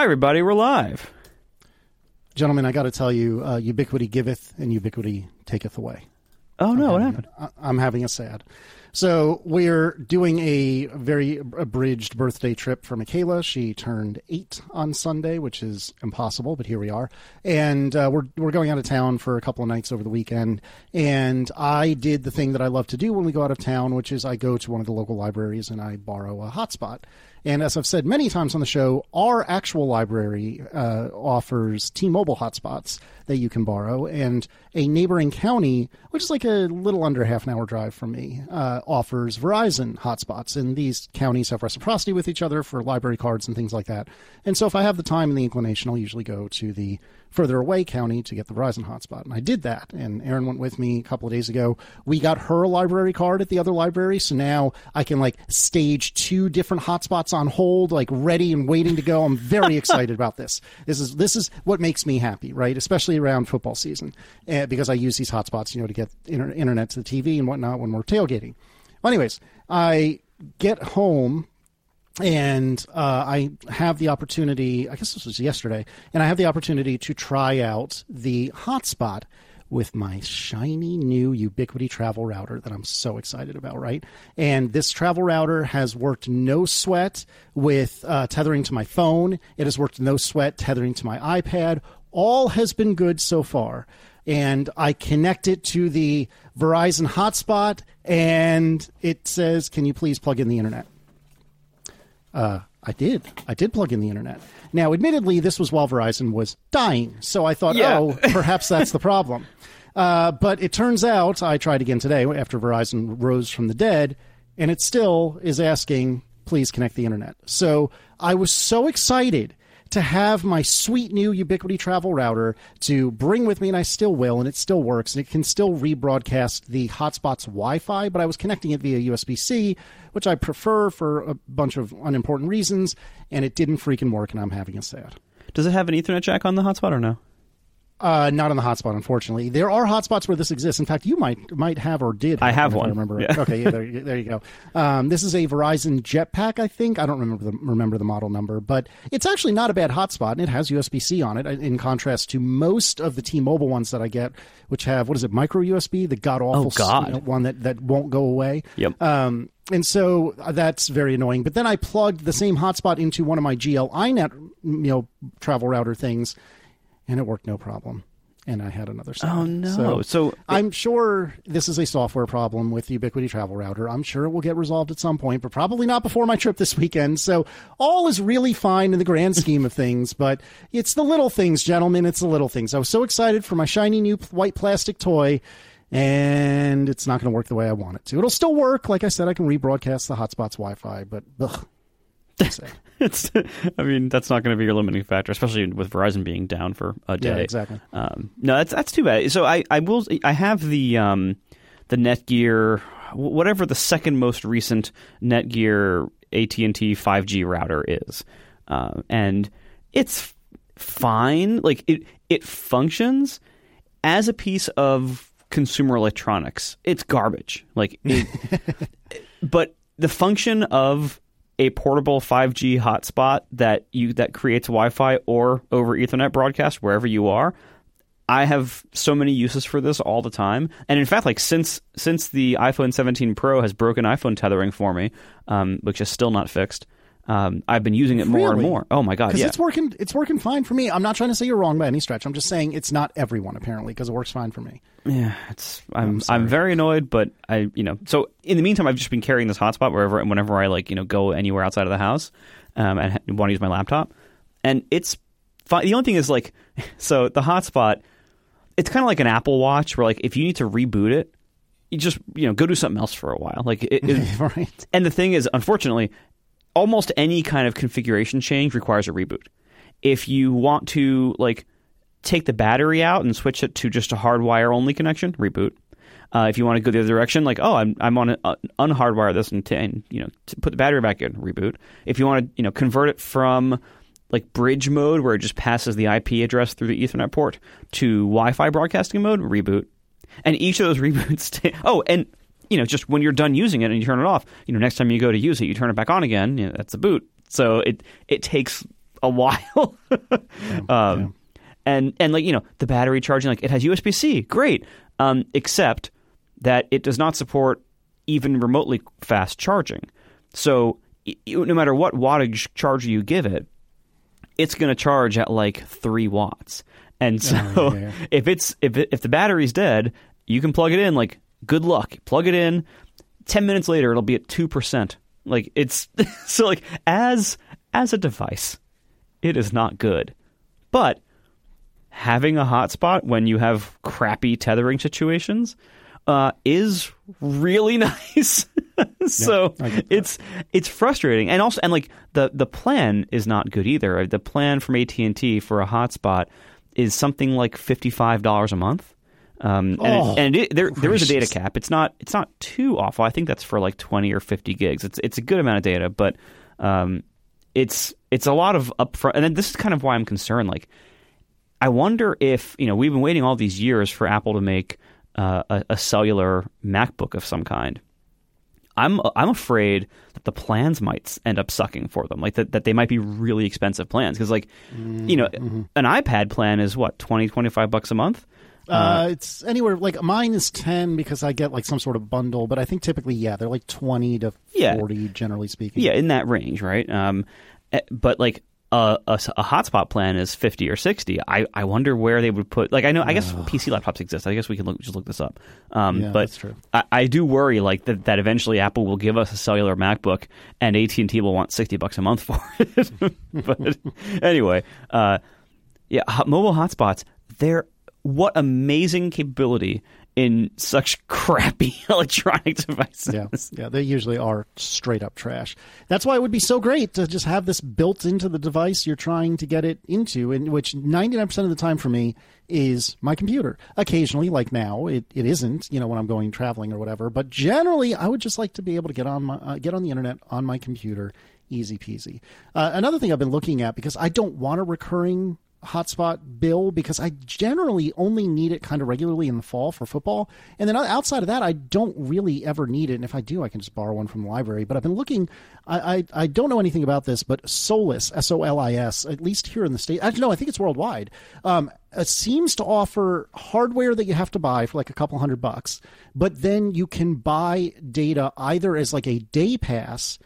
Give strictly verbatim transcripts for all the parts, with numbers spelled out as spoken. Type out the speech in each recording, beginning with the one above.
everybody, we're live. Gentlemen, I got to tell you, uh, ubiquity giveth and ubiquity taketh away. Oh, no, I'm what having, happened? I'm having a sad. So we're doing a very abridged birthday trip for Michaela. She turned eight on Sunday, which is impossible, but here we are. And uh, we're we're going out of town for a couple of nights over the weekend. And I did the thing that I love to do when we go out of town, which is I go to one of the local libraries and I borrow a hotspot. And as I've said many times on the show, our actual library uh, offers T-Mobile hotspots that you can borrow. And a neighboring county, which is like a little under half an hour drive from me, uh, offers Verizon hotspots. And these counties have reciprocity with each other for library cards and things like that. And so if I have the time and the inclination, I'll usually go to the further away county to get the Verizon hotspot. And I did that. And Erin went with me a couple of days ago. We got her library card at the other library. So now I can like stage two different hotspots on hold, like ready and waiting to go. I'm very excited about this. This is this is what makes me happy, right? Especially around football season, uh, because I use these hotspots, you know, to get inter- internet to the T V and whatnot when we're tailgating. Well, anyways, I get home and uh, I have the opportunity. I guess this was yesterday, and I have the opportunity to try out the hotspot with my shiny new Ubiquiti travel router that I'm so excited about, right? And this travel router has worked no sweat with uh, tethering to my phone. It has worked no sweat tethering to my iPad. All has been good so far. And I connect it to the Verizon hotspot, and it says, can you please plug in the internet? Uh, I did. I did plug in the internet. Now, admittedly, this was while Verizon was dying. So I thought, Yeah. oh, perhaps that's the problem. Uh, but it turns out, I tried again today after Verizon rose from the dead, and it still is asking, please connect the internet. So I was so excited to have my sweet new Ubiquiti travel router to bring with me, and I still will, and it still works, and it can still rebroadcast the hotspot's Wi-Fi, but I was connecting it via U S B C, which I prefer for a bunch of unimportant reasons, and it didn't freaking work, and I'm having a sad. Does it have an Ethernet jack on the hotspot or no? Uh, not on the hotspot, unfortunately. There are hotspots where this exists. In fact, you might might have or did. I have if one. I remember. Yeah. Okay, yeah, there, there you go. Um, this is a Verizon Jetpack, I think. I don't remember the remember the model number, but it's actually not a bad hotspot, and it has U S B C on it. In contrast to most of the T-Mobile ones that I get, which have what is it, micro U S B, the god awful Oh, God. you know, one that that won't go away. Yep. Um, and so that's very annoying. But then I plugged the same hotspot into one of my G L I net, you know, travel router things, and it worked no problem. And I had another sound. Oh, no. So, So I'm sure this is a software problem with the Ubiquiti travel router. I'm sure it will get resolved at some point, but probably not before my trip this weekend. So all is really fine in the grand scheme of things, but it's the little things, gentlemen. It's the little things. I was so excited for my shiny new white plastic toy, and it's not going to work the way I want it to. It'll still work. Like I said, I can rebroadcast the hotspot's Wi-Fi, but ugh. it's, I mean, that's not going to be your limiting factor, especially with Verizon being down for a day. Yeah, exactly. Um, no, that's that's too bad. So I, I will I have the um, the Netgear, whatever the second most recent Netgear A T and T five G router is, uh, and it's fine. Like it it functions as a piece of consumer electronics. It's garbage. Like, it, but the function of a portable five G hotspot that you that creates Wi-Fi or over Ethernet broadcast wherever you are. I have so many uses for this all the time, and in fact, like since since the iPhone seventeen Pro has broken iPhone tethering for me, um, which is still not fixed. Um, I've been using it more Really? and more. Oh my god! Because Yeah, it's working. It's working fine for me. I'm not trying to say you're wrong by any stretch. I'm just saying it's not everyone apparently because it works fine for me. yeah. It's I'm I'm I'm, sorry. very annoyed, but I you know. So in the meantime, I've just been carrying this hotspot wherever and whenever I like you know go anywhere outside of the house, um, and want to use my laptop, and it's fine. The only thing is like, so the hotspot, it's kind of like an Apple Watch where like if you need to reboot it, you just you know go do something else for a while. Like it, it, Right. And the thing is, unfortunately, almost any kind of configuration change requires a reboot. If you want to like take the battery out and switch it to just a hardwire only connection, reboot. Uh, if you want to go the other direction, like oh, I'm I'm on a, uh, unhardwire this and, to, and you know to put the battery back in, reboot. If you want to you know convert it from like bridge mode where it just passes the I P address through the Ethernet port to Wi-Fi broadcasting mode, reboot. And each of those reboots. T- oh, and you know, just when you're done using it and you turn it off, you know, next time you go to use it, you turn it back on again. You know, that's a boot. So it it takes a while. Yeah, um, yeah. and and like you know the battery charging, like it has U S B C, great. Um, except that it does not support even remotely fast charging. So y- no matter what wattage charger you give it, it's going to charge at like three watts. And so oh, yeah, yeah. if it's if it, if the battery's dead, you can plug it in. Like good luck, plug it in. Ten minutes later, it'll be at two percent. Like it's so like as as a device, it is not good. But having a hotspot when you have crappy tethering situations uh, is really nice. So yeah, it's it's frustrating, and also and like the the plan is not good either. The plan from A T and T for a hotspot is something like fifty-five dollars a month. Um, and oh, it, and it, there there is a data gracious. cap. It's not it's not too awful. I think that's for like twenty or fifty gigs. It's it's a good amount of data, but um, it's it's a lot of upfront. And then this is kind of why I'm concerned. Like, I wonder if you know we've been waiting all these years for Apple to make uh, a, a cellular MacBook of some kind. I'm I'm afraid that the plans might end up sucking for them, like that, that they might be really expensive plans because, like, mm-hmm. you know, an iPad plan is what twenty, twenty-five bucks a month. Uh, uh, it's anywhere like mine is ten because I get like some sort of bundle, but I think typically yeah they're like twenty to forty yeah. generally speaking. Yeah, in that range, right? Um, but like a, a, a hotspot plan is fifty or sixty. I, I wonder where they would put. Like I know I guess P C laptops exist. I guess we can look, just look this up. Um, yeah, but that's true. I, I do worry like that, that eventually Apple will give us a cellular MacBook and A T and T will want sixty bucks a month for it. But anyway, uh, yeah, mobile hotspots. They're what amazing capability in such crappy electronic devices. Yeah, yeah, they usually are straight up trash. That's why it would be so great to just have this built into the device you're trying to get it into, in which ninety-nine percent of the time for me is my computer. Occasionally, like now, it, it isn't, you know, when I'm going traveling or whatever. But generally, I would just like to be able to get on my uh, get on the internet on my computer, easy peasy. Uh, another thing I've been looking at, because I don't want a recurring hotspot bill because I generally only need it kind of regularly in the fall for football, and then outside of that I don't really ever need it, and if I do I can just borrow one from the library. But I've been looking, I I, I don't know anything about this, but Solis, S O L I S, at least here in the States, actually no I think it's worldwide, um, it seems to offer hardware that you have to buy for like a couple hundred bucks, but then you can buy data either as like a day pass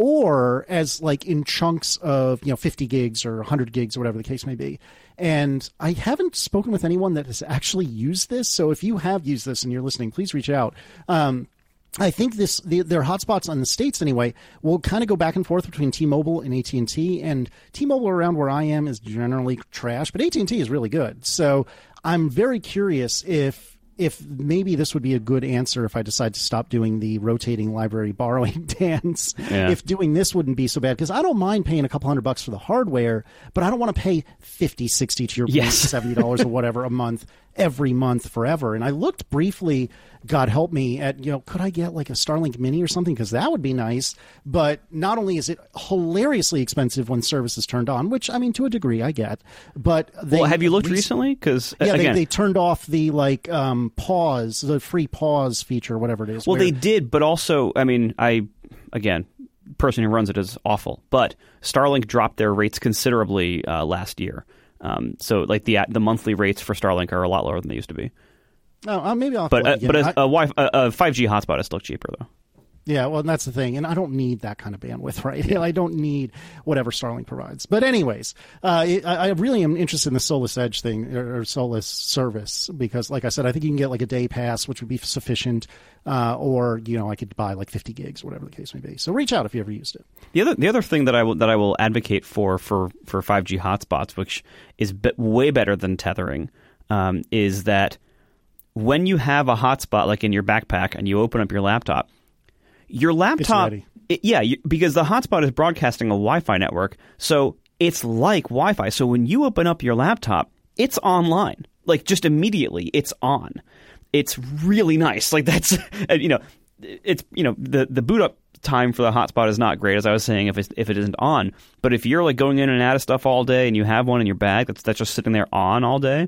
or as like in chunks of, you know, fifty gigs or one hundred gigs or whatever the case may be. And I haven't spoken with anyone that has actually used this. So if you have used this and you're listening, please reach out. Um, I think this the, their hotspots on the States anyway will kind of go back and forth between T-Mobile and A T and T. And T-Mobile around where I am is generally trash, but A T and T is really good. So I'm very curious if if maybe this would be a good answer if I decide to stop doing the rotating library borrowing dance, yeah. if doing this wouldn't be so bad. Because I don't mind paying a couple hundred bucks for the hardware, but I don't want to pay fifty, sixty to your point, yes. seventy dollars or whatever a month, every month forever. And I looked briefly, God help me, at, you know, could I get like a Starlink Mini or something? Because that would be nice. But not only is it hilariously expensive when service is turned on, which, I mean, to a degree I get, but they... Well, have you looked rec- recently? Because, yeah, again... they, they turned off the, like, um, pause, the free pause feature, whatever it is. Well, where, they did, but also, I mean, I, again, the person who runs it is awful, but Starlink dropped their rates considerably uh, last year. Um, so, like, the the monthly rates for Starlink are a lot lower than they used to be. Oh, uh, maybe I'll have but to look uh, again. but a, I, a, Wi- a, a five G hotspot is still cheaper, though. Yeah, well, that's the thing. And I don't need that kind of bandwidth, right? Yeah. I don't need whatever Starlink provides. But anyways, uh, it, I, I really am interested in the Solis Edge thing, or, or Solis service, because, like I said, I think you can get like a day pass, which would be sufficient, uh, or, you know, I could buy like fifty gigs, whatever the case may be. So reach out if you ever used it. The other the other thing that I will that I will advocate for for, for five G hotspots, which is be- way better than tethering, um, is that when you have a hotspot like in your backpack and you open up your laptop, your laptop, it, yeah, you, because the hotspot is broadcasting a Wi-Fi network, so it's like Wi-Fi. So when you open up your laptop, it's online, like just immediately, it's on. It's really nice. Like that's, you know, it's you know the the boot up time for the hotspot is not great, as I was saying, if it's, if it isn't on. But if you're like going in and out of stuff all day and you have one in your bag that's that's just sitting there on all day,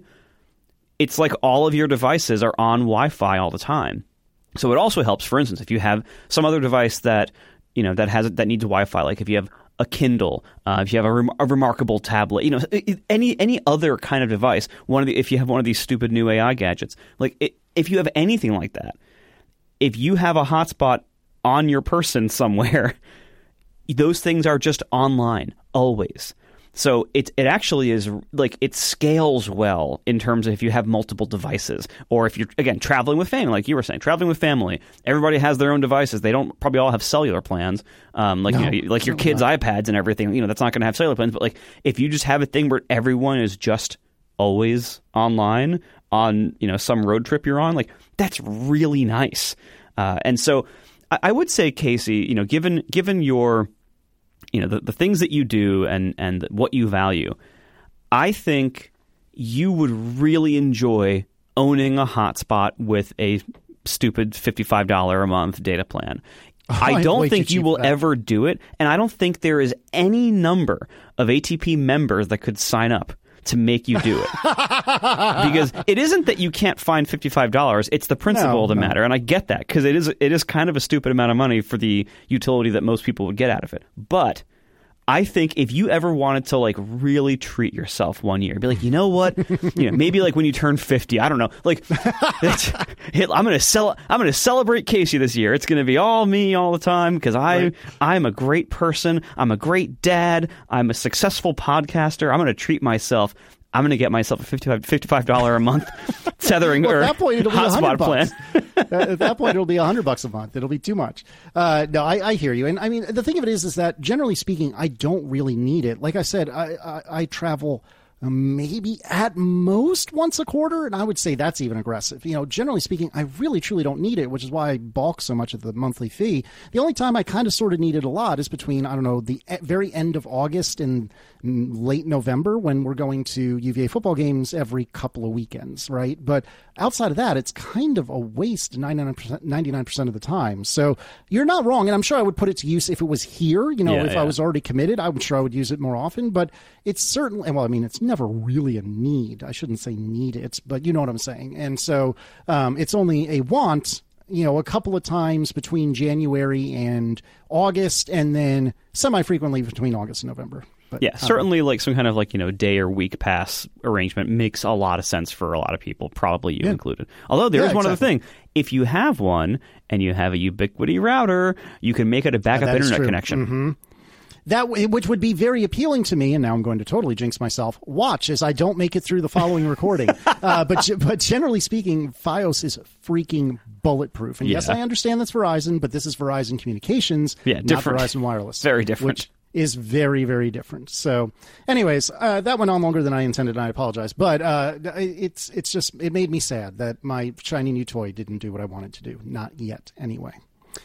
it's like all of your devices are on Wi-Fi all the time. So it also helps, for instance, if you have some other device that, you know, that has that needs Wi-Fi, like if you have a Kindle, uh, if you have a, rem- a remarkable tablet, you know, any any other kind of device, one of the, if you have one of these stupid new A I gadgets, like it, if you have anything like that, if you have a hotspot on your person somewhere, those things are just online always. So it it actually is like it scales well in terms of if you have multiple devices, or if you're, again, traveling with family, like you were saying, traveling with family. Everybody has their own devices. They don't probably all have cellular plans, um, like no, you know, like your kids' not. iPads and everything. You know, that's not going to have cellular plans. But like if you just have a thing where everyone is just always online on, you know, some road trip you're on, like that's really nice. Uh, and so I, I would say, Casey, you know, given given your you know, the, the things that you do and, and what you value, I think you would really enjoy owning a hotspot with a stupid fifty-five dollars a month data plan. Oh, I don't think you will ever do it, and I don't think there is any number of A T P members that could sign up to make you do it. Because it isn't that you can't find fifty-five dollars, it's the principle no, of the no. matter. And I get that, because it is it is kind of a stupid amount of money for the utility that most people would get out of it. But I think if you ever wanted to like really treat yourself one year, be like, you know what, you know, maybe like when you turn fifty, I don't know, like it's, it, I'm gonna sell, I'm gonna celebrate Casey this year. It's gonna be all me all the time because I right. I'm a great person. I'm a great dad. I'm a successful podcaster. I'm gonna treat myself. I'm going to get myself a fifty-five dollars a month tethering well, or at that point, it'll be hotspot plan. At that point, it'll be one hundred bucks a month. It'll be too much. Uh, no, I, I hear you. And I mean, the thing of it is, is that generally speaking, I don't really need it. Like I said, I, I, I travel maybe at most once a quarter, and I would say that's even aggressive. You know, generally speaking, I really truly don't need it, which is why I balk so much at the monthly fee. The only time I kind of sort of need it a lot is between, I don't know, the very end of August and late November, when we're going to U V A football games every couple of weekends, right? But outside of that, it's kind of a waste ninety-nine percent, ninety-nine percent of the time. So you're not wrong, and I'm sure I would put it to use if it was here. You know, yeah, if yeah. I was already committed, I'm sure I would use it more often. But it's certainly, well, I mean, it's never really a need. I shouldn't say need it, but you know what I'm saying. And so um, it's only a want, you know, a couple of times between January and August, and then semi-frequently between August and November. But, yeah, um, certainly like some kind of like, you know, day or week pass arrangement makes a lot of sense for a lot of people, probably you yeah. included. Although there yeah, is one exactly. other thing. If you have one and you have a Ubiquiti router, you can make it a backup that internet connection. Mm-hmm. That which would be very appealing to me, and now I'm going to totally jinx myself. Watch as I don't make it through the following recording. Uh, but but generally speaking, Fios is freaking bulletproof. And yeah. yes, I understand that's Verizon, but this is Verizon Communications, yeah, not different. Verizon Wireless. Very different. Which is very, very different. So, anyways, uh, that went on longer than I intended, and I apologize. But uh, it's it's just it made me sad that my shiny new toy didn't do what I wanted to do. Not yet, anyway.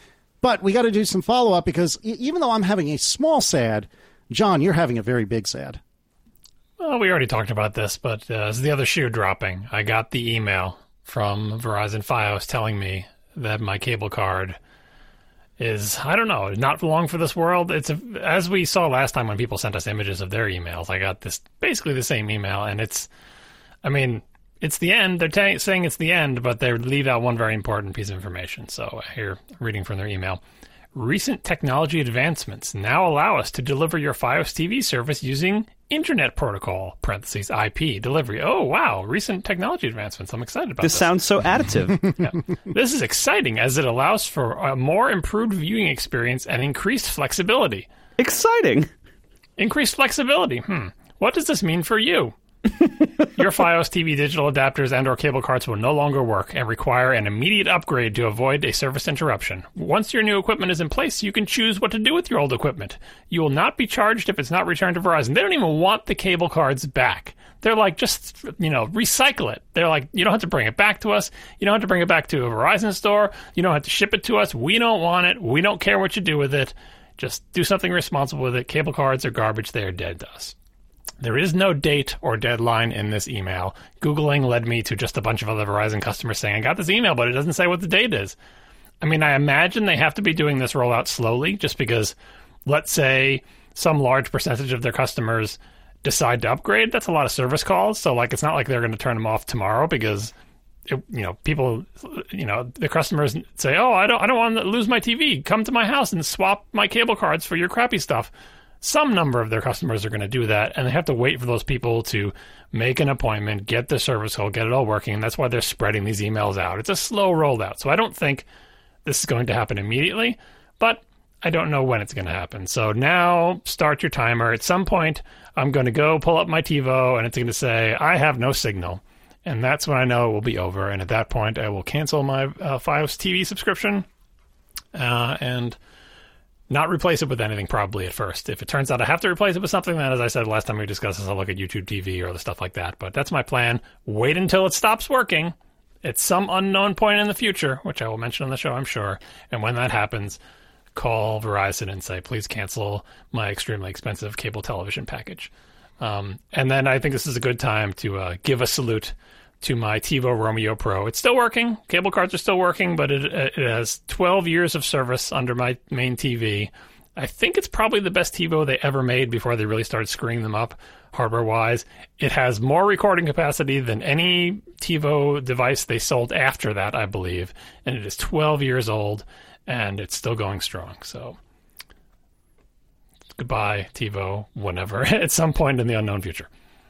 But we got to do some follow-up because even though I'm having a small sad, John, you're having a very big sad. Well, we already talked about this, but uh, as the other shoe dropping, I got the email from Verizon Fios telling me that my cable card is, I don't know, not long for this world. It's a, as we saw last time when people sent us images of their emails, I got this basically the same email, and it's, I mean, it's the end. They're t- saying it's the end, but they leave out one very important piece of information. So here, reading from their email. Recent technology advancements now allow us to deliver your Fios T V service using Internet Protocol, parentheses, I P, delivery. Oh, wow. Recent technology advancements. I'm excited about this. This sounds so additive. yeah. This is exciting as it allows for a more improved viewing experience and increased flexibility. Exciting. Increased flexibility. Hmm. What does this mean for you? Your Fios T V digital adapters and or cable cards will no longer work and require an immediate upgrade to avoid a service interruption. Once your new equipment is in place, you can choose what to do with your old equipment. You will not be charged if it's not returned to Verizon. They don't even want the cable cards back. They're like, just, you know, recycle it. They're like, you don't have to bring it back to us. You don't have to bring it back to a Verizon store. You don't have to ship it to us. We don't want it. We don't care what you do with it. Just do something responsible with it. Cable cards are garbage. They are dead to us. There is no date or deadline in this email. Googling led me to just a bunch of other Verizon customers saying, I got this email, but it doesn't say what the date is. I mean, I imagine they have to be doing this rollout slowly just because, let's say, some large percentage of their customers decide to upgrade. That's a lot of service calls. So, like, it's not like they're going to turn them off tomorrow because, it, you know, people, you know, the customers say, oh, I don't, I don't want to lose my T V. Come to my house and swap my cable cards for your crappy stuff. some number of their customers are going to do that, and they have to wait for those people to make an appointment, get the service call, get it all working, and that's why they're spreading these emails out. It's a slow rollout, so I don't think this is going to happen immediately, but I don't know when it's going to happen. So now start your timer. At some point, I'm going to go pull up my TiVo, and it's going to say, I have no signal. And that's when I know it will be over. And at that point, I will cancel my uh, Fios T V subscription uh, and not replace it with anything probably at first. If it turns out I have to replace it with something, then as I said last time we discussed this, I'll look at YouTube T V or other stuff like that. But that's my plan. Wait until it stops working at some unknown point in the future, which I will mention on the show, I'm sure. And when that happens, call Verizon and say, please cancel my extremely expensive cable television package. Um, and then I think this is a good time to uh, give a salute to my TiVo Romeo Pro. It's still working. Cable cards are still working, but it, it has twelve years of service under my main T V. I think it's probably the best TiVo they ever made before they really started screwing them up hardware-wise. It has more recording capacity than any TiVo device they sold after that, I believe. And it is twelve years old, and it's still going strong. So goodbye, TiVo, whenever, at some point in the unknown future.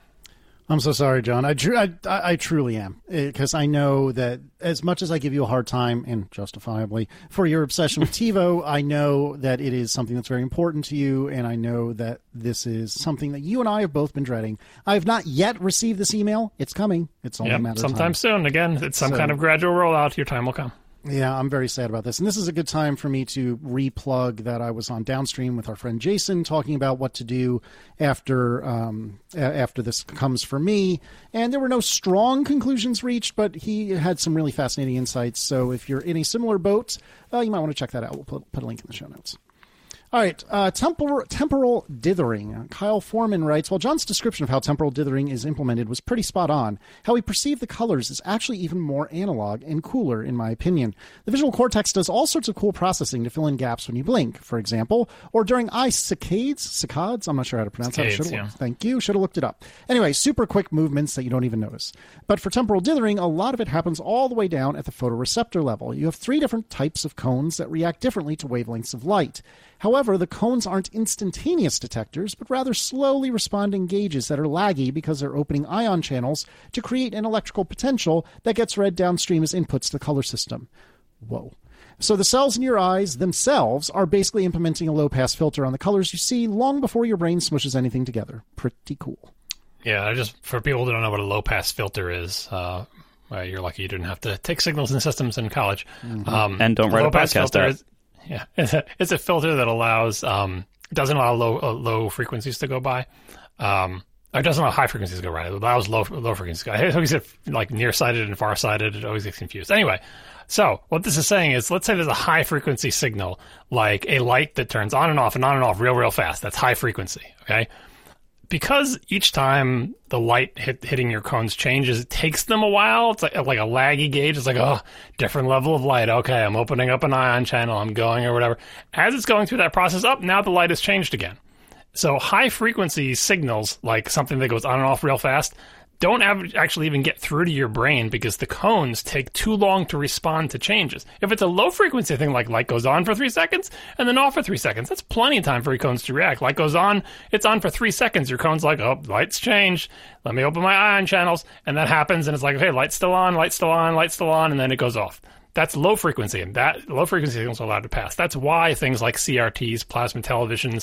I'm so sorry, John. I, tr- I, I truly am, because I know that as much as I give you a hard time, and justifiably, for your obsession with TiVo, I know that it is something that's very important to you, and I know that this is something that you and I have both been dreading. I have not yet received this email. It's coming. It's only yep, a matter of sometime time. soon. Again, it's some so, kind of gradual rollout. Your time will come. Yeah, I'm very sad about this. And this is a good time for me to replug that I was on Downstream with our friend Jason talking about what to do after um, after this comes for me. And there were no strong conclusions reached, but he had some really fascinating insights. So if you're in a similar boat, uh, you might want to check that out. We'll put, put a link in the show notes. All right, uh, tempor- temporal dithering. Kyle Foreman writes, while John's description of how temporal dithering is implemented was pretty spot on, how we perceive the colors is actually even more analog and cooler, in my opinion. The visual cortex does all sorts of cool processing to fill in gaps when you blink, for example, or during eye saccades, saccades, I'm not sure how to pronounce Saccades, that. yeah. Thank you, should have looked it up. Anyway, super quick movements that you don't even notice. But for temporal dithering, a lot of it happens all the way down at the photoreceptor level. You have three different types of cones that react differently to wavelengths of light. However, the cones aren't instantaneous detectors, but rather slowly responding gauges that are laggy because they're opening ion channels to create an electrical potential that gets read downstream as inputs to the color system. Whoa. So the cells in your eyes themselves are basically implementing a low-pass filter on the colors you see long before your brain smushes anything together. Pretty cool. Yeah, I just for people who don't know what a low-pass filter is, uh, well, you're lucky you didn't have to take signals and systems in college. Mm-hmm. Um, and don't write a podcast out. Is, yeah, it's a, it's a filter that allows um, doesn't allow low uh, low frequencies to go by. Um, it doesn't allow high frequencies to go by. It allows low low frequencies to go. I always get like nearsighted and farsighted. It always gets confused. Anyway, so what this is saying is, let's say there's a high frequency signal, like a light that turns on and off and on and off real real fast. That's high frequency. Okay. Because each time the light hit, hitting your cones changes, it takes them a while. It's like, like a laggy gauge. It's like, oh, different level of light. Okay, I'm opening up an ion channel. I'm going or whatever. As it's going through that process up, now the light has changed again. So high-frequency signals, like something that goes on and off real fast, don't have, actually even get through to your brain because the cones take too long to respond to changes. If it's a low-frequency thing, like light goes on for three seconds and then off for three seconds, that's plenty of time for your cones to react. Light goes on, it's on for three seconds. Your cone's like, oh, light's changed. Let me open my ion channels. And that happens, and it's like, okay, light's still on, light's still on, light's still on, and then it goes off. That's low frequency, and that low frequency signals are allowed to pass. That's why things like C R Ts, plasma televisions,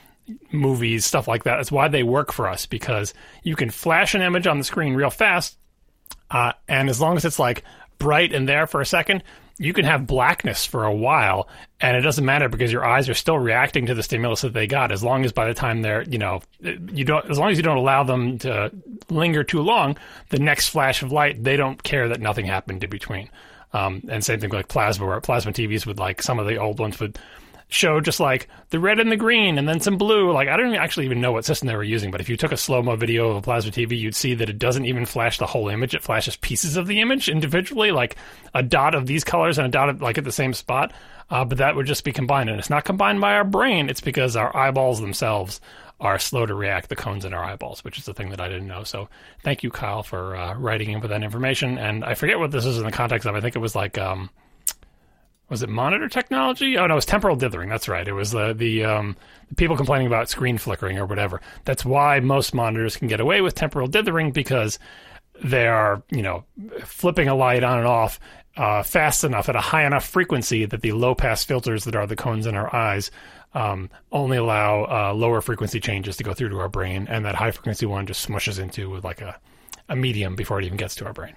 movies, stuff like that. That's why they work for us, because you can flash an image on the screen real fast, uh, and as long as it's like bright and there for a second, you can have blackness for a while, and it doesn't matter because your eyes are still reacting to the stimulus that they got. As long as by the time they're, you know, you don't, as long as you don't allow them to linger too long, the next flash of light, they don't care that nothing happened in between. Um, and same thing like plasma, where plasma T Vs would, like, some of the old ones would show just like the red and the green and then some blue. Like, I don't actually even know what system they were using, but if you took a slow-mo video of a plasma T V, you'd see that it doesn't even flash the whole image. It flashes pieces of the image individually, like a dot of these colors and a dot of, like, at the same spot. Uh, but that would just be combined. And it's not combined by our brain. It's because our eyeballs themselves are slow to react, the cones in our eyeballs, which is the thing that I didn't know. So thank you, Kyle, for uh, writing in with that information. And I forget what this is in the context of. I think it was like... Um, was it monitor technology? Oh, no, it was temporal dithering. That's right. It was the, the, um, the people complaining about screen flickering or whatever. That's why most monitors can get away with temporal dithering, because they are, you know, flipping a light on and off uh, fast enough at a high enough frequency that the low-pass filters that are the cones in our eyes um, only allow uh, lower frequency changes to go through to our brain, and that high-frequency one just smushes into with like a, a medium before it even gets to our brain.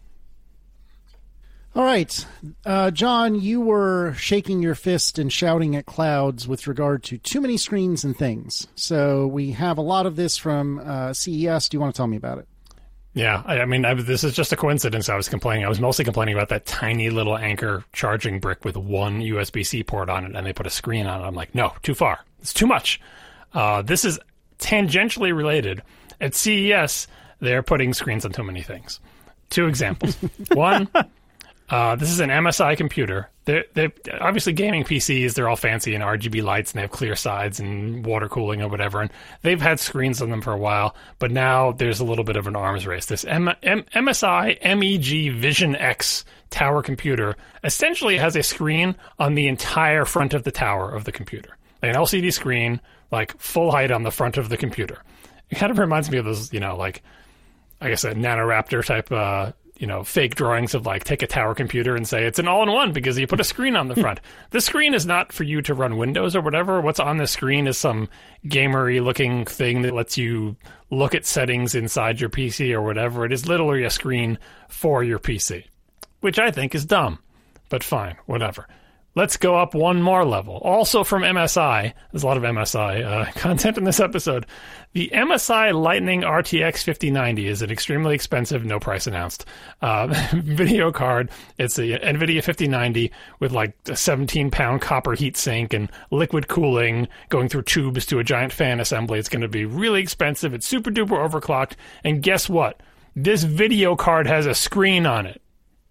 All right. Uh, John, you were shaking your fist and shouting at clouds with regard to too many screens and things. So we have a lot of this from uh, C E S. Do you want to tell me about it? Yeah, I, I mean, I, this is just a coincidence. I was complaining. I was mostly complaining about that tiny little Anker charging brick with one U S B C port on it, and they put a screen on it. I'm like, no, too far. It's too much. Uh, this is tangentially related. At C E S, they're putting screens on too many things. Two examples. One, uh, this is an M S I computer. They're, they're obviously gaming P Cs. They're all fancy and R G B lights, and they have clear sides and water cooling or whatever. And they've had screens on them for a while, but now there's a little bit of an arms race. This M- M- M S I M E G Vision X tower computer essentially has a screen on the entire front of the tower of the computer. Like an L C D screen, like full height on the front of the computer. It kind of reminds me of those, you know, like, I guess a Nanoraptor type, uh, you know, fake drawings of like take a tower computer and say it's an all-in-one because you put a screen on the front. This screen is not for you to run Windows or whatever. What's on the screen is some gamery looking thing that lets you look at settings inside your P C or whatever. It is literally a screen for your P C, which I think is dumb, but fine, whatever. Let's go up one more level. Also from M S I, there's a lot of M S I uh, content in this episode. The M S I Lightning R T X fifty ninety is an extremely expensive, no price announced, uh, video card. It's a NVIDIA fifty ninety with like a seventeen pound copper heat sink and liquid cooling going through tubes to a giant fan assembly. It's going to be really expensive. It's super duper overclocked. And guess what? This video card has a screen on it.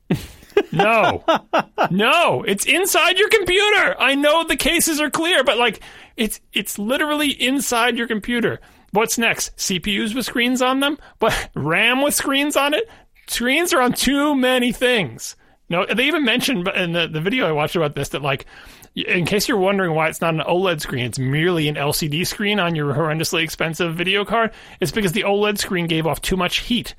No, no, it's inside your computer. I know the cases are clear, but like it's it's literally inside your computer. What's next? C P Us with screens on them? But RAM with screens on it? Screens are on too many things. No, they even mentioned in the, the video I watched about this that like, in case you're wondering why it's not an OLED screen, it's merely an L C D screen on your horrendously expensive video card. It's because the OLED screen gave off too much heat.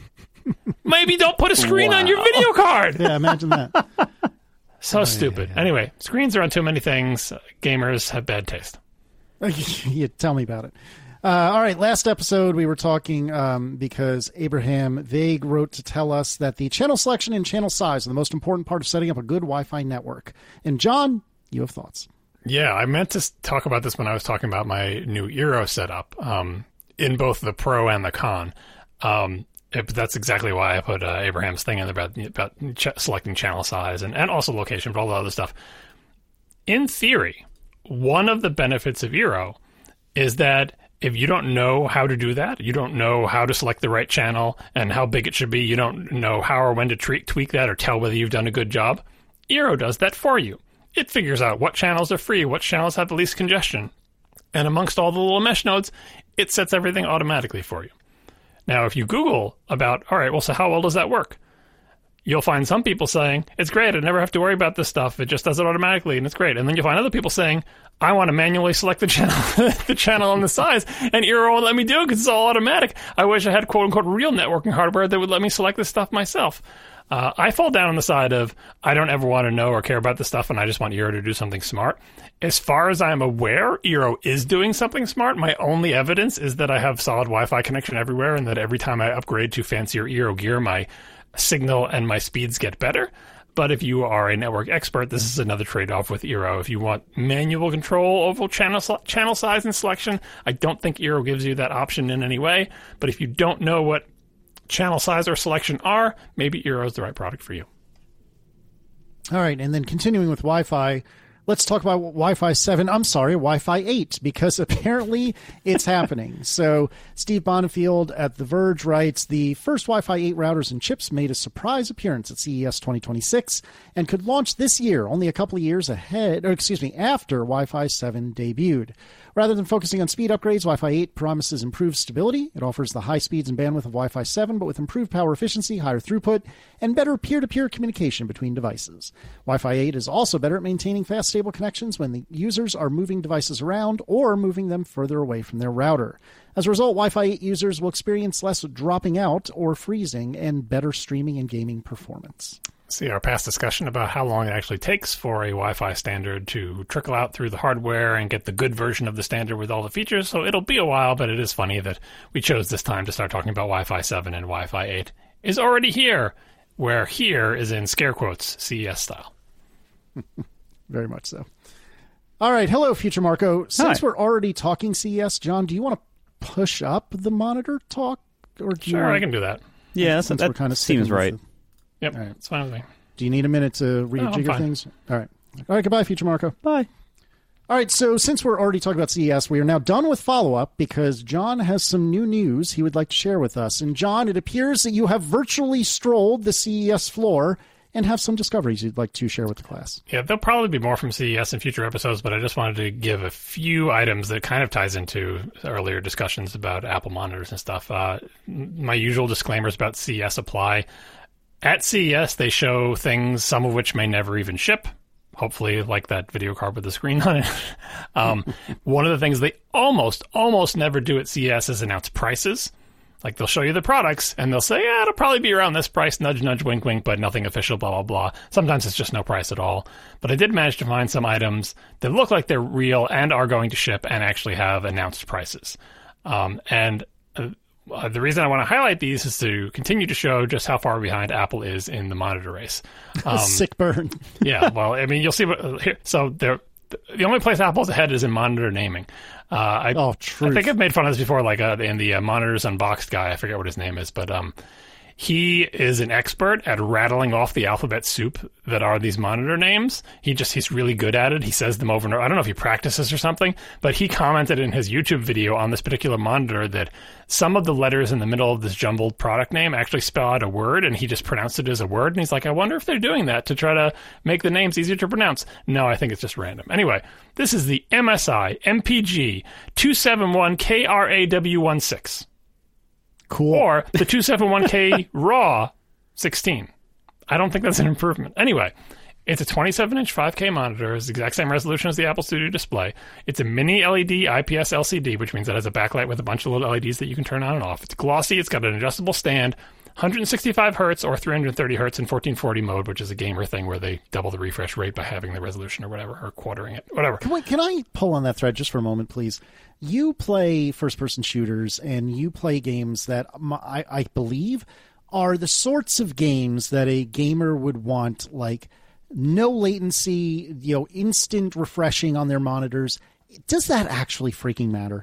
Maybe don't put a screen wow. on your video card. Yeah, imagine that. So oh, stupid. Yeah, yeah. Anyway, screens are on too many things. Gamers have bad taste. You tell me about it. Uh, all right, last episode we were talking um, because Abraham Vague wrote to tell us that the channel selection and channel size are the most important part of setting up a good Wi-Fi network. And John, you have thoughts. Yeah, I meant to talk about this when I was talking about my new Eero setup um, in both the Pro and the Con. Um It, but that's exactly why I put uh, Abraham's thing in about about ch- selecting channel size and, and also location, but all the other stuff. In theory, one of the benefits of Eero is that if you don't know how to do that, you don't know how to select the right channel and how big it should be, you don't know how or when to tre- tweak that or tell whether you've done a good job, Eero does that for you. It figures out what channels are free, what channels have the least congestion. And amongst all the little mesh nodes, it sets everything automatically for you. Now, if you Google about, all right, well, so how well does that work? You'll find some people saying, it's great, I never have to worry about this stuff. It just does it automatically, and it's great. And then you'll find other people saying, I want to manually select the channel the channel and the size, and Eero won't let me do it because it's all automatic. I wish I had, quote-unquote, real networking hardware that would let me select this stuff myself. Uh, I fall down on the side of, I don't ever want to know or care about this stuff, and I just want Eero to do something smart. As far as I'm aware, Eero is doing something smart. My only evidence is that I have solid Wi-Fi connection everywhere, and that every time I upgrade to fancier Eero gear, my signal and my speeds get better. But if you are a network expert, this is another trade-off with Eero. If you want manual control over channel channel size and selection, I don't think Eero gives you that option in any way. But if you don't know what channel size or selection are, maybe Eero is the right product for you. All right, and then continuing with Wi-Fi, let's talk about Wi-Fi seven. I'm sorry, Wi-Fi eight, because apparently it's happening. So Steve Bonifield at The Verge writes, the first Wi-Fi eight routers and chips made a surprise appearance at C E S twenty twenty-six and could launch this year, only a couple of years ahead, or excuse me, after Wi-Fi seven debuted. Rather than focusing on speed upgrades, Wi-Fi eight promises improved stability. It offers the high speeds and bandwidth of Wi-Fi seven, but with improved power efficiency, higher throughput, and better peer-to-peer communication between devices. Wi-Fi eight is also better at maintaining fast, stable connections when the users are moving devices around or moving them further away from their router. As a result, Wi-Fi eight users will experience less dropping out or freezing and better streaming and gaming performance. See our past discussion about how long it actually takes for a Wi-Fi standard to trickle out through the hardware and get the good version of the standard with all the features, so it'll be a while, but it is funny that we chose this time to start talking about Wi-Fi seven, and Wi-Fi eight is already here, where here is in scare quotes, C E S style. Very much so. All right, hello, Future Marco. Since Hi. we're already talking C E S, John, do you want to push up the monitor talk? Or do you Sure, want, I can do that. Yeah, since that we're kind of seems sticking with right. the- Yep, All right. it's fine with me. Do you need a minute to No, I'm rejigger fine. things? All right. All right, goodbye, Future Marco. Bye. All right, so since we're already talking about C E S, we are now done with follow-up because John has some new news he would like to share with us. And John, it appears that you have virtually strolled the C E S floor and have some discoveries you'd like to share with the class. Yeah, there'll probably be more from C E S in future episodes, but I just wanted to give a few items that kind of ties into earlier discussions about Apple monitors and stuff. Uh, my usual disclaimers about C E S apply. At C E S, they show things, some of which may never even ship. Hopefully, like that video card with the screen on it. um, one of the things they almost, almost never do at C E S is announce prices. Like, they'll show you the products, and they'll say, yeah, it'll probably be around this price, nudge, nudge, wink, wink, but nothing official, blah, blah, blah. Sometimes it's just no price at all. But I did manage to find some items that look like they're real and are going to ship and actually have announced prices. Um, and uh, uh, the reason I want to highlight these is to continue to show just how far behind Apple is in the monitor race. Um, Sick burn. yeah, well, I mean, you'll see what uh, here. So they're, the only place Apple's ahead is in monitor naming. Uh, I, Oh, I truth. think I've made fun of this before, like uh, in the uh, Monitors Unboxed guy. I forget what his name is, but um, he is an expert at rattling off the alphabet soup that are these monitor names. He just, he's really good at it. He says them over and over. I don't know if he practices or something, but he commented in his YouTube video on this particular monitor that some of the letters in the middle of this jumbled product name actually spell out a word, and he just pronounced it as a word. And he's like, I wonder if they're doing that to try to make the names easier to pronounce. No, I think it's just random. Anyway, this is the M S I M P G two seventy-one K R A W sixteen. Cool. Or the two seventy-one K RAW sixteen. I don't think that's an improvement. Anyway, it's a twenty-seven inch five K monitor. It's the exact same resolution as the Apple Studio Display. It's a mini L E D I P S L C D, which means it has a backlight with a bunch of little L E Ds that you can turn on and off. It's glossy. It's got an adjustable stand, one hundred sixty-five hertz or three hundred thirty hertz in fourteen forty mode, which is a gamer thing where they double the refresh rate by having the resolution or whatever, or quartering it, whatever. Can, we, can I pull on that thread just for a moment, please? You play first-person shooters, and you play games that m- I, I believe are the sorts of games that a gamer would want, like no latency, you know, instant refreshing on their monitors. Does that actually freaking matter?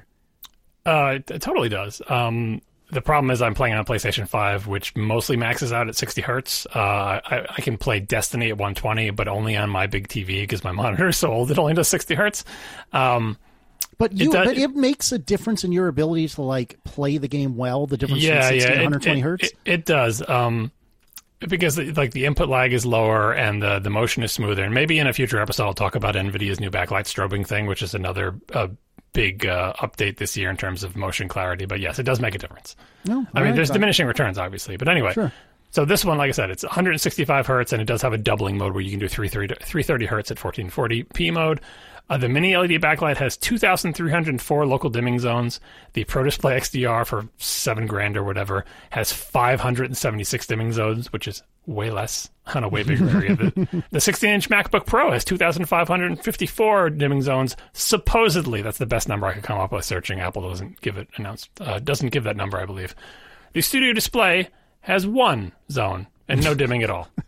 Uh, it, it totally does. Um, the problem is I'm playing on a PlayStation five, which mostly maxes out at sixty hertz. Uh, I, I can play Destiny at one twenty, but only on my big T V because my monitor is so old it only does sixty hertz. Um, But you, It does- but it makes a difference in your ability to like play the game well. The difference yeah, between sixty yeah, and it- one hundred twenty it, hertz. It, it does. Um, because like the input lag is lower and the the motion is smoother. And maybe in a future episode I'll talk about NVIDIA's new backlight strobing thing, which is another uh, big uh, update this year in terms of motion clarity. But yes, it does make a difference. No, I all mean, right, there's fine. diminishing returns, obviously. But anyway, Sure. so this one, like I said, it's one hundred sixty-five hertz, and it does have a doubling mode where you can do three thirty hertz at fourteen forty p mode. Uh, the mini L E D backlight has two thousand three hundred four local dimming zones. The Pro Display X D R for seven grand or whatever has five hundred seventy-six dimming zones, which is way less on a way bigger area. The, the sixteen inch MacBook Pro has two thousand five hundred fifty-four dimming zones. Supposedly, that's the best number I could come up with searching. Apple doesn't give it announced, uh, doesn't give that number, I believe. The Studio Display has one zone and no dimming at all.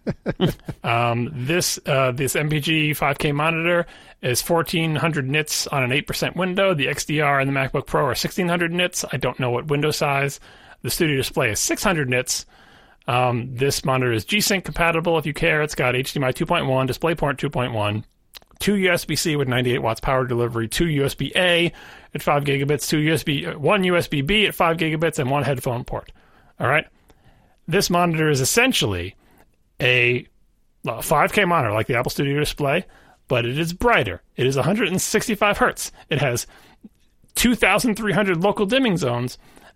Um, this uh, this M P G five K monitor is fourteen hundred nits on an eight percent window. The X D R and the MacBook Pro are sixteen hundred nits. I don't know what window size. The Studio Display is six hundred nits. Um, this monitor is G-Sync compatible if you care. It's got H D M I two point one, DisplayPort two point one, two U S B C with ninety-eight watts power delivery, two U S B A at five gigabits, two U S B, one U S B B at five gigabits, and one headphone port. All right? This monitor is essentially a well, five K monitor like the Apple Studio Display, but it is brighter. It is one hundred sixty-five hertz. It has two thousand three hundred local dimming zones,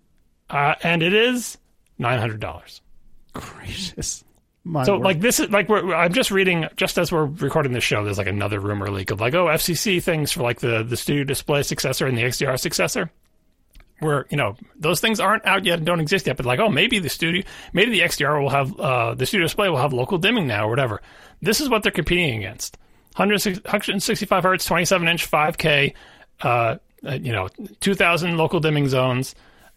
uh, and it is nine hundred dollars. Gracious. My so, word. like, this is like we're, I'm just reading, just as we're recording this show, there's like another rumor leak of like, oh, F C C things for like the, the Studio Display successor and the X D R successor. Where, you know, those things aren't out yet and don't exist yet, but like, oh, maybe the studio, maybe the X D R will have, uh, the Studio Display will have local dimming now or whatever. This is what they're competing against. one hundred sixty-five hertz, twenty-seven inch, five K, uh, you know, two thousand local dimming zones,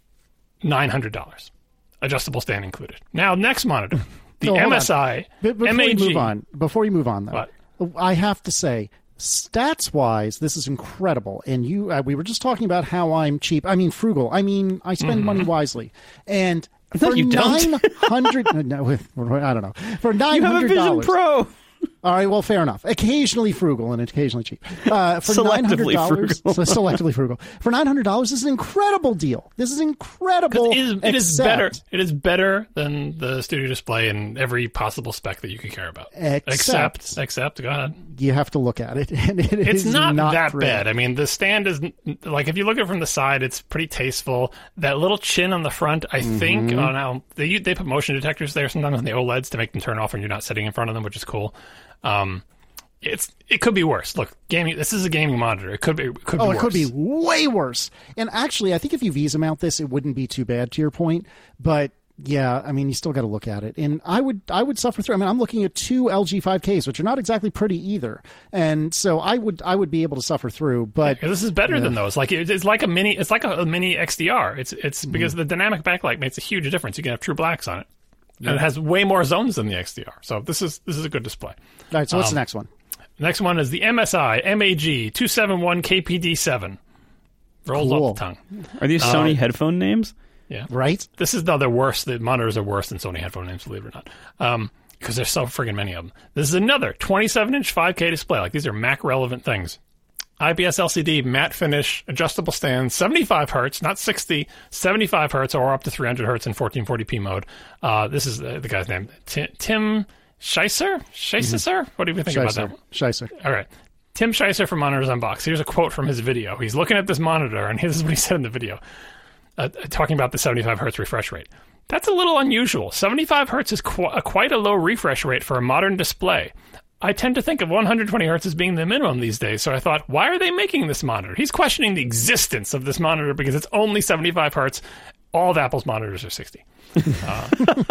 nine hundred dollars. Adjustable stand included. Now, next monitor, the No, hold M S I, Be- before M A G. you move on, before you move on, though, What? I have to say, stats-wise, this is incredible. And you, uh, we were just talking about how I'm cheap. I mean, frugal. I mean, I spend Mm-hmm. money wisely. And No, for you don't. nine hundred, no, I don't know, for nine You have a hundred Vision dollars. Pro. All right, well, fair enough. Occasionally frugal and occasionally cheap. Uh, for Selectively nine hundred dollars, frugal. so selectively frugal. For nine hundred dollars, this is an incredible deal. This is incredible. It is, it is except- better. It is better than the Studio Display in every possible spec that you could care about. Except- except, except, go ahead. You have to look at it, and it It's is not, that pretty. bad. I mean, the stand is like if you look at it from the side, it's pretty tasteful. That little chin on the front, I think, Mm-hmm. oh no, they they put motion detectors there sometimes on the OLEDs to make them turn off when you're not sitting in front of them, which is cool. Um, it's it could be worse. Look, gaming. This is a gaming monitor. It could be. It could Oh, be it worse. could be way worse. And actually, I think if you Visa mount this, it wouldn't be too bad. To your point, but yeah, I mean, you still got to look at it. And I would, I would suffer through. I mean, I'm looking at two L G five Ks, which are not exactly pretty either. And so I would, I would be able to suffer through. But Yeah, this is better than those. Like it, it's like a mini. It's like a, a mini X D R. It's it's because the dynamic backlight makes a huge difference. You can have true blacks on it, and it has way more zones than the X D R. So this is this is a good display. all right, so what's Um, the next one? Next one is the M S I M A G two seventy-one K P D seven. Rolls Cool. off the tongue. Are these Sony headphone names? Yeah. Right? This is no, they're worse. The monitors are worse than Sony headphone names, believe it or not. Um, because there's so friggin' many of them. This is another twenty-seven inch five K display. Like these are Mac relevant things. I P S L C D, matte finish, adjustable stand, seventy-five hertz, not sixty, seventy-five hertz, or up to three hundred hertz in fourteen forty p mode. Uh, this is uh, the guy's name, Tim, Tim Scheisser? Scheisser? What do you think about that? Scheisser. All right. Tim Scheisser from Monitors Unboxed. Here's a quote from his video. He's looking at this monitor, and this is what he said in the video, uh, talking about the seventy-five hertz refresh rate. That's a little unusual. seventy-five hertz is qu- a, quite a low refresh rate for a modern display. I tend to think of one hundred twenty hertz as being the minimum these days, so I thought, why are they making this monitor? He's questioning the existence of this monitor because it's only seventy-five hertz. All of Apple's monitors are sixty. Uh,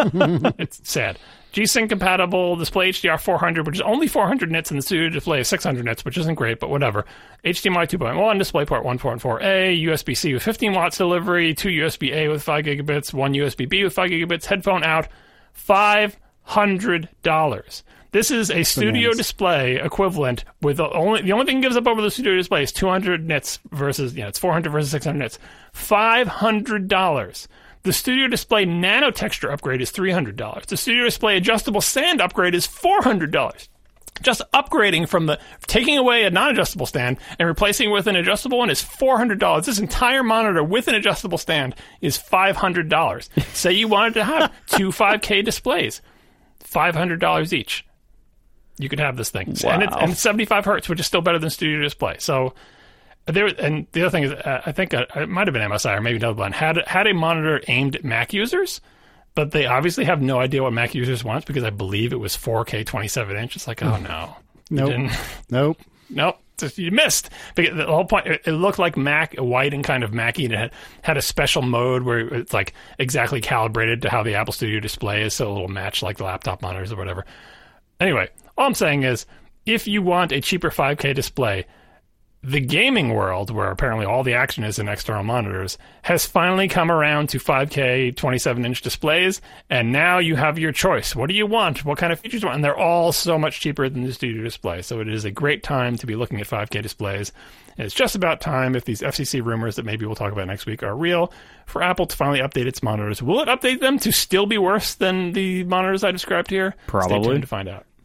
it's sad. G-Sync compatible, display H D R four hundred, which is only four hundred nits, and the Studio Display is six hundred nits, which isn't great, but whatever. H D M I two point one, DisplayPort one point four A, U S B C with fifteen watts delivery, two U S B A with five gigabits, one U S B B with five gigabits, headphone out, five hundred dollars. This is a Studio Bananas. Display equivalent with the only the only thing it gives up over the Studio Display is two hundred nits versus, you know, it's four hundred versus six hundred nits. five hundred dollars. The Studio Display Nano Texture upgrade is three hundred dollars. The Studio Display Adjustable Stand upgrade is four hundred dollars. Just upgrading from the taking away a non-adjustable stand and replacing it with an adjustable one is four hundred dollars. This entire monitor with an adjustable stand is five hundred dollars. Say you wanted to have two five K displays, five hundred dollars each. You could have this thing, Wow. and, it's, and it's seventy-five hertz, which is still better than Studio Display. So there, and the other thing is, uh, I think uh, it might have been M S I or maybe another one had had a monitor aimed at Mac users, but they obviously have no idea what Mac users want because I believe it was four K twenty-seven inch. It's like, oh no, You Nope. didn't- Nope. Nope, just- you missed. Because the whole point, it, it looked like Mac, white and kind of Mac-y, and it had, had a special mode where it's like exactly calibrated to how the Apple Studio Display is, so it'll match like the laptop monitors or whatever. Anyway, all I'm saying is, if you want a cheaper five K display, the gaming world, where apparently all the action is in external monitors, has finally come around to five K twenty-seven inch displays, and now you have your choice. What do you want? What kind of features do you want? And they're all so much cheaper than the Studio Display, so it is a great time to be looking at five K displays. And it's just about time, if these F C C rumors that maybe we'll talk about next week are real, for Apple to finally update its monitors. Will it update them to still be worse than the monitors I described here? Stay Probably. tuned to find out.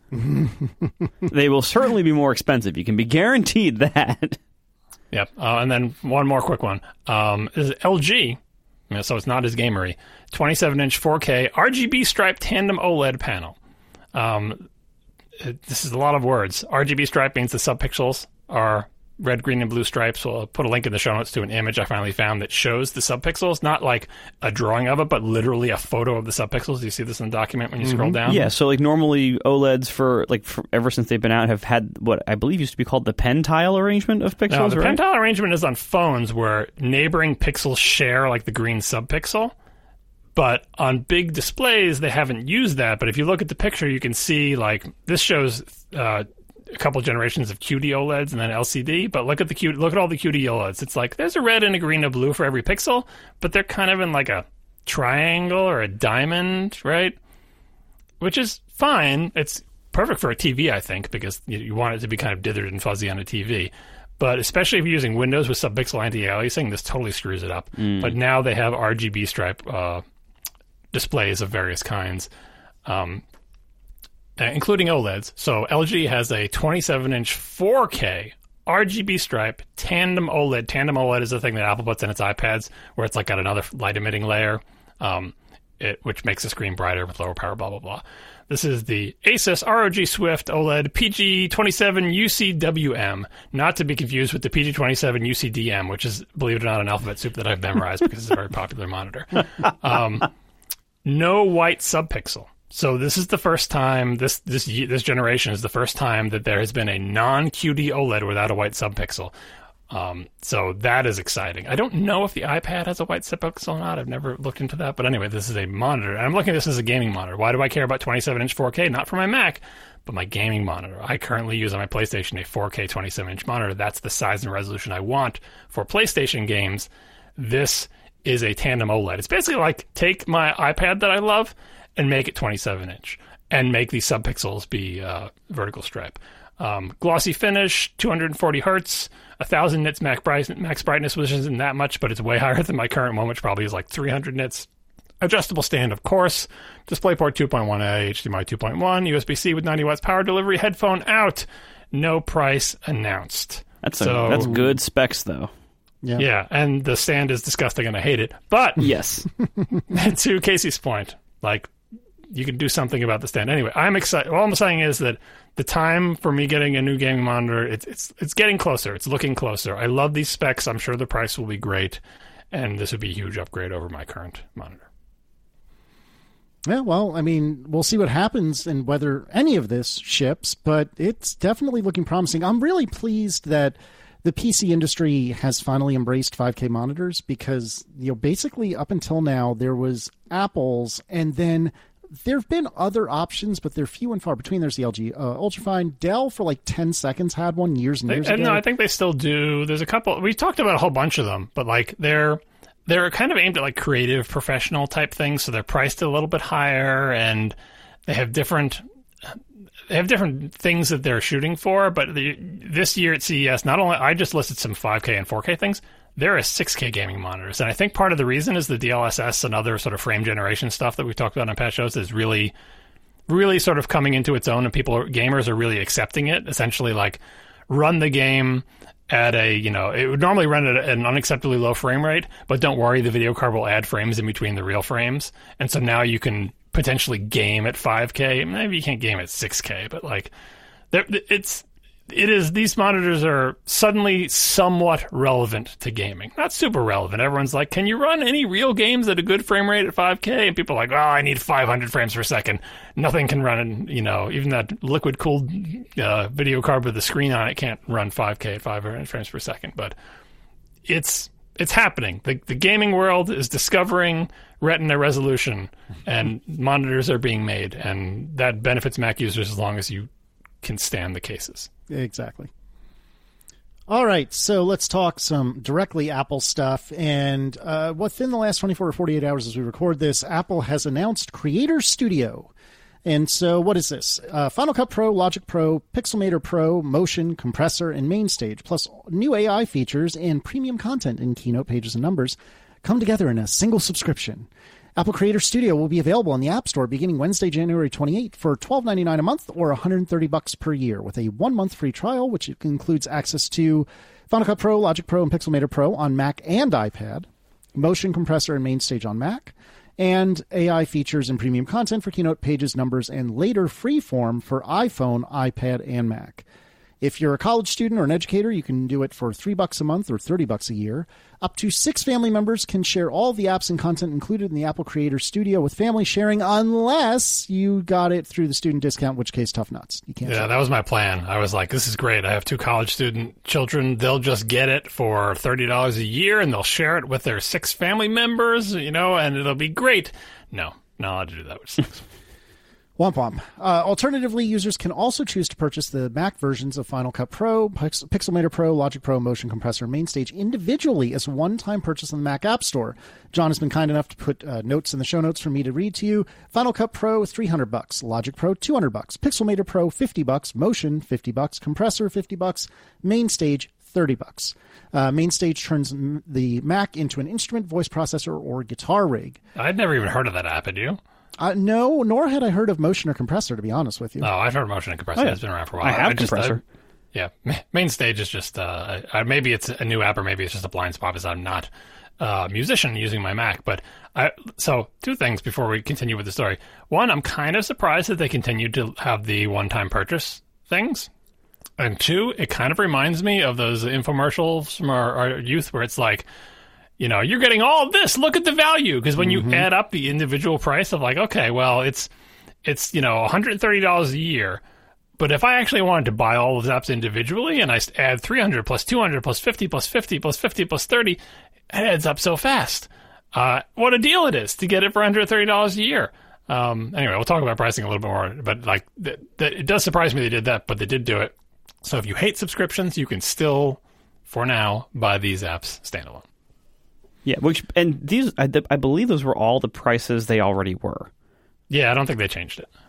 They will certainly be more expensive. You can be guaranteed that. Yep. Uh, and then one more quick one. Um, this is L G, you know, so it's not as gamery. twenty-seven inch four K R G B striped tandem OLED panel. Um, it, this is a lot of words. R G B stripe means the subpixels are red, green, and blue stripes. So I'll put a link in the show notes to an image I finally found that shows the subpixels, not like a drawing of it, but literally a photo of the subpixels. Do you see this in the document when you mm-hmm. scroll down? Yeah, so like normally OLEDs for like for, ever since they've been out have had what I believe used to be called the pen tile arrangement of pixels. No, the right? pen tile arrangement is on phones where neighboring pixels share like the green subpixel. But on big displays, they haven't used that. But if you look at the picture, you can see like this shows uh, a couple generations of Q D OLEDs and then L C D. But look at the Q, look at all the Q D OLEDs. It's like there's a red and a green and a blue for every pixel, but they're kind of in like a triangle or a diamond, right? Which is fine. It's perfect for a T V, I think, because you, you want it to be kind of dithered and fuzzy on a T V. But especially if you're using Windows with subpixel anti-aliasing, this totally screws it up. Mm. But now they have R G B stripe uh, displays of various kinds. Um, including OLEDs. So L G has a twenty-seven inch four K R G B stripe tandem OLED. Tandem OLED is the thing that Apple puts in its iPads, where it's like got another light emitting layer, um, it, which makes the screen brighter with lower power, blah, blah, blah. This is the Asus R O G Swift OLED P G twenty-seven U C W M, not to be confused with the P G twenty-seven U C D M, which is, believe it or not, an alphabet soup that I've memorized because it's a very popular monitor. Um, no white subpixel. So this is the first time, this this this generation is the first time that there has been a non-Q D OLED without a white subpixel. Um, so that is exciting. I don't know if the iPad has a white subpixel or not. I've never looked into that. But anyway, this is a monitor. And I'm looking at this as a gaming monitor. Why do I care about twenty-seven inch four K? Not for my Mac, but my gaming monitor. I currently use on my PlayStation a four K twenty-seven inch monitor. That's the size and resolution I want for PlayStation games. This is a tandem OLED. It's basically like take my iPad that I love and make it twenty-seven inch and make these subpixels be uh, vertical stripe. Um, glossy finish, two hundred forty hertz, one thousand nits max, bright- max brightness, which isn't that much, but it's way higher than my current one, which probably is like three hundred nits. Adjustable stand, of course. DisplayPort two point one A, H D M I two point one, U S B-C with ninety watts power delivery, headphone out. No price announced. That's so, a, that's good specs, though. Yeah. yeah, and the stand is disgusting and I hate it. But yes, to Casey's point, like, you can do something about the stand. Anyway, I'm excited. All I'm saying is that the time for me getting a new gaming monitor, it's it's it's getting closer. It's looking closer. I love these specs. I'm sure the price will be great, and this would be a huge upgrade over my current monitor. Yeah, well, I mean, we'll see what happens and whether any of this ships, but it's definitely looking promising. I'm really pleased that the P C industry has finally embraced five K monitors because, you know, basically up until now there was Apple's, and then there have been other options, but they're few and far between. There's the L G uh, Ultrafine. Dell for like ten seconds had one years and they, years and ago. No, I think they still do. There's a couple. We talked about a whole bunch of them, but like they're they're kind of aimed at like creative, professional type things. So they're priced a little bit higher, and they have different they have different things that they're shooting for. But the, this year at C E S, not only I just listed some five K and four K things. There are six K gaming monitors, and I think part of the reason is the D L S S and other sort of frame generation stuff that we've talked about on past shows is really, really sort of coming into its own, and people, gamers are really accepting it. Essentially, like, run the game at a, you know, it would normally run at an unacceptably low frame rate, but don't worry, the video card will add frames in between the real frames, and so now you can potentially game at five K. Maybe you can't game at six K, but like, it's... It is, these monitors are suddenly somewhat relevant to gaming. Not super relevant. Everyone's like, can you run any real games at a good frame rate at five K? And people are like, oh, I need five hundred frames per second. Nothing can run, you know, even that liquid-cooled uh, video card with the screen on it can't run five K at five hundred frames per second. But it's it's happening. The, the gaming world is discovering Retina resolution, and monitors are being made, and that benefits Mac users as long as you can stand the cases. Exactly. All right, so let's talk some directly Apple stuff. And uh, within the last twenty-four or forty-eight hours as we record this, Apple has announced Creator Studio. And so what is this? Uh, Final Cut Pro, Logic Pro, Pixelmator Pro, Motion, Compressor, and MainStage, plus new A I features and premium content in Keynote, Pages, and Numbers come together in a single subscription. Apple Creator Studio will be available in the App Store beginning Wednesday, January twenty-eighth for twelve ninety-nine a month or one hundred thirty bucks per year with a one-month free trial, which includes access to Final Cut Pro, Logic Pro, and Pixelmator Pro on Mac and iPad, Motion Compressor and MainStage on Mac, and A I features and premium content for Keynote, Pages, Numbers, and later Freeform for iPhone, iPad, and Mac. If you're a college student or an educator, you can do it for three bucks a month or thirty bucks a year. Up to six family members can share all the apps and content included in the Apple Creator Studio with family sharing, unless you got it through the student discount, in which case, tough nuts. You can't. Yeah, that was my plan. I was like, this is great. I have two college student children. They'll just get it for thirty dollars a year, and they'll share it with their six family members, you know, and it'll be great. No, not allowed to do that, which sucks. Womp womp. Uh, alternatively, users can also choose to purchase the Mac versions of Final Cut Pro, Pix- Pixelmator Pro, Logic Pro, Motion Compressor, and MainStage individually as a one-time purchase in the Mac App Store. John has been kind enough to put uh, notes in the show notes for me to read to you. Final Cut Pro, three hundred bucks. Logic Pro, two hundred bucks. Pixelmator Pro, fifty bucks. Motion, fifty bucks. Compressor, fifty bucks. MainStage, thirty bucks. Uh, MainStage turns m- the Mac into an instrument, voice processor, or guitar rig. I'd never even heard of that app, had you? Uh, no, nor had I heard of Motion or Compressor, to be honest with you. No, I've heard of Motion and Compressor. Oh, yeah. It's been around for a while. I have I just, Compressor. I, yeah, MainStage is just, uh, I, maybe it's a new app or maybe it's just a blind spot because I'm not a musician using my Mac. But I, so two things before we continue with the story. One, I'm kind of surprised that they continue to have the one-time purchase things. And two, it kind of reminds me of those infomercials from our, our youth where it's like, you know, you're getting all of this. Look at the value. Because when mm-hmm. you add up the individual price of like, okay, well, it's, it's you know, one hundred thirty dollars a year. But if I actually wanted to buy all of those apps individually and I add three hundred plus two hundred plus fifty plus fifty plus fifty plus thirty, it adds up so fast. Uh, what a deal it is to get it for one hundred thirty dollars a year. Um, anyway, we'll talk about pricing a little bit more. But like, th- th- it does surprise me they did that, but they did do it. So if you hate subscriptions, you can still, for now, buy these apps standalone. Yeah, which and these I, I believe those were all the prices they already were. Yeah, I don't think they changed it.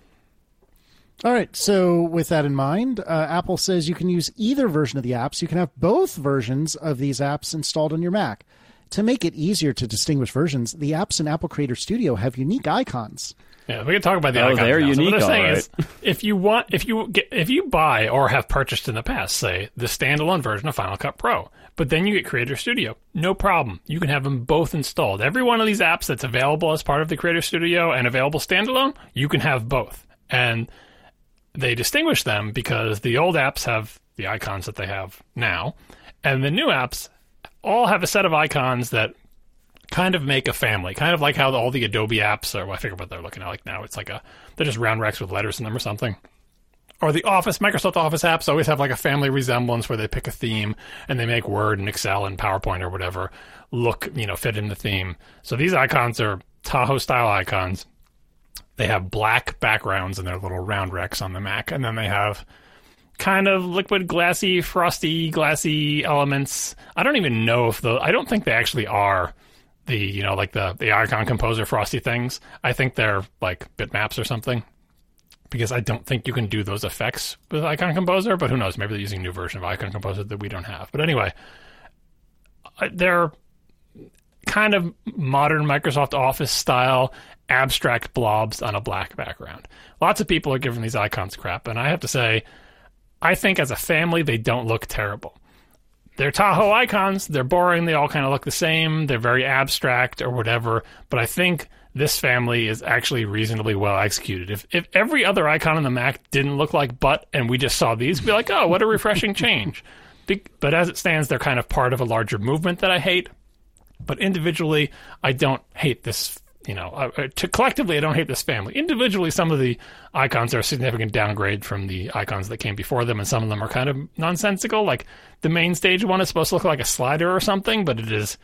All right, so with that in mind, uh, Apple says you can use either version of the apps. You can have both versions of these apps installed on your Mac. To make it easier to distinguish versions, the apps in Apple Creator Studio have unique icons. Yeah, we can talk about the oh, icons they're now. unique. So what they're saying all right. is, if you want, if you get, if you buy or have purchased in the past, say the standalone version of Final Cut Pro, but then you get Creator Studio, no problem. You can have them both installed. Every one of these apps that's available as part of the Creator Studio and available standalone, you can have both. And they distinguish them because the old apps have the icons that they have now, and the new apps all have a set of icons that kind of make a family, kind of like how all the Adobe apps are. Well, I forget what they're looking at like now. It's like a, they're just round rects with letters in them or something. Or the Office, Microsoft Office apps always have like a family resemblance where they pick a theme and they make Word and Excel and PowerPoint or whatever look, you know, fit in the theme. So these icons are Tahoe style icons. They have black backgrounds and they're little round rects on the Mac. And then they have kind of liquid, glassy, frosty, glassy elements. I don't even know if the, I don't think they actually are the, you know, like the, the Icon Composer frosty things. I think they're like bitmaps or something, because I don't think you can do those effects with Icon Composer, but who knows? Maybe they're using a new version of Icon Composer that we don't have. But anyway, they're kind of modern Microsoft Office style abstract blobs on a black background. Lots of people are giving these icons crap, and I have to say, I think as a family, they don't look terrible. They're Tahoe icons. They're boring. They all kind of look the same. They're very abstract or whatever. But I think this family is actually reasonably well executed. If if every other icon on the Mac didn't look like butt and we just saw these, we'd be like, oh, what a refreshing change. But as it stands, they're kind of part of a larger movement that I hate. But individually, I don't hate this. You know, uh, to, collectively, I don't hate this family. Individually, some of the icons are a significant downgrade from the icons that came before them, and some of them are kind of nonsensical. Like the MainStage one is supposed to look like a slider or something, but it is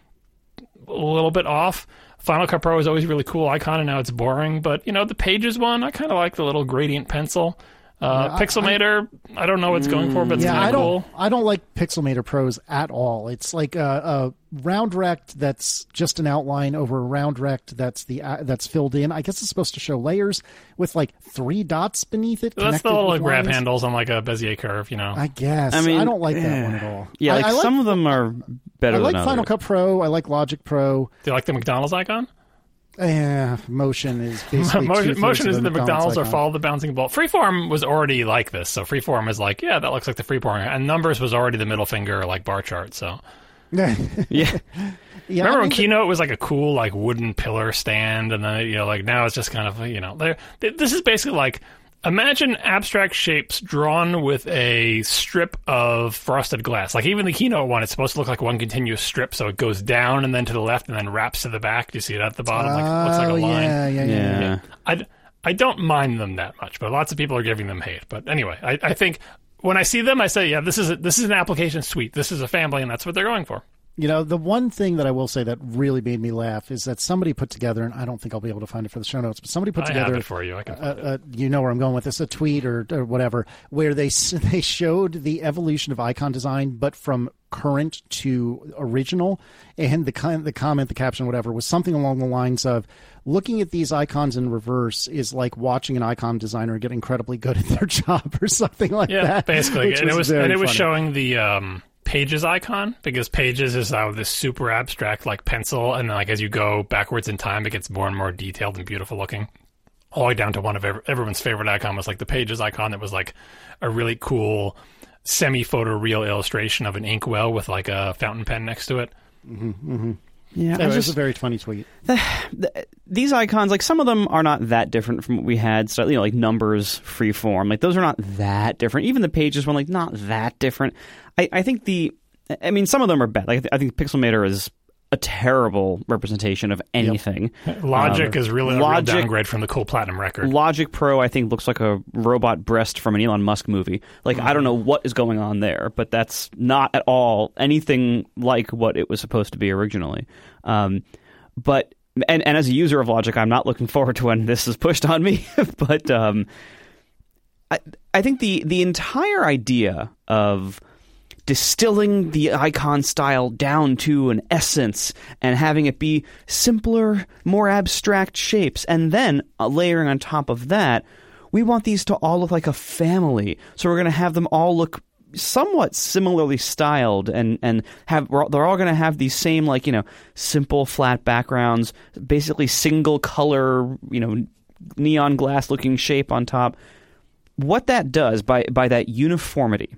a little bit off. Final Cut Pro is always a really cool icon, and now it's boring. But, you know, the Pages one, I kind of like the little gradient pencil. Uh, yeah, Pixelmator, I, I, I don't know what it's going for, but it's yeah, kind of cool. I don't like Pixelmator Pros at all. It's like a, a round rect that's just an outline over a round rect that's the uh, that's filled in. I guess it's supposed to show layers with like three dots beneath it. That's the little like, grab handles on like a Bezier curve, you know. I guess. I mean, I don't like that eh. one at all. Yeah, I, like I like, some of them are better I like than Final others. Cut Pro. I like Logic Pro. Do you like the McDonald's icon? Yeah, motion is basically motion, motion is the McDonald's, McDonald's or follow the bouncing ball. Freeform was already like this, so Freeform is like, yeah, that looks like the Freeform, and Numbers was already the middle finger like bar chart. So yeah, Yeah. yeah. remember I mean, when Keynote was like a cool like wooden pillar stand, and then you know like now it's just kind of you know they're- this is basically like. Imagine abstract shapes drawn with a strip of frosted glass. Like even the Keynote one, it's supposed to look like one continuous strip, so it goes down and then to the left and then wraps to the back. Do you see it at the bottom? Like it looks like a oh, line. yeah, yeah, yeah. Yeah. I, I don't mind them that much, but lots of people are giving them hate. But anyway, I, I think when I see them, I say, yeah, this is a, this is an application suite. This is a family, and that's what they're going for. You know, the one thing that I will say that really made me laugh is that somebody put together, and I don't think I'll be able to find it for the show notes, but somebody put I together have it for you. I can find uh, uh, you know where I'm going with this, a tweet or, or whatever, where they s- they showed the evolution of icon design, but from current to original, and the kind, the comment, the caption, whatever, was something along the lines of, looking at these icons in reverse is like watching an icon designer get incredibly good at their job, or something like yeah, that. basically, which and it was very and it was funny. showing the. Um, Pages icon, because Pages is now this super abstract like pencil, and then like as you go backwards in time, it gets more and more detailed and beautiful looking, all the way down to one of ev- everyone's favorite icon was like the Pages icon that was like a really cool semi-photoreal illustration of an inkwell with like a fountain pen next to it. Yeah, Anyway, I it was just, a very funny tweet. the, these icons, like some of them are not that different from what we had. So, you know, like Numbers, Freeform, like those are not that different. Even the Pages one, like not that different. I, I think the, I mean, some of them are bad. Like I think Pixelmator is a terrible representation of anything. Logic Um, is really a Logic- real downgrade from the cool Platinum record. Logic Pro, I think, looks like a robot breast from an Elon Musk movie. Like, I don't know what is going on there, but that's not at all anything like what it was supposed to be originally. Um, but and, and as a user of Logic, I'm not looking forward to when this is pushed on me. but um, I, I think the the entire idea of distilling the icon style down to an essence and having it be simpler, more abstract shapes, and then uh, layering on top of that, we want these to all look like a family. So we're going to have them all look somewhat similarly styled, and and have we're, they're all going to have these same, like, you know, simple flat backgrounds, basically single color, you know, neon glass looking shape on top. What that does by by that uniformity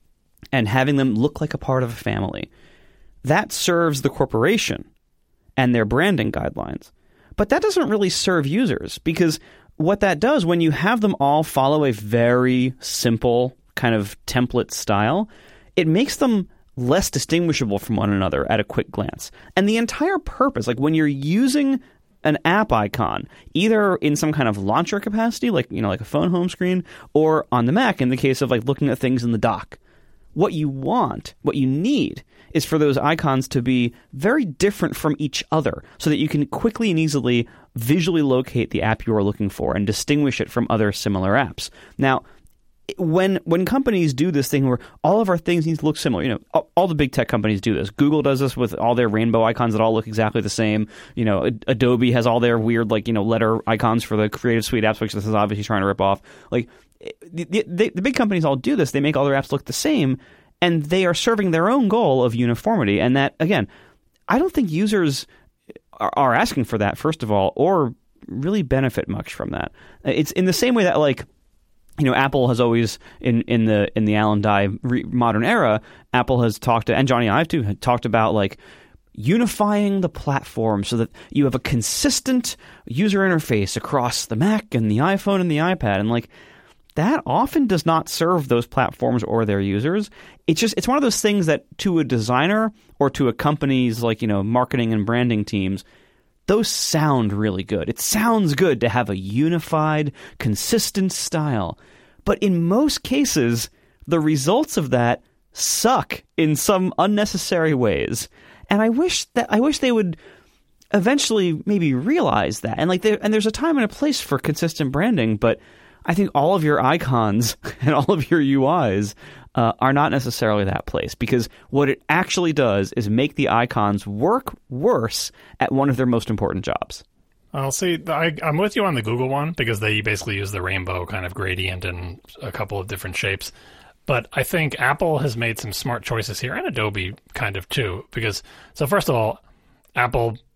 and having them look like a part of a family, that serves the corporation and their branding guidelines. But that doesn't really serve users, because what that does, when you have them all follow a very simple kind of template style, it makes them less distinguishable from one another at a quick glance. And the entire purpose, like when you're using an app icon, either in some kind of launcher capacity, like, you know, like a phone home screen, or on the Mac in the case of like looking at things in the dock, what you want, what you need, is for those icons to be very different from each other, so that you can quickly and easily visually locate the app you are looking for and distinguish it from other similar apps. Now, when when companies do this thing where all of our things need to look similar, you know, all, all the big tech companies do this. Google does this with all their rainbow icons that all look exactly the same. You know, Adobe has all their weird, like, you know, letter icons for the Creative Suite apps, which this is obviously trying to rip off. Like, the, the, the big companies all do this. They make all their apps look the same, and they are serving their own goal of uniformity. And that, again, I don't think users are, are asking for that, first of all, or really benefit much from that. It's in the same way that, like, you know, Apple has always, in, in the in the Alan Dye re- modern era, Apple has talked to, and Johnny Ive too, had talked about, like, unifying the platform so that you have a consistent user interface across the Mac and the iPhone and the iPad. And, like, that often does not serve those platforms or their users. It's just, it's one of those things that to a designer or to a company's, like, you know, marketing and branding teams, those sound really good. It sounds good to have a unified, consistent style. But in most cases, the results of that suck in some unnecessary ways. And I wish that I wish they would eventually maybe realize that. And like there, and there's a time and a place for consistent branding, but I think all of your icons and all of your U Is uh, are not necessarily that place, because what it actually does is make the icons work worse at one of their most important jobs. I'll see. I, I'm with you on the Google one, because they basically use the rainbow kind of gradient in a couple of different shapes. But I think Apple has made some smart choices here, and Adobe kind of too. Because, so first of all, Apple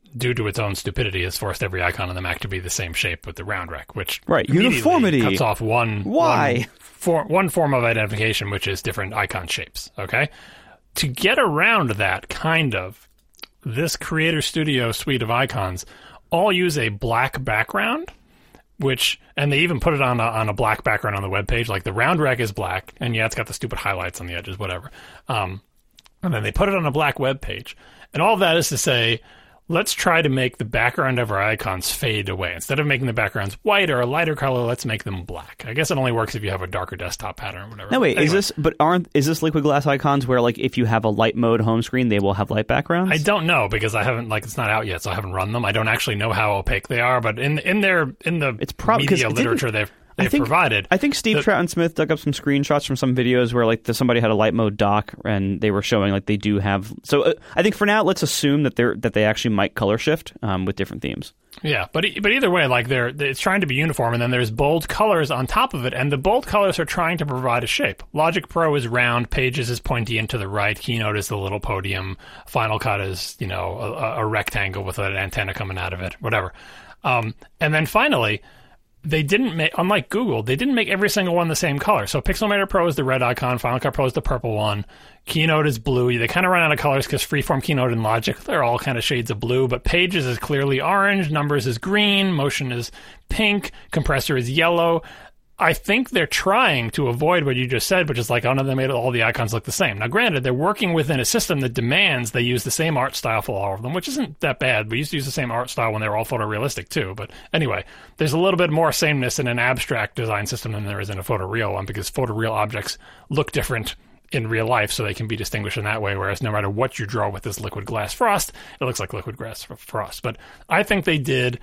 due to its own stupidity, has forced every icon on the Mac to be the same shape with the round rec, which right immediately uniformity cuts off one why one, for, one form of identification, which is different icon shapes. Okay, to get around that, kind of, this Creator Studio suite of icons all use a black background, which, and they even put it on a, on a black background on the webpage. Like the round rec is black, and yeah, it's got the stupid highlights on the edges, whatever. Um, and then they put it on a black webpage. And all of that is to say, let's try to make the background of our icons fade away. Instead of making the backgrounds white or a lighter color, let's make them black. I guess it only works if you have a darker desktop pattern or whatever. No, wait, anyway. is this, but aren't, is this Liquid Glass icons where, like, if you have a light mode home screen, they will have light backgrounds? I don't know, because I haven't, like, it's not out yet, so I haven't run them. I don't actually know how opaque they are, but in in their, in the it's prob- media literature they've, they've I think, provided. I think Steve the, Troughton-Smith dug up some screenshots from some videos where, like, the, somebody had a light mode dock and they were showing, like, they do have. So uh, I think for now, let's assume that they're that they actually might color shift um, with different themes. Yeah, but but either way, like they're it's trying to be uniform, and then there's bold colors on top of it, and the bold colors are trying to provide a shape. Logic Pro is round, Pages is pointy and to the right, Keynote is the little podium, Final Cut is, you know, a, a rectangle with an antenna coming out of it, whatever. Um, and then finally, they didn't make, unlike Google, they didn't make every single one the same color. So Pixelmator Pro is the red icon, Final Cut Pro is the purple one, Keynote is blue. They kind of run out of colors because Freeform, Keynote, and Logic, they're all kind of shades of blue, but Pages is clearly orange, Numbers is green, Motion is pink, Compressor is yellow. I think they're trying to avoid what you just said, which is like, oh no, they made all the icons look the same. Now, granted, they're working within a system that demands they use the same art style for all of them, which isn't that bad. We used to use the same art style when they were all photorealistic too. But anyway, there's a little bit more sameness in an abstract design system than there is in a photoreal one, because photoreal objects look different in real life, so they can be distinguished in that way, whereas no matter what you draw with this Liquid Glass Frost, it looks like Liquid Glass Frost. But I think they did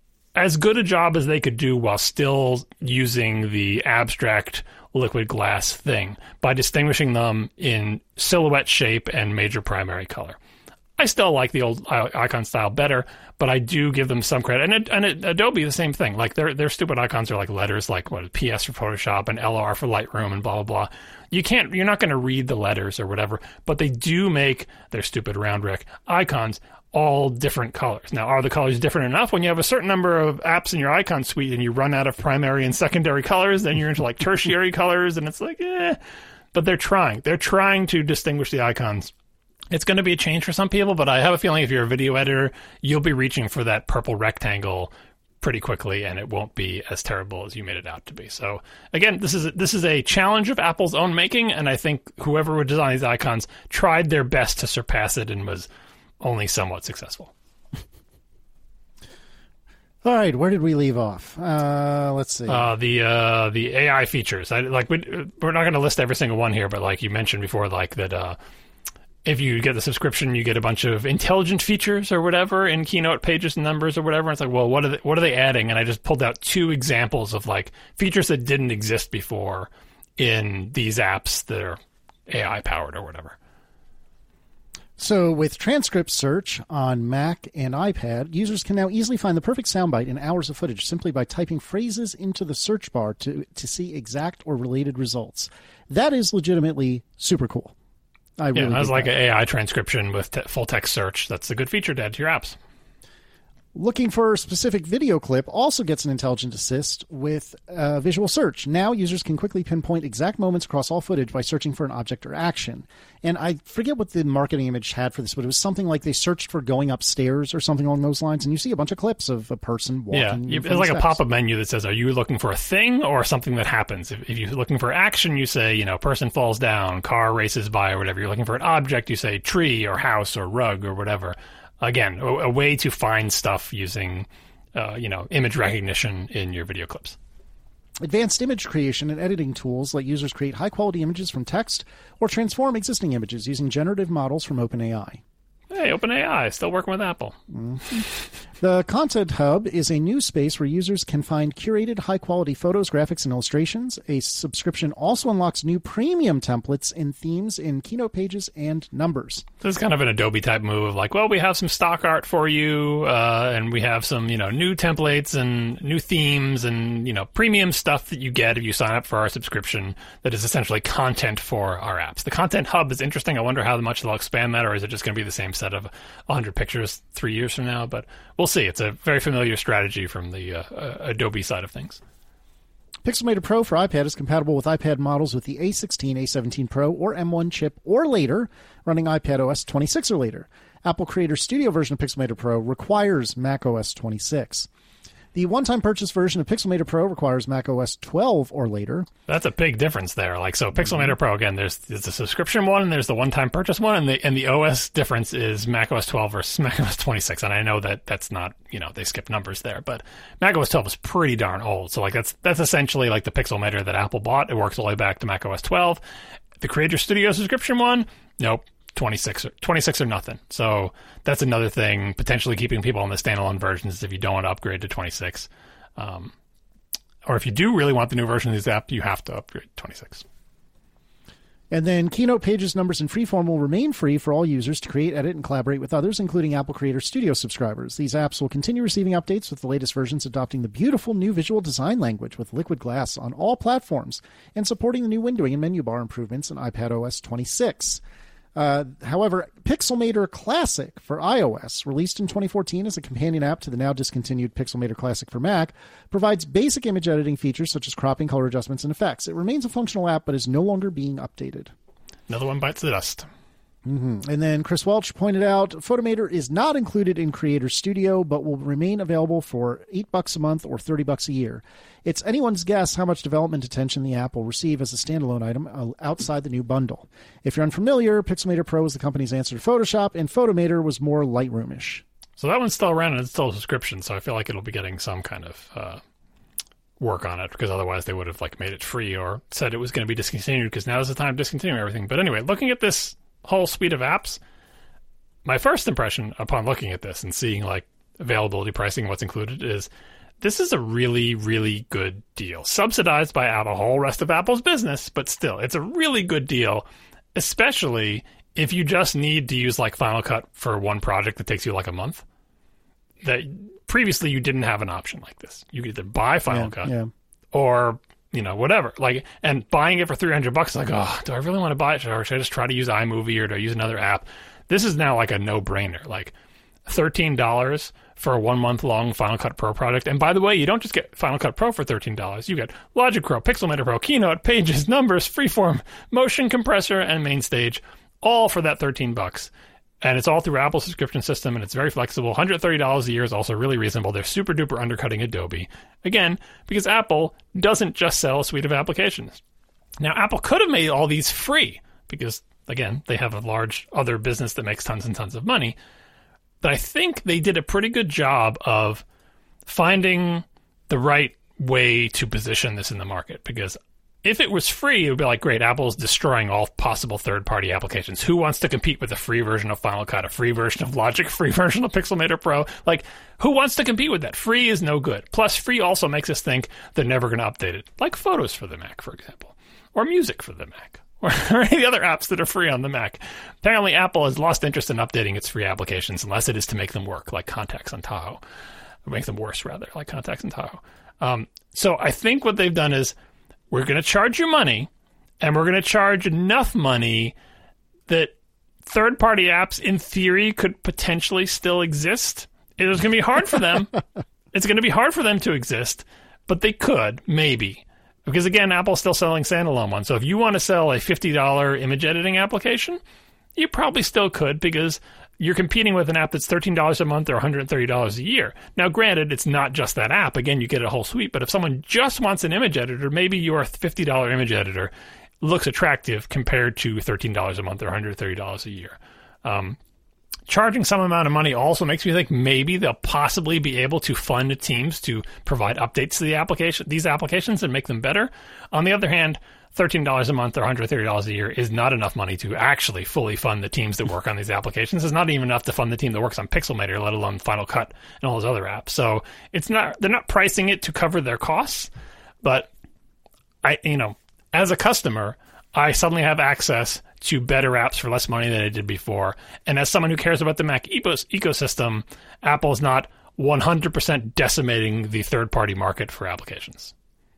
as good a job as they could do while still using the abstract liquid glass thing by distinguishing them in silhouette shape and major primary color. I still like the old icon style better, but I do give them some credit. And, and it, Adobe, the same thing. Like their their stupid icons are like letters, like what P S for Photoshop and L R for Lightroom and blah blah blah. You can't, you're not going to read the letters or whatever, but they do make their stupid round rec icons all different colors. Now, are the colors different enough? When you have a certain number of apps in your icon suite and you run out of primary and secondary colors, then you're into like tertiary colors, and it's like, eh. But they're trying. They're trying to distinguish the icons. It's going to be a change for some people, but I have a feeling if you're a video editor, you'll be reaching for that purple rectangle pretty quickly, and it won't be as terrible as you made it out to be. So again, this is a, this is a challenge of Apple's own making, and I think whoever would design these icons tried their best to surpass it and was only somewhat successful. All right, where did we leave off? Uh, let's see. Uh, the uh, the A I features. I, like we, we're not going to list every single one here, but like you mentioned before, like that. Uh, if you get the subscription, you get a bunch of intelligent features or whatever in Keynote, Pages, and Numbers or whatever. And it's like, well, what are they, what are they adding? And I just pulled out two examples of like features that didn't exist before in these apps that are A I powered or whatever. So with transcript search on Mac and iPad, users can now easily find the perfect soundbite in hours of footage simply by typing phrases into the search bar to, to see exact or related results. That is legitimately super cool. I yeah, really that's like that. an A I transcription with te- full text search. That's a good feature to add to your apps. Looking for a specific video clip also gets an intelligent assist with uh, visual search. Now users can quickly pinpoint exact moments across all footage by searching for an object or action. And I forget what the marketing image had for this, but it was something like they searched for going upstairs or something along those lines, and you see a bunch of clips of a person walking. Yeah, it's like a pop-up menu that says, are you looking for a thing or something that happens? If, if you're looking for action, you say, you know, person falls down, car races by or whatever. You're looking for an object, you say tree or house or rug or whatever. Again, a, a way to find stuff using, uh, you know, image recognition in your video clips. Advanced image creation and editing tools let users create high-quality images from text or transform existing images using generative models from OpenAI. Hey, OpenAI, still working with Apple. Mm-hmm. The Content Hub is a new space where users can find curated high-quality photos, graphics, and illustrations. A subscription also unlocks new premium templates and themes in Keynote Pages and Numbers. This is kind of an Adobe-type move. Like, well, we have some stock art for you, uh, and we have some, you know, new templates and new themes and, you know, premium stuff that you get if you sign up for our subscription that is essentially content for our apps. The Content Hub is interesting. I wonder how much they'll expand that, or is it just going to be the same set of one hundred pictures three years from now? But we'll see. It's a very familiar strategy from the uh, uh, Adobe side of things. Pixelmator Pro for iPad is compatible with iPad models with the A sixteen, A seventeen Pro, or M one chip or later, running iPad O S twenty-six or later. Apple Creator Studio version of Pixelmator Pro requires Mac O S twenty-six. The one-time purchase version of Pixelmator Pro requires Mac O S twelve or later. That's a big difference there. Like, so Pixelmator Pro, again, there's, there's the subscription one and there's the one-time purchase one, and the and the O S difference is Mac O S twelve versus Mac O S twenty-six. And I know that that's not, you know, they skipped numbers there, but Mac O S twelve is pretty darn old. So, like, that's that's essentially like the Pixelmator that Apple bought. It works all the way back to Mac O S twelve. The Creator Studio subscription one, nope. twenty-six or, twenty-six or nothing. So that's another thing, potentially keeping people on the standalone versions if you don't want to upgrade to twenty-six. Um, or if you do really want the new version of this app, you have to upgrade to twenty-six. And then Keynote Pages, Numbers, and Freeform will remain free for all users to create, edit, and collaborate with others, including Apple Creator Studio subscribers. These apps will continue receiving updates with the latest versions adopting the beautiful new visual design language with Liquid Glass on all platforms and supporting the new windowing and menu bar improvements in iPad O S twenty-six. Uh, however, Pixelmator Classic for iOS, released in twenty fourteen as a companion app to the now discontinued Pixelmator Classic for Mac, provides basic image editing features such as cropping, color adjustments, and effects. It remains a functional app, but is no longer being updated. Another one bites the dust. Mm-hmm. And then Chris Welch pointed out, Photomator is not included in Creator Studio, but will remain available for eight bucks a month or thirty bucks a year. It's anyone's guess how much development attention the app will receive as a standalone item outside the new bundle. If you're unfamiliar, Pixelmator Pro is the company's answer to Photoshop, and Photomator was more Lightroom-ish. So that one's still around and it's still a subscription, so I feel like it'll be getting some kind of uh, work on it, because otherwise they would have like made it free or said it was going to be discontinued, because now is the time to discontinue everything. But anyway, looking at this whole suite of apps, my first impression upon looking at this and seeing like availability, pricing, what's included, is this is a really, really good deal. Subsidized by the whole rest of Apple's business, but still, it's a really good deal, especially if you just need to use like Final Cut for one project that takes you like a month. That previously you didn't have an option like this. You could either buy Final Yeah, Cut yeah. or, you know, whatever. Like, and buying it for three hundred bucks, like, oh, do I really want to buy it? Or should I just try to use iMovie, or do I use another app? This is now like a no-brainer. Like, thirteen dollars for a one-month-long Final Cut Pro project. And by the way, you don't just get Final Cut Pro for thirteen dollars. You get Logic Pro, Pixelmator Pro, Keynote, Pages, Numbers, Freeform, Motion Compressor, and Mainstage, all for that thirteen bucks. And it's all through Apple's subscription system, and it's very flexible. one hundred thirty dollars a year is also really reasonable. They're super duper undercutting Adobe. Again, because Apple doesn't just sell a suite of applications. Now, Apple could have made all these free because, again, they have a large other business that makes tons and tons of money. But I think they did a pretty good job of finding the right way to position this in the market, because if it was free, it would be like, great, Apple's destroying all possible third-party applications. Who wants to compete with a free version of Final Cut, a free version of Logic, a free version of Pixelmator Pro? Like, who wants to compete with that? Free is no good. Plus, free also makes us think they're never going to update it, like Photos for the Mac, for example, or Music for the Mac, or any other apps that are free on the Mac. Apparently, Apple has lost interest in updating its free applications unless it is to make them work, like Contacts on Tahoe. Or make them worse, rather, like Contacts on Tahoe. Um, so I think what they've done is, we're going to charge you money, and we're going to charge enough money that third-party apps, in theory, could potentially still exist. It was going to be hard for them. It's going to be hard for them to exist, but they could, maybe. Because, again, Apple's still selling standalone ones. So if you want to sell a fifty dollars image editing application, you probably still could, because you're competing with an app that's thirteen dollars a month or one hundred thirty dollars a year. Now, granted, it's not just that app. Again, you get a whole suite. But if someone just wants an image editor, maybe your fifty dollars image editor looks attractive compared to thirteen dollars a month or one hundred thirty dollars a year. Um, charging some amount of money also makes me think maybe they'll possibly be able to fund teams to provide updates to the application, these applications, and make them better. On the other hand, thirteen dollars a month or one hundred thirty dollars a year is not enough money to actually fully fund the teams that work on these applications. It's not even enough to fund the team that works on Pixelmator, let alone Final Cut and all those other apps. So it's not, they're not pricing it to cover their costs, but I, you know, as a customer, I suddenly have access to better apps for less money than I did before. And as someone who cares about the Mac ecos- ecosystem, Apple is not one hundred percent decimating the third-party market for applications.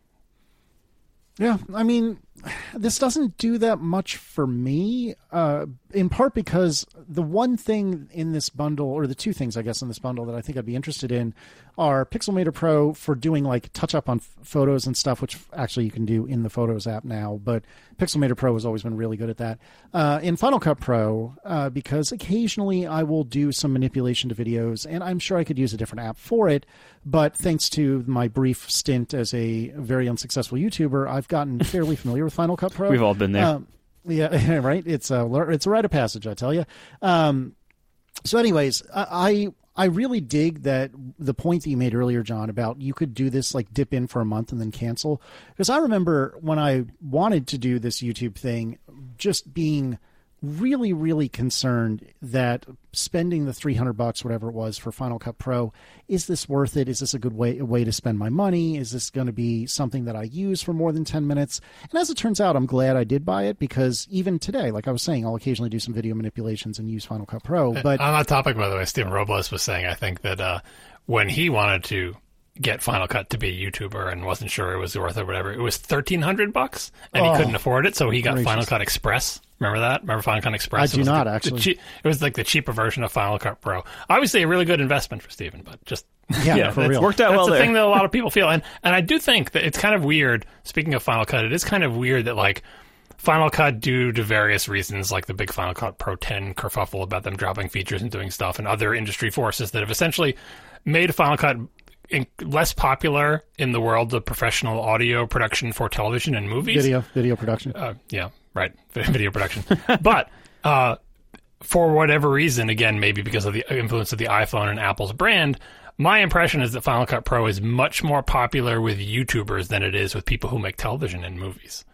Yeah, I mean, this doesn't do that much for me, uh, in part because the one thing in this bundle, or the two things, I guess, in this bundle that I think I'd be interested in are Pixelmator Pro for doing, like, touch-up on f- photos and stuff, which actually you can do in the Photos app now, but Pixelmator Pro has always been really good at that. Uh, in Final Cut Pro, uh, because occasionally I will do some manipulation to videos, and I'm sure I could use a different app for it, but thanks to my brief stint as a very unsuccessful YouTuber, I've gotten fairly familiar with Final Cut Pro. We've all been there. Um, yeah, right. It's a it's a rite of passage, I tell you. Um, so, anyways, I I really dig that the point that you made earlier, John, about you could do this, like, dip in for a month and then cancel. Because I remember when I wanted to do this YouTube thing, just being really, really concerned that spending the three hundred bucks, whatever it was, for Final Cut Pro, is this worth it? Is this a good way, a way to spend my money? Is this going to be something that I use for more than ten minutes? And as it turns out, I'm glad I did buy it, because even today, like I was saying, I'll occasionally do some video manipulations and use Final Cut Pro. But on that topic, by the way, Stephen Robles was saying, I think that uh, when he wanted to get Final Cut to be a YouTuber and wasn't sure it was worth it or whatever, it was thirteen hundred bucks, and oh, he couldn't afford it, so he got gracious. Final Cut Express. Remember that? Remember Final Cut Express? I do it not, the, actually. The che- it was like the cheaper version of Final Cut Pro. Obviously, a really good investment for Stephen, but just yeah, yeah, for it's real. worked out that's well the there. thing that a lot of people feel, and and I do think that it's kind of weird. Speaking of Final Cut, it is kind of weird that, like, Final Cut, due to various reasons, like the big Final Cut Pro ten kerfuffle about them dropping features and doing stuff, and other industry forces that have essentially made Final Cut in, less popular in the world of professional audio production for television and movies. Video, video production. Uh, yeah, right. Video production. But uh, for whatever reason, again, maybe because of the influence of the iPhone and Apple's brand, my impression is that Final Cut Pro is much more popular with YouTubers than it is with people who make television and movies.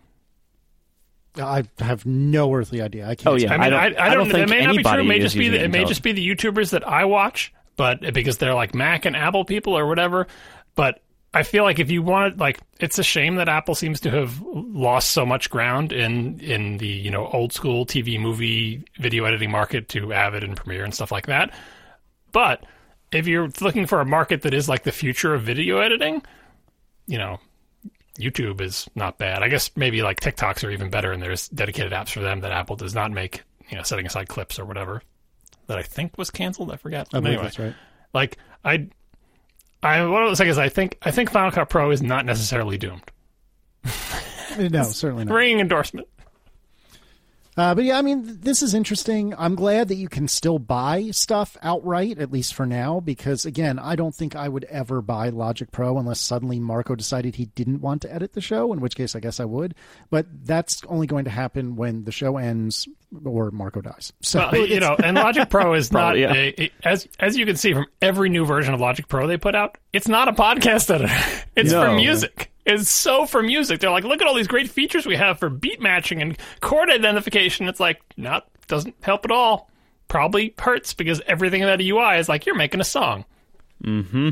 I have no earthly idea. I can't. Oh, yeah. I mean, I don't- I, I I don't, don't think it may not be true. It anybody may is just be using the, it it may in just be the YouTubers that I watch, but because they're like Mac and Apple people or whatever. But I feel like if you want, like, it's a shame that Apple seems to have lost so much ground in in the, you know, old school T V, movie, video editing market to Avid and Premiere and stuff like that. But if you're looking for a market that is like the future of video editing, you know, YouTube is not bad. I guess maybe like TikToks are even better, and there's dedicated apps for them that Apple does not make, you know, setting aside clips or whatever, that I think was canceled. I forget. I But believe anyway, that's right. like, I, I, what I was saying is I think, I think Final Cut Pro is not necessarily doomed. No, certainly not. Ringing endorsement. Uh, but yeah, I mean, this is interesting. I'm glad that you can still buy stuff outright, at least for now, because, again, I don't think I would ever buy Logic Pro unless suddenly Marco decided he didn't want to edit the show, in which case I guess I would. But that's only going to happen when the show ends or Marco dies. So, Well, you know, and Logic Pro is not, Probably, yeah. a, a, as as you can see from every new version of Logic Pro they put out, it's not a podcast editor. It's No. for music. It's so for music. They're like, look at all these great features we have for beat matching and chord identification. It's like, not, doesn't help at all. Probably hurts because everything about a U I is like, you're making a song. Mm-hmm.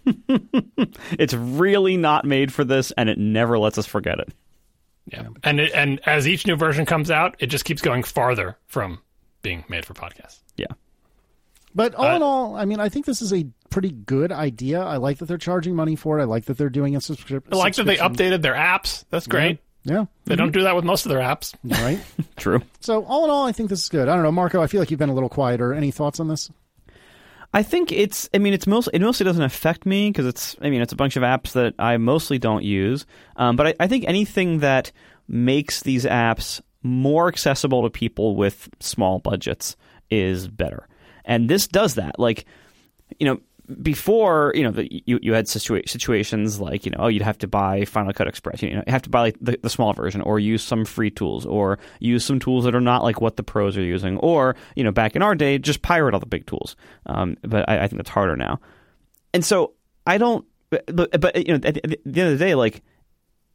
It's really not made for this, and it never lets us forget it. Yeah. And it, and as each new version comes out, it just keeps going farther from being made for podcasts. Yeah. But all Uh, in all, I mean, I think this is a pretty good idea. I like that they're charging money for it. I like that they're doing a subscription. I like that they updated their apps. That's great. Yeah. They don't do that with most of their apps. Yeah. Right. True. So all in all, I think this is good. I don't know, Marco, I feel like you've been a little quieter. Any thoughts on this? I think it's, I mean, it's mostly, it mostly doesn't affect me because it's, I mean, it's a bunch of apps that I mostly don't use. Um, but I, I think anything that makes these apps more accessible to people with small budgets is better. And this does that. Like, you know, before, you know, the, you you had situa- situations like, you know, oh, you'd have to buy Final Cut Express. You know, you have to buy like the, the small version, or use some free tools, or use some tools that are not like what the pros are using, or, you know, back in our day, just pirate all the big tools. Um, but I, I think that's harder now. And so I don't. But, but you know, at the, at the end of the day, like,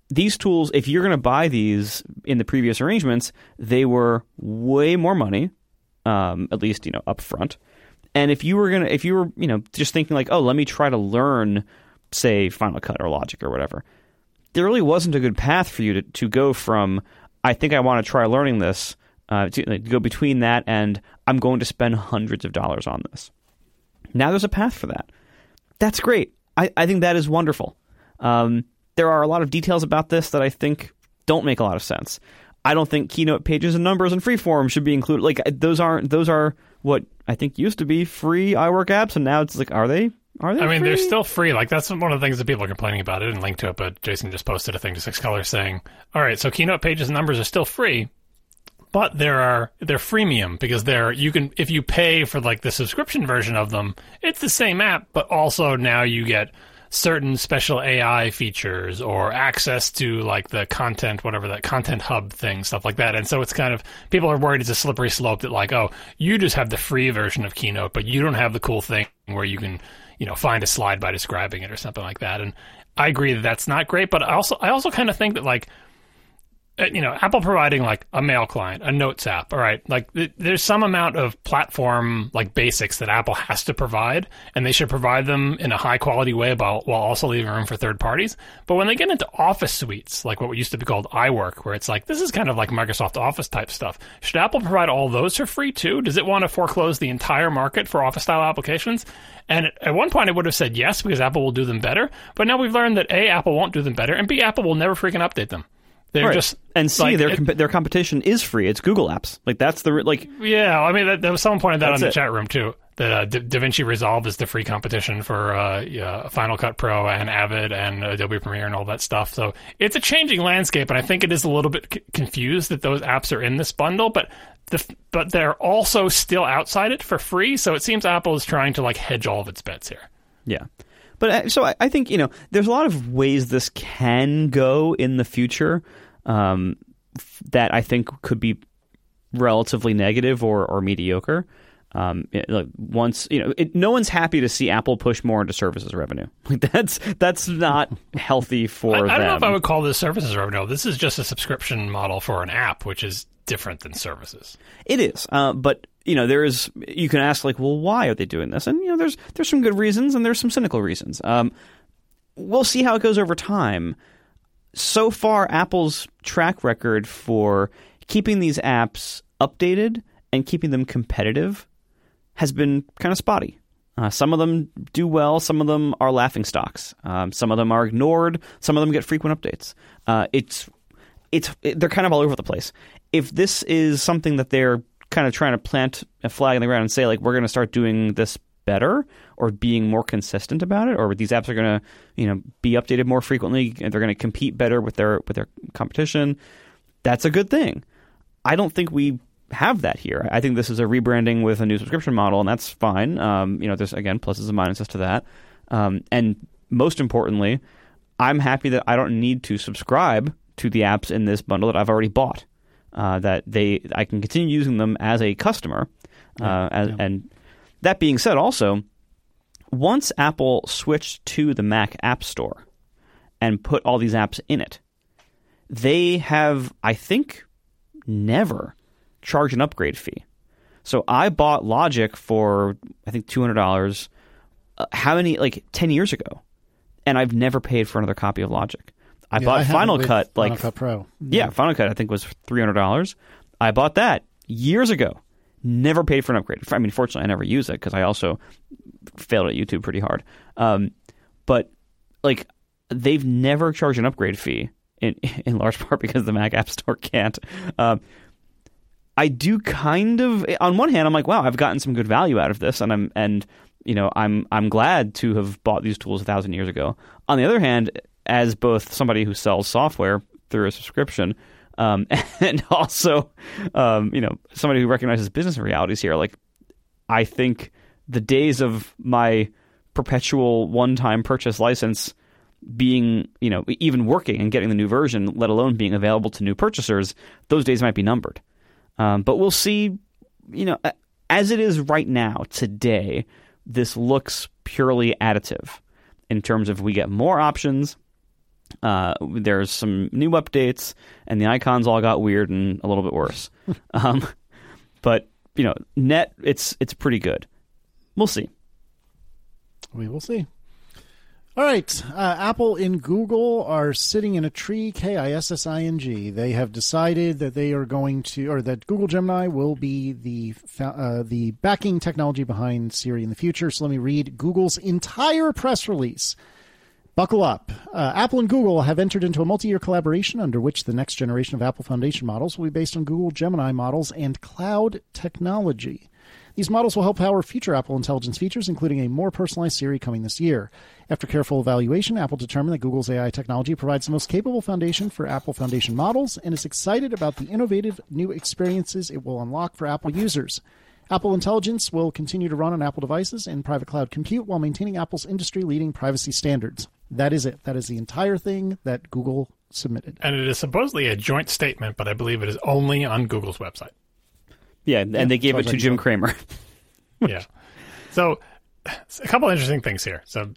these tools, if you're going to buy these in the previous arrangements, they were way more money, um, at least, you know, up front. And if you were going to, if you were, you know, just thinking like, oh, let me try to learn, say, Final Cut or Logic or whatever, there really wasn't a good path for you to, to go from, I think I want to try learning this, uh, to, like, go between that and I'm going to spend hundreds of dollars on this. Now there's a path for that. That's great. I, I think that is wonderful. Um, there are a lot of details about this that I think don't make a lot of sense. I don't think Keynote pages and numbers and freeform should be included. Like those aren't those are what I think used to be free iWork apps, and now it's like, are they? Are they? I mean, free? they're still free. Like that's one of the things that people are complaining about. I didn't link to it, but Jason just posted a thing to Six Colors saying, "All right, so Keynote pages and numbers are still free, but there are they're freemium because they're you can if you pay for like the subscription version of them, it's the same app, but also now you get certain special A I features or access to like the content, whatever that content hub thing, stuff like that. And so it's kind of, people are worried it's a slippery slope that like, oh, you just have the free version of Keynote, but you don't have the cool thing where you can, you know, find a slide by describing it or something like that. And I agree that that's not great, but I also, I also kind of think that like, you know, Apple providing like a mail client, a notes app, all right, like th- there's some amount of platform like basics that Apple has to provide, and they should provide them in a high quality way while, while also leaving room for third parties. But when they get into Office suites, like what used to be called iWork, where it's like, this is kind of like Microsoft Office type stuff, should Apple provide all those for free too? Does it want to foreclose the entire market for Office style applications? And at one point, I would have said yes, because Apple will do them better. But now we've learned that A, Apple won't do them better, and B, Apple will never freaking update them. They're right. just and see like, their it, comp- their competition is free. It's Google Apps. Like that's the like. Yeah, I mean, that, that was someone pointed that That's on the it. chat room too. That uh, Da- DaVinci Resolve is the free competition for uh, yeah, Final Cut Pro and Avid and Adobe Premiere and all that stuff. So it's a changing landscape, and I think it is a little bit c- confused that those apps are in this bundle, but the but they're also still outside it for free. So it seems Apple is trying to like hedge all of its bets here. Yeah. But uh, so I, I think, you know, there's a lot of ways this can go in the future um, f- that I think could be relatively negative or, or mediocre. Um, it, like once, you know, it, no one's happy to see Apple push more into services revenue. Like that's that's not healthy for I, them. I don't know if I would call this services revenue. This is just a subscription model for an app, which is different than services. It is, uh, but you know, there is. You can ask like, well, why are they doing this? And you know, there's there's some good reasons and there's some cynical reasons. Um, we'll see how it goes over time. So far, Apple's track record for keeping these apps updated and keeping them competitive has been kind of spotty. Uh, some of them do well. Some of them are laughingstocks. Um, some of them are ignored. Some of them get frequent updates. Uh, it's it's it, they're kind of all over the place. If this is something that they're kind of trying to plant a flag in the ground and say, like, we're going to start doing this better or being more consistent about it, or these apps are going to, you know, be updated more frequently and they're going to compete better with their with their competition, that's a good thing. I don't think we have that here. I think this is a rebranding with a new subscription model, and that's fine. Um, you know, there's, again, pluses and minuses to that. Um, and most importantly, I'm happy that I don't need to subscribe to the apps in this bundle that I've already bought. Uh, that they, I can continue using them as a customer. Uh, Yeah, as, yeah. And that being said, also, once Apple switched to the Mac App Store and put all these apps in it, they have, I think, never charged an upgrade fee. So I bought Logic for, I think, two hundred dollars, uh, how many, like ten years ago, and I've never paid for another copy of Logic. I Yeah, bought I have Final it with Cut, Final like, Cut Pro. yeah, Final Cut I think was three hundred dollars. I bought that years ago. Never paid for an upgrade. I mean, fortunately, I never use it because I also failed at YouTube pretty hard. Um, but like, they've never charged an upgrade fee in in large part because the Mac App Store can't. Um, I do kind of. On one hand, I'm like, wow, I've gotten some good value out of this, and I'm and you know, I'm I'm glad to have bought these tools a thousand years ago. On the other hand, as both somebody who sells software through a subscription, um, and also, um, you know, somebody who recognizes business realities here, like, I think the days of my perpetual one-time purchase license being, you know, even working and getting the new version, let alone being available to new purchasers, those days might be numbered. Um, but we'll see, you know, as it is right now, today, this looks purely additive in terms of we get more options. Uh, there's some new updates, and the icons all got weird and a little bit worse. um, but, you know, net, it's it's pretty good. We'll see. We will see. All right. Uh, Apple and Google are sitting in a tree, K I S S I N G. They have decided that they are going to, or that Google Gemini will be the uh, the backing technology behind Siri in the future. So let me read Google's entire press release. Buckle up. Uh, Apple and Google have entered into a multi-year collaboration under which the next generation of Apple Foundation models will be based on Google Gemini models and cloud technology. These models will help power future Apple Intelligence features, including a more personalized Siri coming this year. After careful evaluation, Apple determined that Google's A I technology provides the most capable foundation for Apple Foundation models and is excited about the innovative new experiences it will unlock for Apple users. Apple Intelligence will continue to run on Apple devices and private cloud compute while maintaining Apple's industry-leading privacy standards. That is it. That is the entire thing that Google submitted. And it is supposedly a joint statement, but I believe it is only on Google's website. Yeah, and yeah, they gave it to like Jim so. Cramer. Yeah. So, a couple interesting things here. So,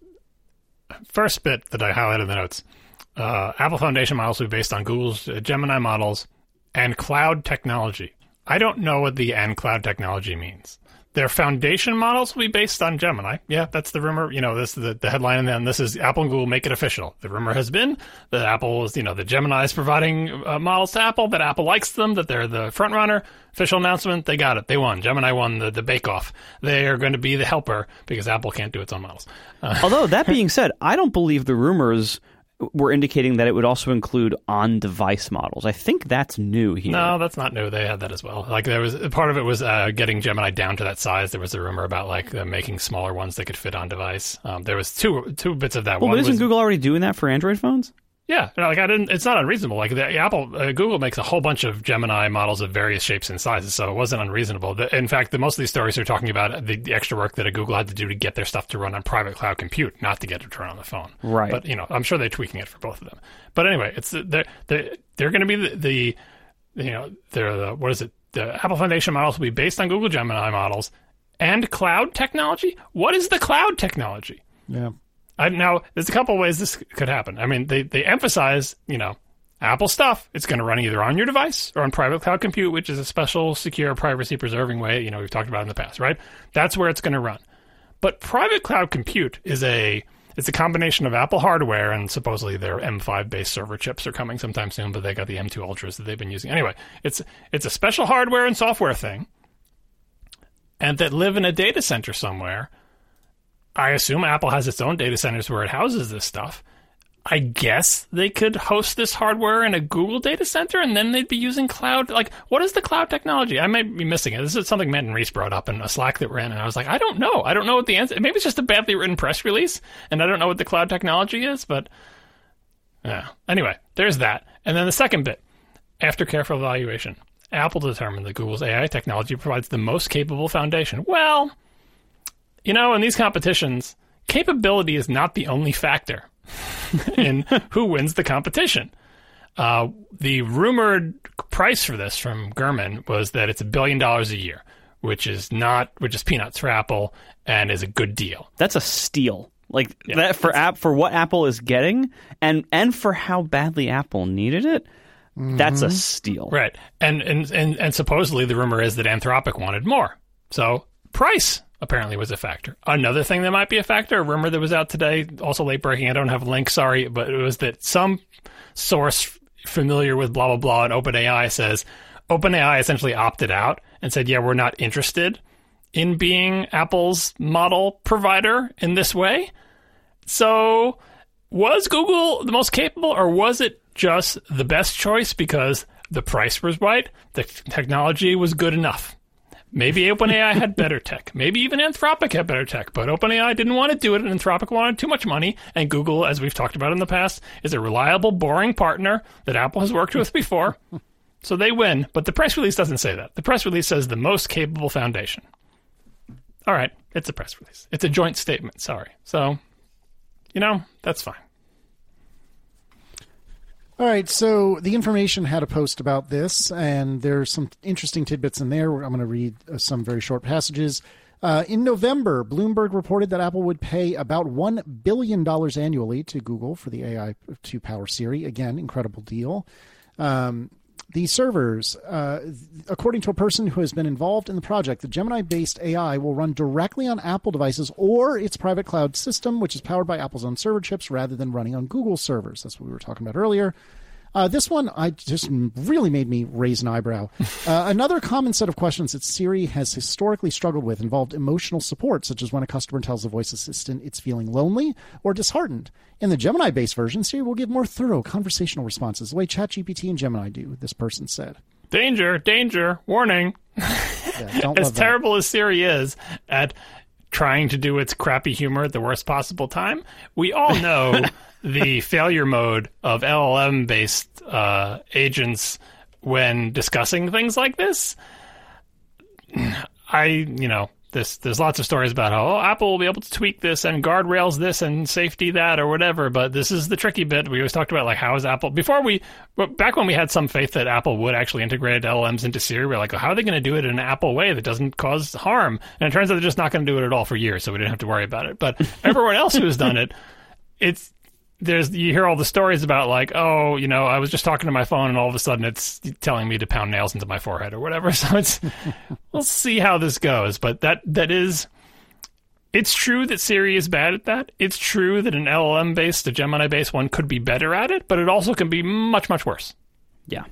first bit that I highlighted in the notes. Uh, Apple Foundation models will be based on Google's Gemini models and cloud technology. I don't know what the and cloud technology means. Their foundation models will be based on Gemini. Yeah, that's the rumor. You know, this is the, the headline, and then this is Apple and Google make it official. The rumor has been that Apple is, you know, that Gemini is providing uh, models to Apple, that Apple likes them, that they're the front runner. Official announcement, they got it. They won. Gemini won the, the bake-off. They are going to be the helper because Apple can't do its own models. Uh, Although, that being said, I don't believe the rumors were indicating that it would also include on-device models. I think that's new here. No, that's not new. They had that as well. Like there was part of it was uh, getting Gemini down to that size. There was a rumor about like uh, making smaller ones that could fit on device. Um, there was two two bits of that. Well, One but isn't was, Google already doing that for Android phones? Yeah, like I didn't. It's not unreasonable. Like the Apple, uh, Google makes a whole bunch of Gemini models of various shapes and sizes, so it wasn't unreasonable. The, in fact, the, most of these stories are talking about the, the extra work that a Google had to do to get their stuff to run on private cloud compute, not to get it to run on the phone. Right. But you know, I'm sure they're tweaking it for both of them. But anyway, it's they're they're, they're going to be the, the you know they're the what is it? The Apple Foundation models will be based on Google Gemini models and cloud technology. What is the cloud technology? Yeah. I, now, there's a couple ways this could happen. I mean, they, they emphasize, you know, Apple stuff. It's going to run either on your device or on private cloud compute, which is a special, secure, privacy-preserving way, you know, we've talked about in the past, right? That's where it's going to run. But private cloud compute is a it's a combination of Apple hardware, and supposedly their M five-based server chips are coming sometime soon, but they got the M two Ultras that they've been using. Anyway, it's it's a special hardware and software thing, and that live in a data center somewhere. I assume Apple has its own data centers where it houses this stuff. I guess they could host this hardware in a Google data center, and then they'd be using cloud. Like, what is the cloud technology? I might be missing it. This is something Matt and Reese brought up in a Slack that we're in, and I was like, I don't know. I don't know what the answer. Maybe it's just a badly written press release, and I don't know what the cloud technology is. But yeah. Anyway, there's that. And then the second bit, after careful evaluation, Apple determined that Google's A I technology provides the most capable foundation. Well, you know, in these competitions, capability is not the only factor in who wins the competition. Uh, the rumored price for this from Gurman was that it's a billion dollars a year, which is not, which is peanuts for Apple and is a good deal. That's a steal. Like yeah, that for app for what Apple is getting, and and for how badly Apple needed it. Mm-hmm. That's a steal, right? And, and and and supposedly the rumor is that Anthropic wanted more, so price apparently was a factor. Another thing that might be a factor, a rumor that was out today, also late breaking, I don't have a link, sorry, but it was that some source familiar with blah, blah, blah, and OpenAI says OpenAI essentially opted out and said, yeah, we're not interested in being Apple's model provider in this way. So was Google the most capable, or was it just the best choice because the price was right, the technology was good enough? Maybe OpenAI had better tech. Maybe even Anthropic had better tech, but OpenAI didn't want to do it, and Anthropic wanted too much money, and Google, as we've talked about in the past, is a reliable, boring partner that Apple has worked with before. So they win, but the press release doesn't say that. The press release says the most capable foundation. All right, it's a press release. It's a joint statement, sorry. So, you know, that's fine. All right, so The Information had a post about this, and there's some interesting tidbits in there. I'm going to read uh, some very short passages. Uh, in November, Bloomberg reported that Apple would pay about one billion dollars annually to Google for the A I to power Siri. Again, incredible deal. Um, the servers, uh, according to a person who has been involved in the project, the Gemini-based A I will run directly on Apple devices or its private cloud system, which is powered by Apple's own server chips, rather than running on Google servers. That's what we were talking about earlier. Uh, this one I just really made me raise an eyebrow. Uh, another common set of questions that Siri has historically struggled with involved emotional support, such as when a customer tells the voice assistant it's feeling lonely or disheartened. In the Gemini-based version, Siri will give more thorough conversational responses, the way ChatGPT and Gemini do, this person said. Danger, danger, warning. Yeah, don't as love that. terrible as Siri is at trying to do its crappy humor at the worst possible time, we all know the failure mode of L L M-based uh, agents when discussing things like this. I, you know, this, there's lots of stories about how oh, Apple will be able to tweak this and guardrails this and safety that or whatever, but this is the tricky bit. We always talked about, like, how is Apple... Before we... Back when we had some faith that Apple would actually integrate L L Ms into Siri, we were like, well, how are they going to do it in an Apple way that doesn't cause harm? And it turns out they're just not going to do it at all for years, so we didn't have to worry about it. But everyone else who's done it, it's... There's you hear all the stories about, like, oh, you know, I was just talking to my phone and all of a sudden it's telling me to pound nails into my forehead or whatever. So it's we'll see how this goes. But that that is it's true that Siri is bad at that. It's true that an L L M based, a Gemini based one could be better at it, but it also can be much, much worse. Yeah.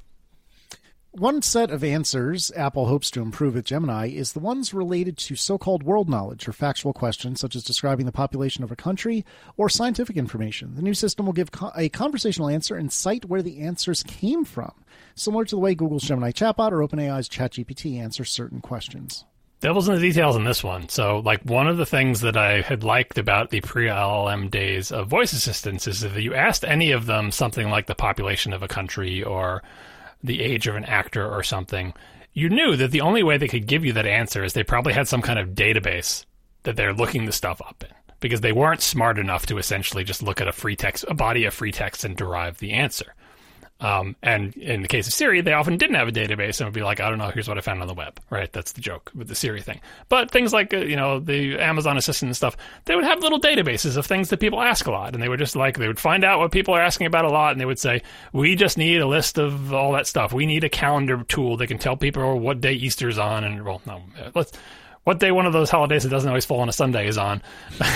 One set of answers Apple hopes to improve with Gemini is the ones related to so-called world knowledge or factual questions, such as describing the population of a country or scientific information. The new system will give co- a conversational answer and cite where the answers came from, similar to the way Google's Gemini chatbot or OpenAI's ChatGPT answers certain questions. Devil's in the details in this one. So, like, one of the things that I had liked about the pre-L L M days of voice assistants is that you asked any of them something like the population of a country or the age of an actor or something, you knew that the only way they could give you that answer is they probably had some kind of database that they're looking the stuff up in, because they weren't smart enough to essentially just look at a free text, a body of free text and derive the answer. Um, and in the case of Siri, they often didn't have a database and would be like, I don't know, here's what I found on the web, right? That's the joke with the Siri thing. But things like, uh, you know, the Amazon Assistant and stuff, they would have little databases of things that people ask a lot. And they would just like, they would find out what people are asking about a lot. And they would say, we just need a list of all that stuff. We need a calendar tool that can tell people what day Easter's on. And, well, no, let's... what day one of those holidays that doesn't always fall on a Sunday is on.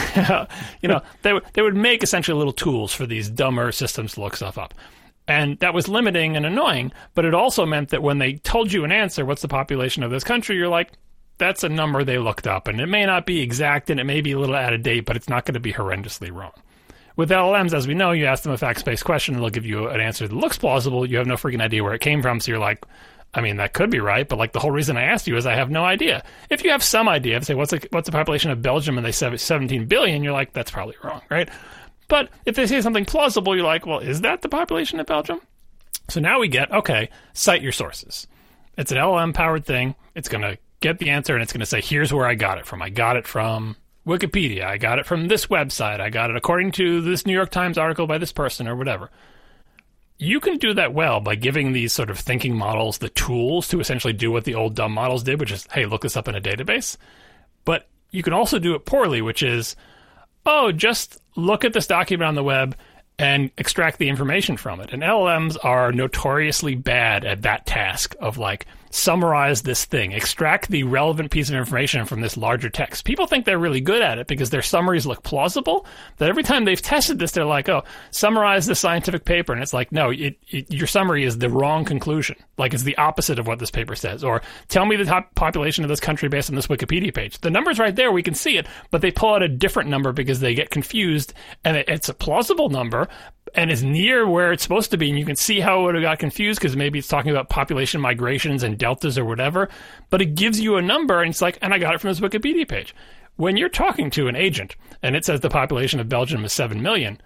You know, they, they would make essentially little tools for these dumber systems to look stuff up. And that was limiting and annoying, but it also meant that when they told you an answer, what's the population of this country, you're like, that's a number they looked up. And it may not be exact and it may be a little out of date, but it's not going to be horrendously wrong. With L L Ms, as we know, you ask them a facts-based question and they'll give you an answer that looks plausible. You have no freaking idea where it came from, so you're like, I mean, that could be right, but like the whole reason I asked you is I have no idea. If you have some idea, say, what's the, what's the population of Belgium, and they say seventeen billion, you're like, that's probably wrong, right? But if they say something plausible, you're like, well, is that the population of Belgium? So now we get, okay, cite your sources. It's an L L M-powered thing. It's going to get the answer, and it's going to say, here's where I got it from. I got it from Wikipedia. I got it from this website. I got it according to this New York Times article by this person or whatever. You can do that well by giving these sort of thinking models the tools to essentially do what the old dumb models did, which is, hey, look this up in a database. But you can also do it poorly, which is, oh, just look at this document on the web and extract the information from it. And L L Ms are notoriously bad at that task of, like, summarize this thing, extract the relevant piece of information from this larger text. People think they're really good at it because their summaries look plausible, that every time they've tested this, they're like, oh, summarize this scientific paper. And it's like, no, it, it, your summary is the wrong conclusion. Like, it's the opposite of what this paper says. Or tell me the top population of this country based on this Wikipedia page. The number's right there. We can see it. But they pull out a different number because they get confused. And it, it's a plausible number and is near where it's supposed to be. And you can see how it would have got confused because maybe it's talking about population migrations and deltas or whatever. But it gives you a number, and it's like, and I got it from this Wikipedia page. When you're talking to an agent and it says the population of Belgium is seven million,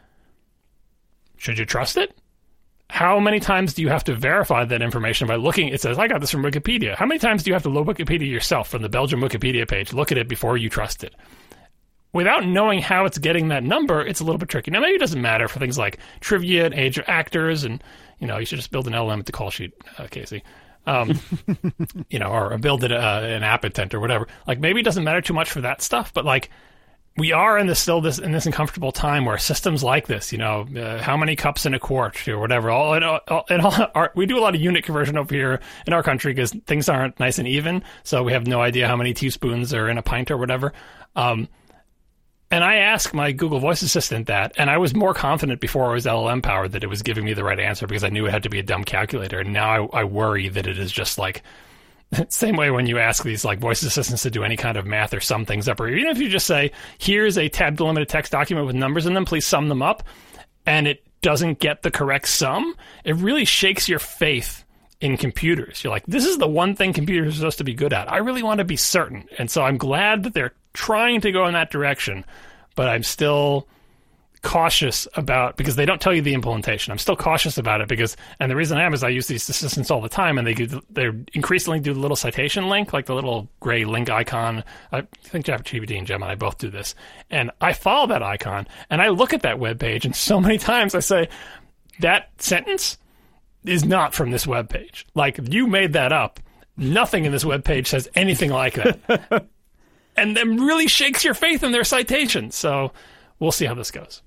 should you trust it? How many times do you have to verify that information by looking? It says, I got this from Wikipedia. How many times do you have to load Wikipedia yourself from the Belgium Wikipedia page, look at it before you trust it? Without knowing how it's getting that number, it's a little bit tricky. Now, maybe it doesn't matter for things like trivia and age of actors, and, you know, you should just build an L L M at the call sheet, uh, Casey. Um, you know, or build it, uh, an app intent or whatever. Like, maybe it doesn't matter too much for that stuff, but like, we are in this still this in this uncomfortable time where systems like this, you know, uh, how many cups in a quart or whatever. All and all, and all our, we do a lot of unit conversion over here in our country because things aren't nice and even, so we have no idea how many teaspoons are in a pint or whatever. Um, and I asked my Google Voice Assistant that, and I was more confident before I was L L M powered that it was giving me the right answer because I knew it had to be a dumb calculator. And now I, I worry that it is just like. Same way when you ask these like voice assistants to do any kind of math or sum things up, or even if you just say, here's a tab delimited text document with numbers in them, please sum them up, and it doesn't get the correct sum, it really shakes your faith in computers. You're like, this is the one thing computers are supposed to be good at. I really want to be certain. And so I'm glad that they're trying to go in that direction, but I'm still cautious about, because they don't tell you the implementation. I'm still cautious about it because, and the reason I am is I use these assistants all the time, and they do, they increasingly do the little citation link, like the little gray link icon. I think ChatGPT and Gemini both do this, and I follow that icon and I look at that web page, and so many times I say that sentence is not from this web page. Like, you made that up. Nothing in this web page says anything like that, and then really shakes your faith in their citation. So we'll see how this goes.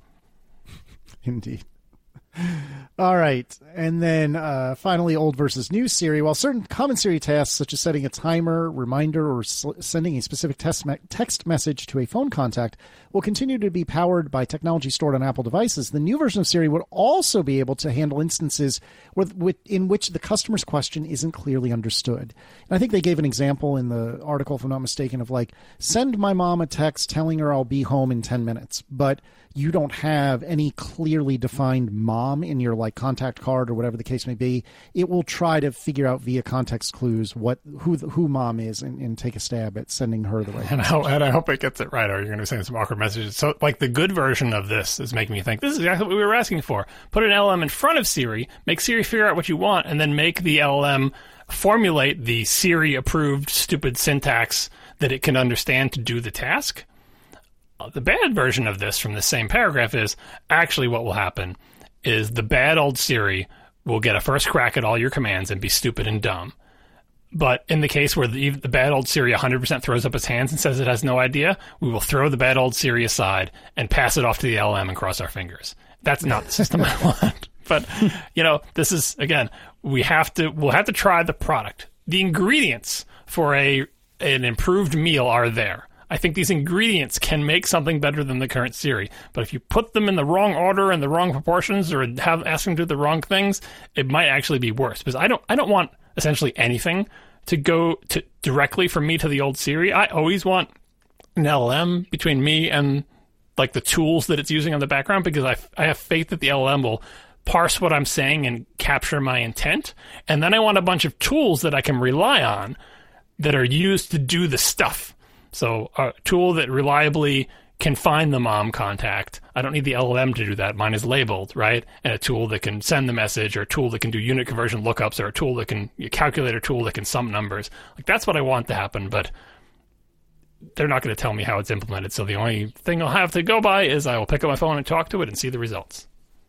Indeed. All right. And then uh, finally, old versus new Siri. While certain common Siri tasks, such as setting a timer, reminder, or sl- sending a specific text, me- text message to a phone contact, will continue to be powered by technology stored on Apple devices, the new version of Siri would also be able to handle instances with, with, in which the customer's question isn't clearly understood. And I think they gave an example in the article, if I'm not mistaken, of like, send my mom a text telling her I'll be home in ten minutes. But you don't have any clearly defined mom in your like contact card or whatever the case may be. It will try to figure out via context clues what who who mom is and, and take a stab at sending her the right and I, and I hope it gets it right, or you're going to be sending some awkward messages. So like the good version of this is making me think this is exactly what we were asking for. Put an L L M in front of Siri, make Siri figure out what you want, and then make the L L M formulate the Siri approved stupid syntax that it can understand to do the task. The bad version of this from the same paragraph is actually what will happen is the bad old Siri will get a first crack at all your commands and be stupid and dumb. But in the case where the, the bad old Siri one hundred percent throws up its hands and says it has no idea, we will throw the bad old Siri aside and pass it off to the L L M and cross our fingers. That's not the system I want. But, you know, this is, again, we have to, we'll have to try the product. The ingredients for a an improved meal are there. I think these ingredients can make something better than the current Siri. But if you put them in the wrong order and the wrong proportions, or have ask them to do the wrong things, it might actually be worse. Because I don't, I don't want essentially anything to go to directly from me to the old Siri. I always want an L L M between me and like the tools that it's using on the background, because I, I have faith that the L L M will parse what I'm saying and capture my intent. And then I want a bunch of tools that I can rely on that are used to do the stuff. So a tool that reliably can find the mom contact. I don't need the L L M to do that. Mine is labeled, right? And a tool that can send the message, or a tool that can do unit conversion lookups, or a tool that can, a calculator tool that can sum numbers. Like, that's what I want to happen, but they're not going to tell me how it's implemented. So the only thing I'll have to go by is I will pick up my phone and talk to it and see the results.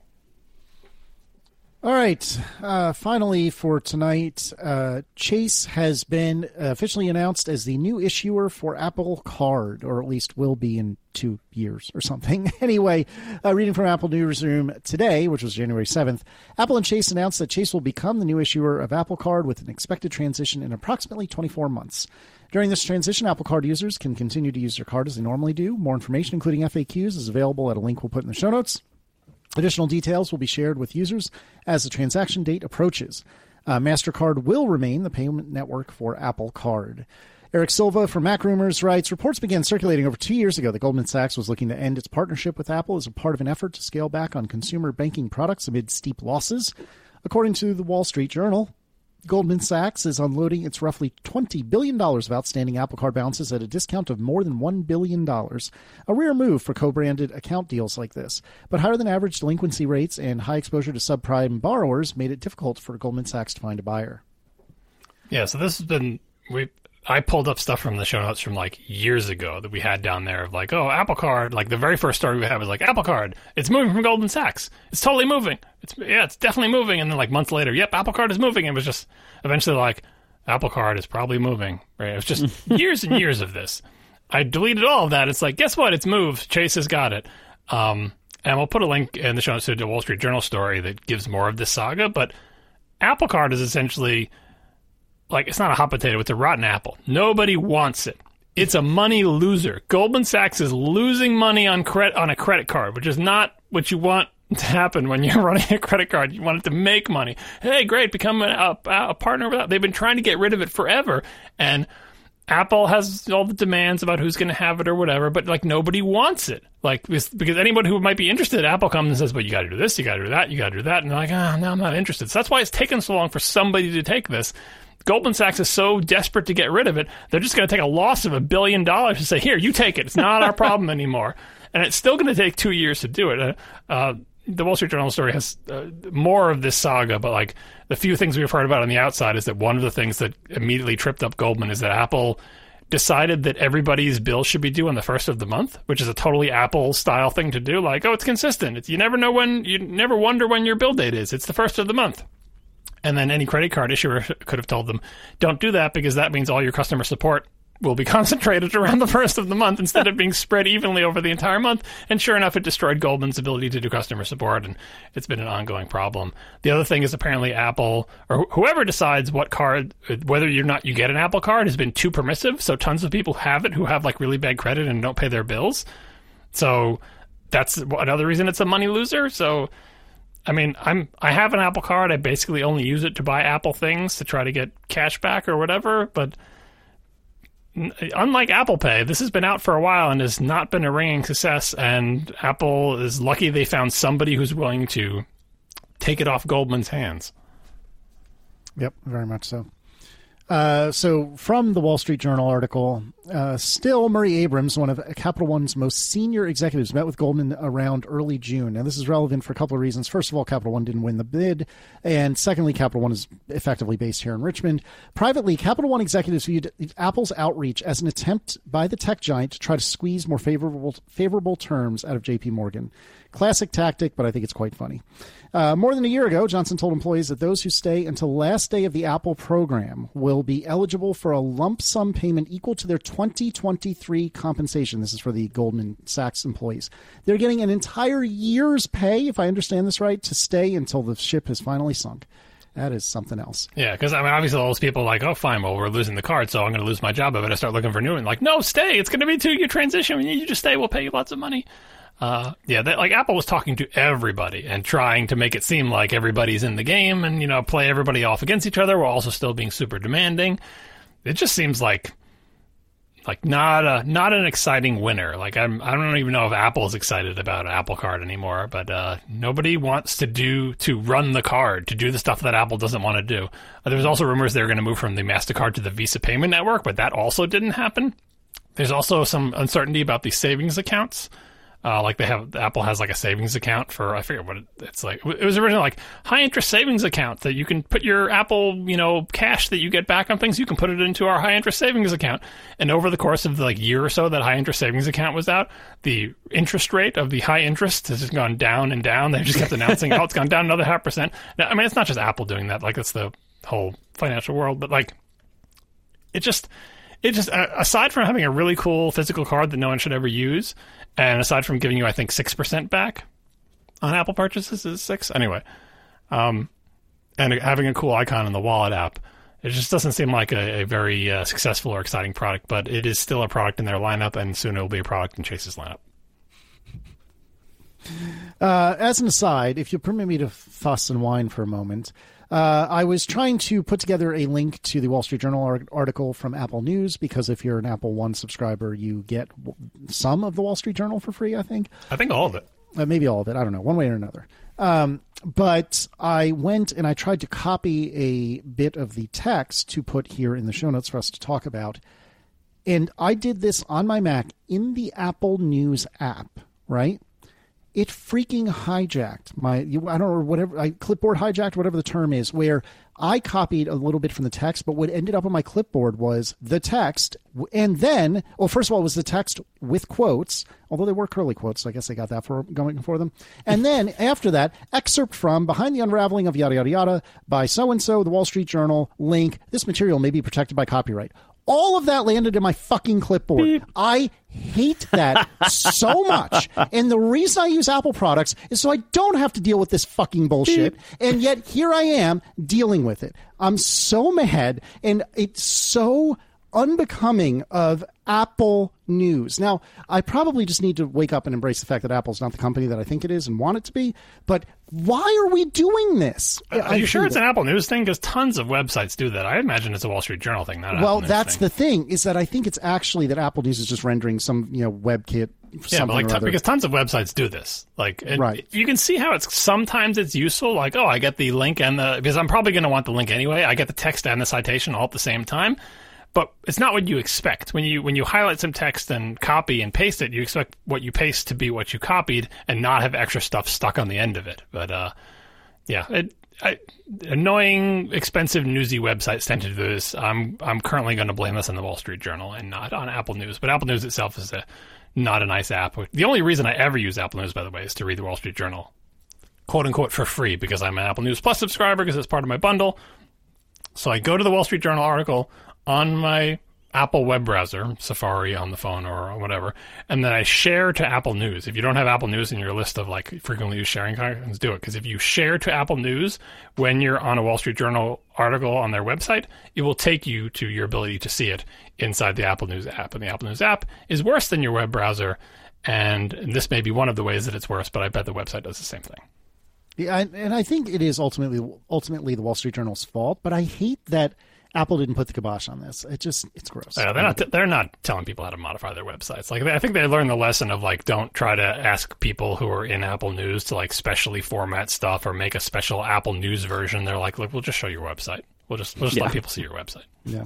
All right. Uh, finally, for tonight, uh, Chase has been officially announced as the new issuer for Apple Card, or at least will be in two years or something. Anyway, uh, reading from Apple Newsroom today, which was January seventh, Apple and Chase announced that Chase will become the new issuer of Apple Card with an expected transition in approximately twenty-four months. During this transition, Apple Card users can continue to use their card as they normally do. More information, including F A Qs, is available at a link we'll put in the show notes. Additional details will be shared with users as the transaction date approaches. Uh, MasterCard will remain the payment network for Apple Card. Eric Silva from Mac Rumors writes, reports began circulating over two years ago that Goldman Sachs was looking to end its partnership with Apple as a part of an effort to scale back on consumer banking products amid steep losses. According to the Wall Street Journal, Goldman Sachs is unloading its roughly twenty billion dollars of outstanding Apple Card balances at a discount of more than one billion dollars. A rare move for co-branded account deals like this. But higher than average delinquency rates and high exposure to subprime borrowers made it difficult for Goldman Sachs to find a buyer. Yeah, so this has been... we. I pulled up stuff from the show notes from like years ago that we had down there of like, oh, Apple Card. Like the very first story we had was like, Apple Card, it's moving from Goldman Sachs. It's totally moving. It's yeah, it's definitely moving. And then like months later, yep, Apple Card is moving. And it was just eventually like, Apple Card is probably moving. Right? It was just years and years of this. I deleted all of that. It's like, guess what? It's moved. Chase has got it. Um, and we'll put a link in the show notes to the Wall Street Journal story that gives more of this saga. But Apple Card is essentially like, it's not a hot potato. It's a rotten apple. Nobody wants it. It's a money loser. Goldman Sachs is losing money on credit on a credit card, which is not what you want to happen when you're running a credit card. You want it to make money. Hey, great, become a, a, a partner with that. They've been trying to get rid of it forever. And Apple has all the demands about who's going to have it or whatever, but like nobody wants it. Like because, because anyone who might be interested, Apple comes and says, "But you got to do this, you got to do that, you got to do that," and they're like, "Ah, oh, no, I'm not interested." So that's why it's taken so long for somebody to take this. Goldman Sachs is so desperate to get rid of it, they're just going to take a loss of a billion dollars and say, "Here, you take it. It's not our problem anymore." And it's still going to take two years to do it. Uh, uh, the Wall Street Journal story has uh, more of this saga, but like the few things we've heard about on the outside is that one of the things that immediately tripped up Goldman is that Apple decided that everybody's bill should be due on the first of the month, which is a totally Apple-style thing to do. Like, oh, it's consistent. It's, you never know when, you never wonder when your bill date is. It's the first of the month. And then any credit card issuer could have told them, don't do that because that means all your customer support will be concentrated around the first of the month instead of being spread evenly over the entire month. And sure enough, it destroyed Goldman's ability to do customer support, and it's been an ongoing problem. The other thing is apparently Apple, or whoever decides what card, whether or not you get an Apple card, has been too permissive. So tons of people have it who have like really bad credit and don't pay their bills. So that's another reason it's a money loser. So I mean, I'm I have an Apple card. I basically only use it to buy Apple things to try to get cash back or whatever, but unlike Apple Pay, this has been out for a while and has not been a ringing success, and Apple is lucky they found somebody who's willing to take it off Goldman's hands. Yep, very much so. Uh, so from the Wall Street Journal article, uh, still Murray Abrams, one of Capital One's most senior executives, met with Goldman around early June. Now, this is relevant for a couple of reasons. First of all, Capital One didn't win the bid. And secondly, Capital One is effectively based here in Richmond. Privately, Capital One executives viewed Apple's outreach as an attempt by the tech giant to try to squeeze more favorable favorable terms out of J P Morgan. Classic tactic, but I think it's quite funny. Uh, more than a year ago, Johnson told employees that those who stay until the last day of the Apple program will be eligible for a lump sum payment equal to their twenty twenty-three compensation. This is for the Goldman Sachs employees. They're getting an entire year's pay, if I understand this right, to stay until the ship has finally sunk. That is something else. Yeah, because I mean, obviously all those people are like, oh, fine, well, we're losing the card, so I'm going to lose my job. I better start looking for new one. Like, no, stay. It's going to be a two-year transition. You just stay. We'll pay you lots of money. Uh, yeah, that, like Apple was talking to everybody and trying to make it seem like everybody's in the game and, you know, play everybody off against each other while also still being super demanding. It just seems like, like not a, not an exciting winner. Like I'm, I don't even know if Apple's excited about Apple Card anymore, but, uh, nobody wants to do, to run the card, to do the stuff that Apple doesn't want to do. Uh, there was also rumors they were going to move from the MasterCard to the Visa payment network, but that also didn't happen. There's also some uncertainty about the savings accounts. Uh, like they have, Apple has like a savings account for, I forget what it, it's like. It was originally like high interest savings account that you can put your Apple, you know, cash that you get back on things. You can put it into our high interest savings account. And over the course of the like year or so that high interest savings account was out, the interest rate of the high interest has just gone down and down. They just kept announcing, oh, it's gone down another half percent. Now, I mean, it's not just Apple doing that. Like it's the whole financial world, but like it just, it just, uh, aside from having a really cool physical card that no one should ever use, and aside from giving you, I think, six percent back on Apple purchases, is six? Anyway. Um, and having a cool icon in the wallet app, it just doesn't seem like a, a very uh, successful or exciting product, but it is still a product in their lineup, and soon it will be a product in Chase's lineup. Uh, as an aside, if you'll permit me to fuss and whine for a moment, Uh, I was trying to put together a link to the Wall Street Journal art- article from Apple News, because if you're an Apple One subscriber, you get w- some of the Wall Street Journal for free, I think. I think all of it. Uh, maybe all of it. I don't know, one way or another. Um, but I went and I tried to copy a bit of the text to put here in the show notes for us to talk about. And I did this on my Mac in the Apple News app, right? It freaking hijacked my, I don't know, whatever, I clipboard hijacked, whatever the term is, where I copied a little bit from the text, but what ended up on my clipboard was the text, and then, well, first of all, it was the text with quotes, although they were curly quotes, so I guess they got that for going for them. And then after that, excerpt from Behind the Unraveling of Yada Yada Yada by so-and-so, the Wall Street Journal, link, this material may be protected by copyright. All of that landed in my fucking clipboard. Beep. I hate that so much. And the reason I use Apple products is so I don't have to deal with this fucking bullshit. Beep. And yet here I am dealing with it. I'm so mad, and it's so unbecoming of Apple News. Now, I probably just need to wake up and embrace the fact that Apple's not the company that I think it is and want it to be. But why are we doing this? Are I you sure it's that. an Apple News thing? Because tons of websites do that. I imagine it's a Wall Street Journal thing, not an well, Apple News that's thing. the thing, is that I think it's actually that Apple News is just rendering some, you know, WebKit. Yeah, but like t- because tons of websites do this. Like, it, right. You can see how it's sometimes it's useful. Like, oh, I get the link and the because I'm probably going to want the link anyway. I get the text and the citation all at the same time. But it's not what you expect. When you when you highlight some text and copy and paste it, you expect what you paste to be what you copied and not have extra stuff stuck on the end of it. But uh, yeah, it, I, annoying, expensive, newsy websites tend to do this. I'm I'm currently going to blame this on the Wall Street Journal and not on Apple News. But Apple News itself is a not a nice app. The only reason I ever use Apple News, by the way, is to read the Wall Street Journal, quote unquote, for free because I'm an Apple News Plus subscriber because it's part of my bundle. So I go to the Wall Street Journal article on my Apple web browser, Safari on the phone or whatever, and then I share to Apple News. If you don't have Apple News in your list of like frequently used sharing icons, do it. Because if you share to Apple News when you're on a Wall Street Journal article on their website, it will take you to your ability to see it inside the Apple News app. And the Apple News app is worse than your web browser, and this may be one of the ways that it's worse, but I bet the website does the same thing. Yeah, and I think it is ultimately ultimately the Wall Street Journal's fault, but I hate that Apple didn't put the kibosh on this. It just, it's gross. Yeah, they're not. They're not telling people how to modify their websites. Like, I think they learned the lesson of like, don't try to ask people who are in Apple News to like specially format stuff or make a special Apple News version. They're like, look, we'll just show your website. We'll just, we'll just yeah. let people see your website. Yeah.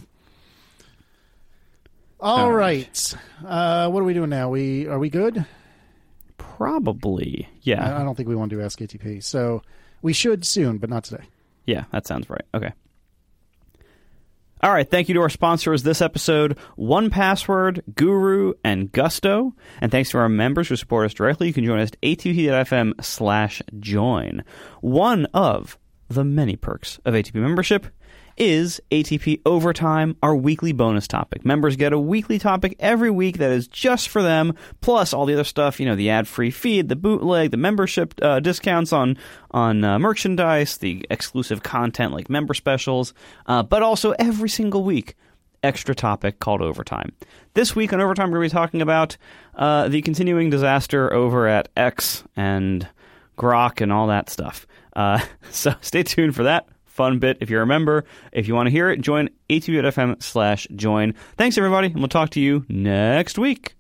All, All right. right. Uh, what are we doing now? We are we good? Probably. Yeah. I, I don't think we want to do Ask A T P. So we should soon, but not today. Yeah, that sounds right. Okay. All right, thank you to our sponsors this episode, one password, Guru, and Gusto. And thanks to our members who support us directly. You can join us at A T P dot F M slash join. One of the many perks of A T P membership is A T P Overtime, our weekly bonus topic. Members get a weekly topic every week that is just for them, plus all the other stuff, you know, the ad-free feed, the bootleg, the membership uh, discounts on on uh, merchandise, the exclusive content like member specials, uh, but also every single week, extra topic called Overtime. This week on Overtime, we're going to be talking about uh, the continuing disaster over at X and Grok and all that stuff. Uh, so stay tuned for that. Fun bit if you're a member. If you want to hear it, join A T P dot F M slash join. Thanks, everybody, and we'll talk to you next week.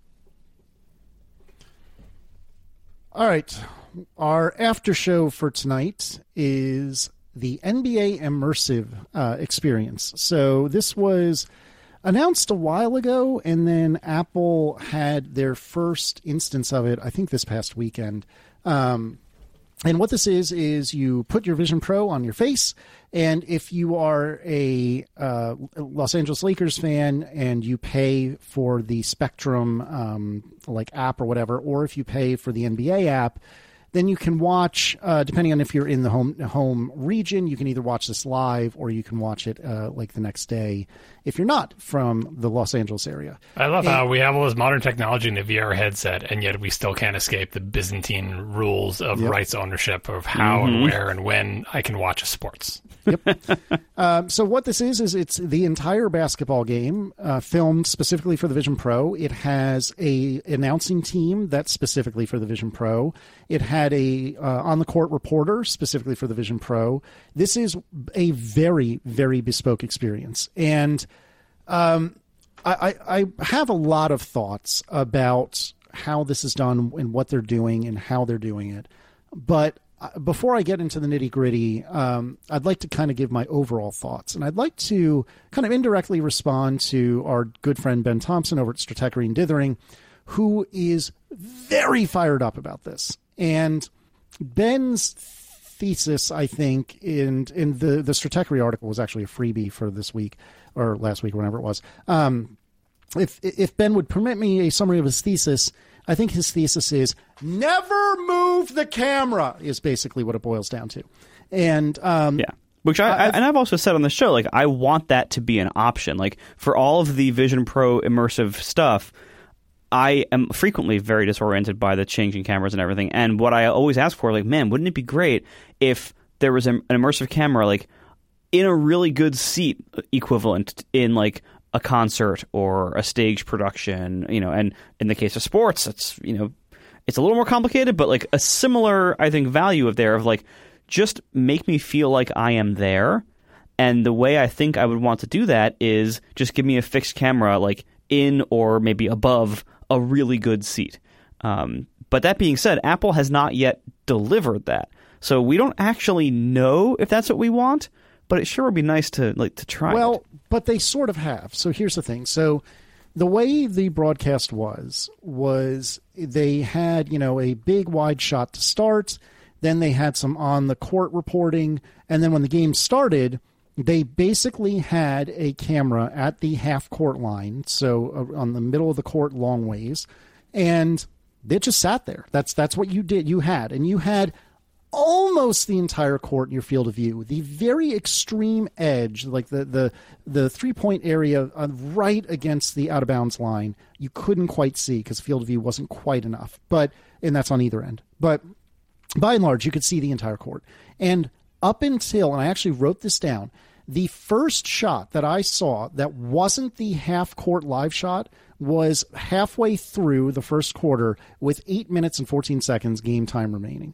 All right. Our after show for tonight is the N B A Immersive uh, experience. So this was announced a while ago, and then Apple had their first instance of it, I think this past weekend. Um And what this is, is you put your Vision Pro on your face, and if you are a uh, Los Angeles Lakers fan and you pay for the Spectrum um, like app or whatever, or if you pay for the N B A app, then you can watch, uh, depending on if you're in the home home region, you can either watch this live or you can watch it uh, like the next day if you're not from the Los Angeles area. I love and, how we have all this modern technology in the V R headset, and yet we still can't escape the Byzantine rules of yep. rights ownership of how mm-hmm. and where and when I can watch sports. Yep. um, so what this is, is it's the entire basketball game uh, filmed specifically for the Vision Pro. It has a announcing team that's specifically for the Vision Pro. It had a uh, on-the-court reporter specifically for the Vision Pro. This is a very, very bespoke experience. And um, I, I, I have a lot of thoughts about how this is done and what they're doing and how they're doing it. But before I get into the nitty-gritty, um, I'd like to kind of give my overall thoughts. And I'd like to kind of indirectly respond to our good friend Ben Thompson over at Stratechery and Dithering, who is very fired up about this. And Ben's thesis, I think, in in the the Stratechery article was actually a freebie for this week or last week, or whenever it was. Um, if if Ben would permit me a summary of his thesis, I think his thesis is never move the camera is basically what it boils down to. And um, yeah. Which I, I and I've also said on the show, like, I want that to be an option. Like, for all of the Vision Pro immersive stuff, I am frequently very disoriented by the changing cameras and everything. And what I always ask for, like, man, wouldn't it be great if there was an immersive camera, like, in a really good seat equivalent in, like, a concert or a stage production, you know, and in the case of sports, it's, you know, it's a little more complicated, but, like, a similar, I think, value of there of, like, just make me feel like I am there. And the way I think I would want to do that is just give me a fixed camera, like, in or maybe above a really good seat. Um, but that being said, Apple has not yet delivered that. So we don't actually know if that's what we want, but it sure would be nice to like to try well, it. But they sort of have. So here's the thing. So the way the broadcast was, was they had, you know, a big wide shot to start. Then they had some on-the-court reporting. And then when the game started, they basically had a camera at the half-court line, so uh, on the middle of the court long ways, and they just sat there. That's that's what you did. You had. And you had almost the entire court in your field of view. The very extreme edge, like the, the, the three-point area uh, right against the out-of-bounds line, you couldn't quite see because field of view wasn't quite enough. But and that's on either end. But by and large, you could see the entire court. And up until, and I actually wrote this down, the first shot that I saw that wasn't the half-court live shot was halfway through the first quarter with eight minutes and fourteen seconds game time remaining.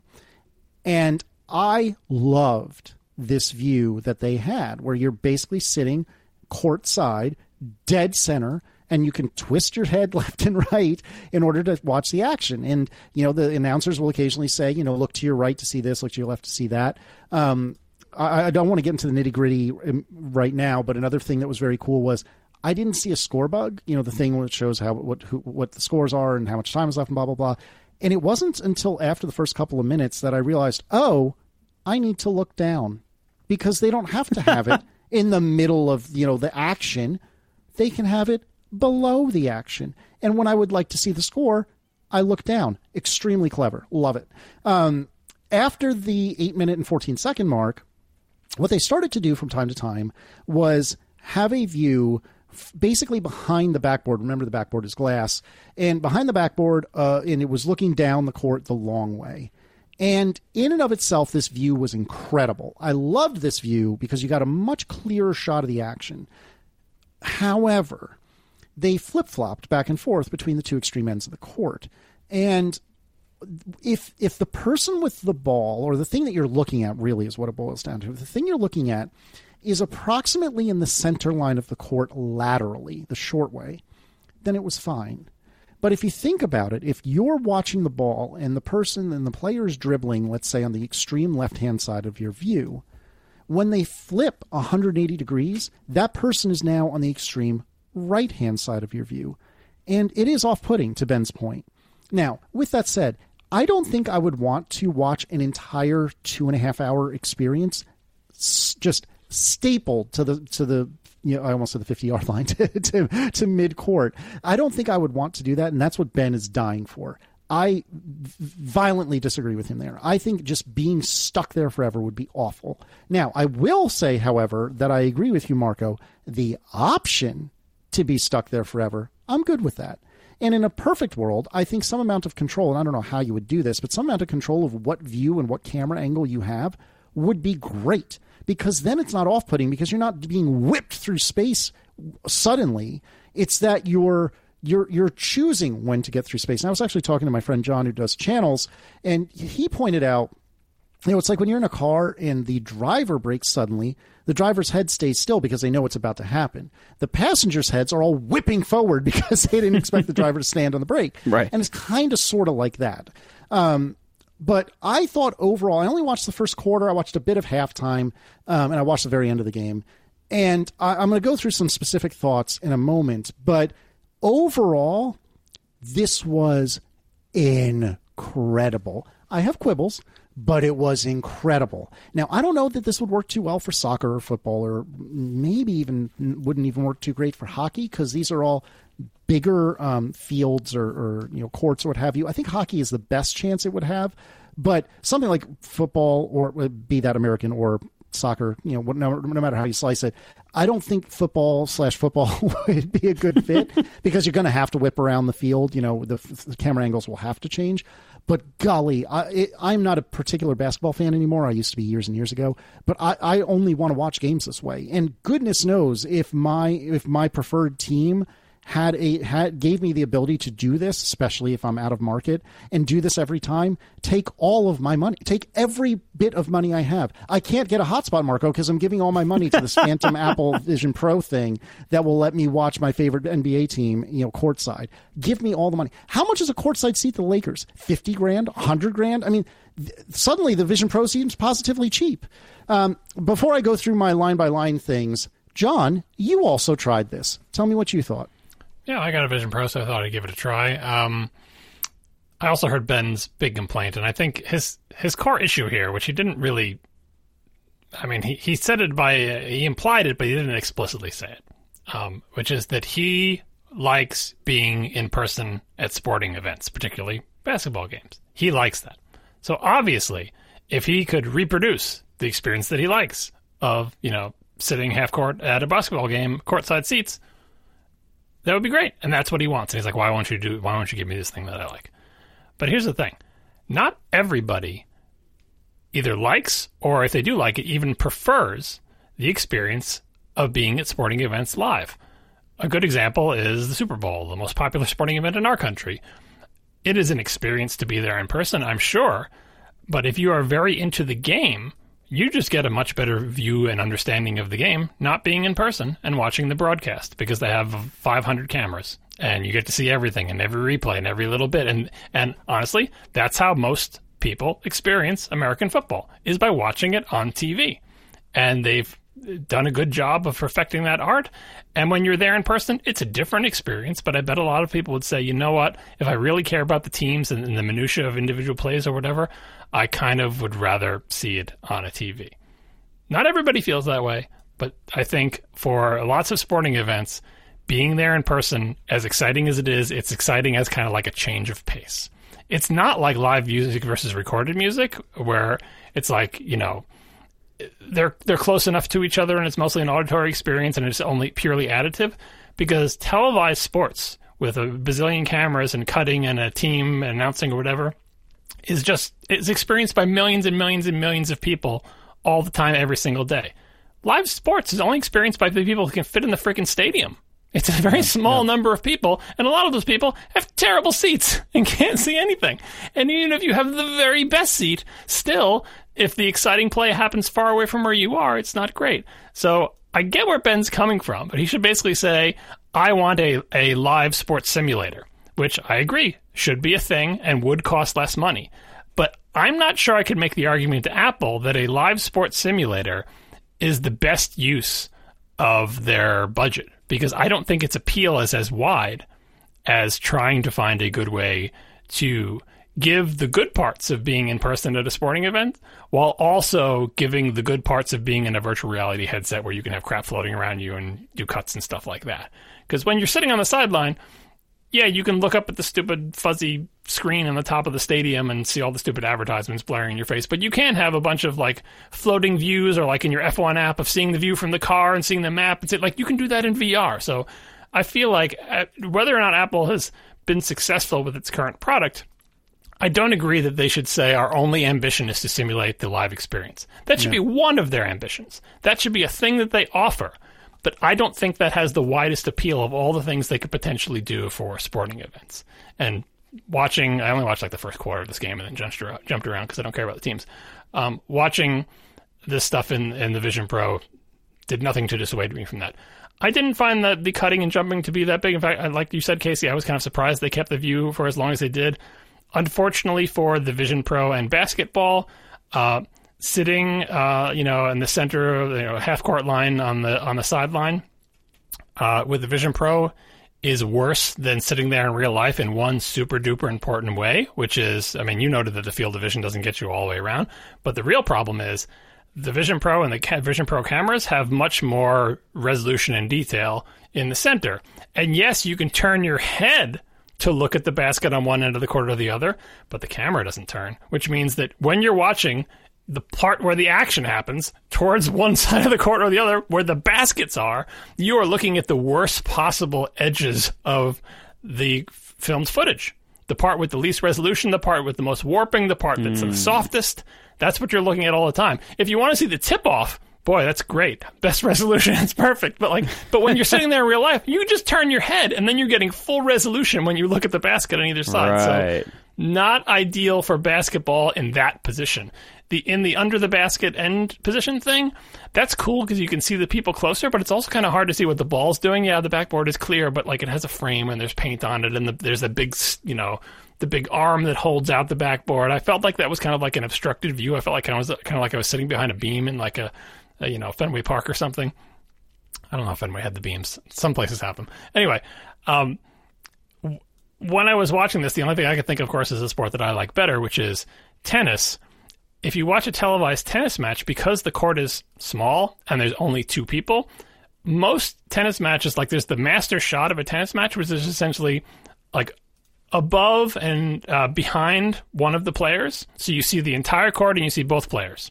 And I loved this view that they had, where you're basically sitting courtside, dead center, and you can twist your head left and right in order to watch the action. And, you know, the announcers will occasionally say, you know, look to your right to see this, look to your left to see that. Um, I, I don't want to get into the nitty-gritty right now, but another thing that was very cool was I didn't see a score bug, you know, the thing that shows how what who, what the scores are and how much time is left and blah, blah, blah. And it wasn't until after the first couple of minutes that I realized, oh, I need to look down, because they don't have to have it in the middle of, you know, the action. They can have it below the action. And when I would like to see the score, I look down. Extremely clever. Love it. Um, after the eight minute and fourteen second mark, what they started to do from time to time was have a view basically behind the backboard. Remember, the backboard is glass. And behind the backboard, uh, and it was looking down the court the long way. And in and of itself, this view was incredible. I loved this view because you got a much clearer shot of the action. However, they flip-flopped back and forth between the two extreme ends of the court. And if if the person with the ball, or the thing that you're looking at really is what it boils down to, if the thing you're looking at is approximately in the center line of the court laterally, the short way, then it was fine. But if you think about it, if you're watching the ball and the person and the player is dribbling, let's say on the extreme left-hand side of your view, when they flip one hundred eighty degrees, that person is now on the extreme right-hand side of your view. And it is off-putting, to Ben's point. Now, with that said, I don't think I would want to watch an entire two and a half hour experience just stapled to the to the you know I almost said the fifty yard line to to, to mid court. I don't think I would want to do that, and that's what Ben is dying for. I violently disagree with him there. I think just being stuck there forever would be awful. Now, I will say, however, that I agree with you, Marco. The option to be stuck there forever, I'm good with that. And in a perfect world, I think some amount of control, and I don't know how you would do this, but some amount of control of what view and what camera angle you have would be great, because then it's not off-putting, because you're not being whipped through space suddenly. It's that you're you're you're choosing when to get through space. And I was actually talking to my friend John, who does channels, and he pointed out, you know, it's like when you're in a car and the driver brakes suddenly, the driver's head stays still because they know what's about to happen. The passengers' heads are all whipping forward because they didn't expect the driver to stand on the brake. Right. And it's kind of sort of like that. Um, but I thought overall, I only watched the first quarter. I watched a bit of halftime, um, and I watched the very end of the game. And I, I'm going to go through some specific thoughts in a moment. But overall, this was incredible. I have quibbles, but it was incredible. Now, I don't know that this would work too well for soccer or football, or maybe even wouldn't even work too great for hockey, because these are all bigger um, fields or, or you know courts or what have you. I think hockey is the best chance it would have, but something like football, or be that American or soccer, you know, no, no matter how you slice it, I don't think football slash football would be a good fit because you're going to have to whip around the field. You know, the, the camera angles will have to change. But golly, I, it, I'm not a particular basketball fan anymore. I used to be years and years ago. But I, I only want to watch games this way. And goodness knows if my if my preferred team had a had gave me the ability to do this, especially if I'm out of market, and do this every time, take all of my money, take every bit of money I have. I can't get a hotspot, Marco, because I'm giving all my money to this phantom Apple Vision Pro thing that will let me watch my favorite N B A team, you know, courtside. Give me all the money. How much is a courtside seat to the Lakers? fifty grand, one hundred grand? I mean, th- suddenly the Vision Pro seems positively cheap. Um, before I go through my line by line things, John, you also tried this. Tell me what you thought. Yeah, I got a Vision Pro, so I thought I'd give it a try. Um, I also heard Ben's big complaint, and I think his his core issue here, which he didn't really, I mean, he, he said it by, uh, he implied it, but he didn't explicitly say it, um, which is that he likes being in person at sporting events, particularly basketball games. He likes that. So obviously, if he could reproduce the experience that he likes of, you know, sitting half court at a basketball game, courtside seats, that would be great. And that's what he wants. And he's like, why won't you do, why won't you give me this thing that I like? But here's the thing. Not everybody either likes, or if they do like it, even prefers the experience of being at sporting events live. A good example is the Super Bowl, the most popular sporting event in our country. It is an experience to be there in person, I'm sure. But if you are very into the game, you just get a much better view and understanding of the game not being in person and watching the broadcast, because they have five hundred cameras and you get to see everything and every replay and every little bit. And, and honestly, that's how most people experience American football, is by watching it on T V. And they've done a good job of perfecting that art. And when you're there in person, it's a different experience. But I bet a lot of people would say, you know what, if I really care about the teams and, and the minutia of individual plays or whatever, I kind of would rather see it on a T V. Not everybody feels that way, but I think for lots of sporting events, being there in person, as exciting as it is, it's exciting as kind of like a change of pace. It's not like live music versus recorded music, where it's like, you know, they're they're close enough to each other and it's mostly an auditory experience and it's only purely additive, because televised sports with a bazillion cameras and cutting and a team announcing or whatever is just, it's experienced by millions and millions and millions of people all the time, every single day. Live sports is only experienced by the people who can fit in the freaking stadium. It's a very small yeah. number of people, and a lot of those people have terrible seats and can't see anything. And even if you have the very best seat, still, if the exciting play happens far away from where you are, it's not great. So I get where Ben's coming from, but he should basically say, I want a, a live sports simulator, which I agree should be a thing and would cost less money. But I'm not sure I could make the argument to Apple that a live sports simulator is the best use of their budget, because I don't think its appeal is as wide as trying to find a good way to give the good parts of being in person at a sporting event while also giving the good parts of being in a virtual reality headset where you can have crap floating around you and do cuts and stuff like that. Because when you're sitting on the sideline, yeah, you can look up at the stupid fuzzy screen on the top of the stadium and see all the stupid advertisements blaring in your face. But you can have a bunch of like floating views, or like in your F one app of seeing the view from the car and seeing the map. It's like you can do that in V R. So I feel like uh, whether or not Apple has been successful with its current product, I don't agree that they should say our only ambition is to simulate the live experience. That should yeah. be one of their ambitions. That should be a thing that they offer. But I don't think that has the widest appeal of all the things they could potentially do for sporting events. And watching, I only watched like the first quarter of this game and then jumped around, jumped around because I don't care about the teams. Um, watching this stuff in, in the Vision Pro did nothing to dissuade me from that. I didn't find that the cutting and jumping to be that big. In fact, like you said, Casey, I was kind of surprised they kept the view for as long as they did. Unfortunately for the Vision Pro and basketball, uh, sitting, uh, you know, in the center of the you know, half-court line on the on the sideline uh, with the Vision Pro is worse than sitting there in real life in one super duper important way, which is, I mean, you noted that the field of vision doesn't get you all the way around, but the real problem is the Vision Pro and the Vision Pro cameras have much more resolution and detail in the center. And yes, you can turn your head to look at the basket on one end of the court or the other, but the camera doesn't turn, which means that when you're watching the part where the action happens towards one side of the court or the other, where the baskets are, you are looking at the worst possible edges of the filmed footage. The part with the least resolution, the part with the most warping, the part that's mm. the softest. That's what you're looking at all the time. If you want to see the tip-off, boy, that's great. Best resolution, it's perfect. But like, but when you're sitting there in real life, you just turn your head, and then you're getting full resolution when you look at the basket on either side. Right. So not ideal for basketball in that position. The in the under the basket end position thing, that's cool because you can see the people closer, but it's also kind of hard to see what the ball's doing. Yeah, the backboard is clear, but like it has a frame and there's paint on it, and the, there's a big, you know, the big arm that holds out the backboard. I felt like that was kind of like an obstructed view. I felt like I was kind of like I was sitting behind a beam in like a, a you know, Fenway Park or something. I don't know if Fenway had the beams. Some places have them. Anyway, um, w- when I was watching this, the only thing I could think, of course, is a sport that I like better, which is tennis. If you watch a televised tennis match, because the court is small and there's only two people, most tennis matches, like there's the master shot of a tennis match, which is essentially like above and uh, behind one of the players. So you see the entire court and you see both players.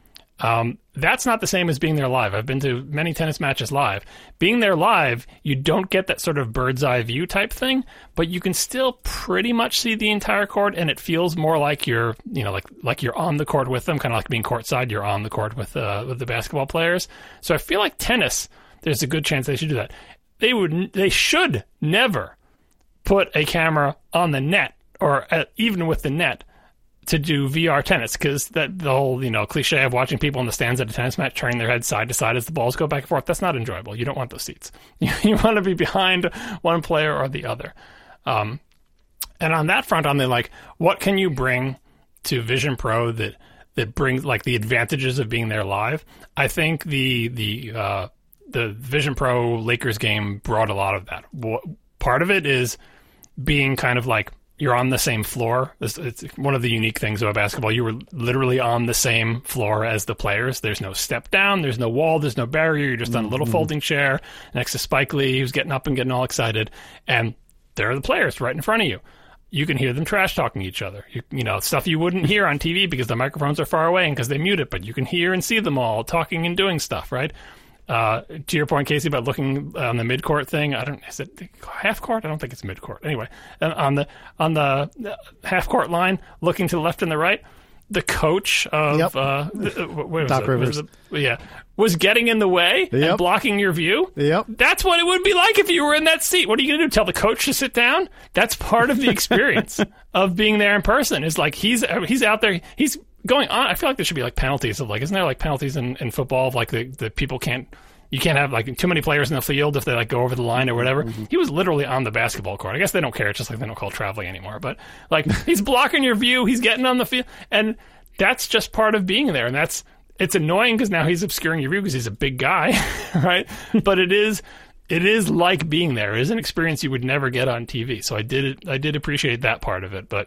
Um, that's not the same as being there live. I've been to many tennis matches live. Being there live, you don't get that sort of bird's eye view type thing, but you can still pretty much see the entire court, and it feels more like you're, you know, like like you're on the court with them, kind of like being courtside. You're on the court with uh, with the basketball players. So I feel like tennis, there's a good chance they should do that. They would, they should never put a camera on the net, or at, even with the net, to do V R tennis, because that the whole, you know, cliche of watching people in the stands at a tennis match turning their heads side to side as the balls go back and forth, that's not enjoyable. You don't want those seats. You, you want to be behind one player or the other. Um, and on that front, on the like, what can you bring to Vision Pro that that brings like the advantages of being there live? I think the the uh, the Vision Pro Lakers game brought a lot of that. Part of it is being kind of like, you're on the same floor. It's, it's one of the unique things about basketball. You were literally on the same floor as the players. There's no step down. There's no wall. There's no barrier. You're just on a little mm-hmm. folding chair next to Spike Lee, who's getting up and getting all excited. And there are the players right in front of you. You can hear them trash talking each other. You, you know, stuff you wouldn't hear on T V because the microphones are far away and because they mute it, but you can hear and see them all talking and doing stuff, right? Uh, to your point, Casey, about looking on the mid-court thing, I don't, is it half-court? I don't think it's mid-court. Anyway, on the on the half-court line, looking to the left and the right, the coach of yep. uh, the, what was Doc it? Rivers, was it? yeah, was getting in the way yep. and blocking your view. Yep. That's what it would be like if you were in that seat. What are you going to do? Tell the coach to sit down? That's part of the experience of being there in person. Is like he's he's out there. He's going on. I feel like there should be like penalties of like, isn't there like penalties in, in football of like the, the people can't. You can't have like too many players in the field if they like go over the line or whatever. Mm-hmm. He was literally on the basketball court. I guess they don't care. It's just like they don't call traveling anymore. But like he's blocking your view. He's getting on the field, and that's just part of being there. And that's it's annoying because now he's obscuring your view because he's a big guy, right? But it is it is like being there. It is an experience you would never get on T V. So I did I did appreciate that part of it. But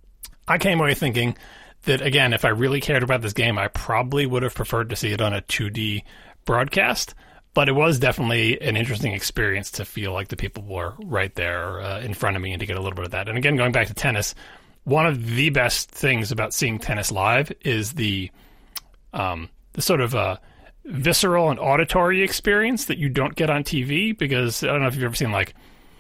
I came away thinking that again, if I really cared about this game, I probably would have preferred to see it on a two D broadcast. But it was definitely an interesting experience to feel like the people were right there uh, in front of me and to get a little bit of that. And again, going back to tennis, one of the best things about seeing tennis live is the um, the sort of uh, visceral and auditory experience that you don't get on T V because I don't know if you've ever seen like,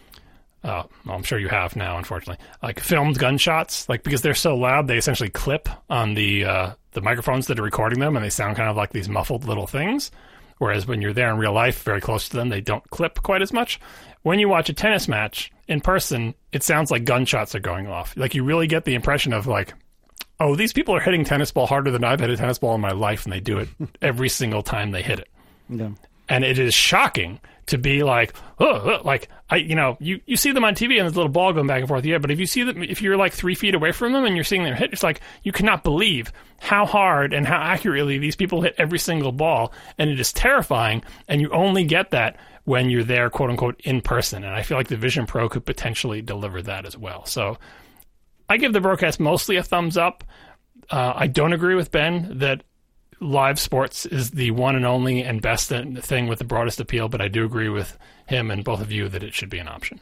uh, well, I'm sure you have now, unfortunately, like filmed gunshots, like because they're so loud, they essentially clip on the uh, the microphones that are recording them and they sound kind of like these muffled little things. Whereas when you're there in real life, very close to them, they don't clip quite as much. When you watch a tennis match in person, it sounds like gunshots are going off. Like you really get the impression of like, oh, these people are hitting tennis ball harder than I've hit a tennis ball in my life, and they do it every single time they hit it. Yeah. And it is shocking to be like, oh, oh, like I, you know, you, you see them on T V and there's a little ball going back and forth, yeah. But if you see them, if you're like three feet away from them and you're seeing them hit, it's like you cannot believe how hard and how accurately these people hit every single ball, and it is terrifying. And you only get that when you're there, quote unquote, in person. And I feel like the Vision Pro could potentially deliver that as well. So I give the broadcast mostly a thumbs up. Uh, I don't agree with Ben that live sports is the one and only and best thing with the broadest appeal, but I do agree with him and both of you that it should be an option.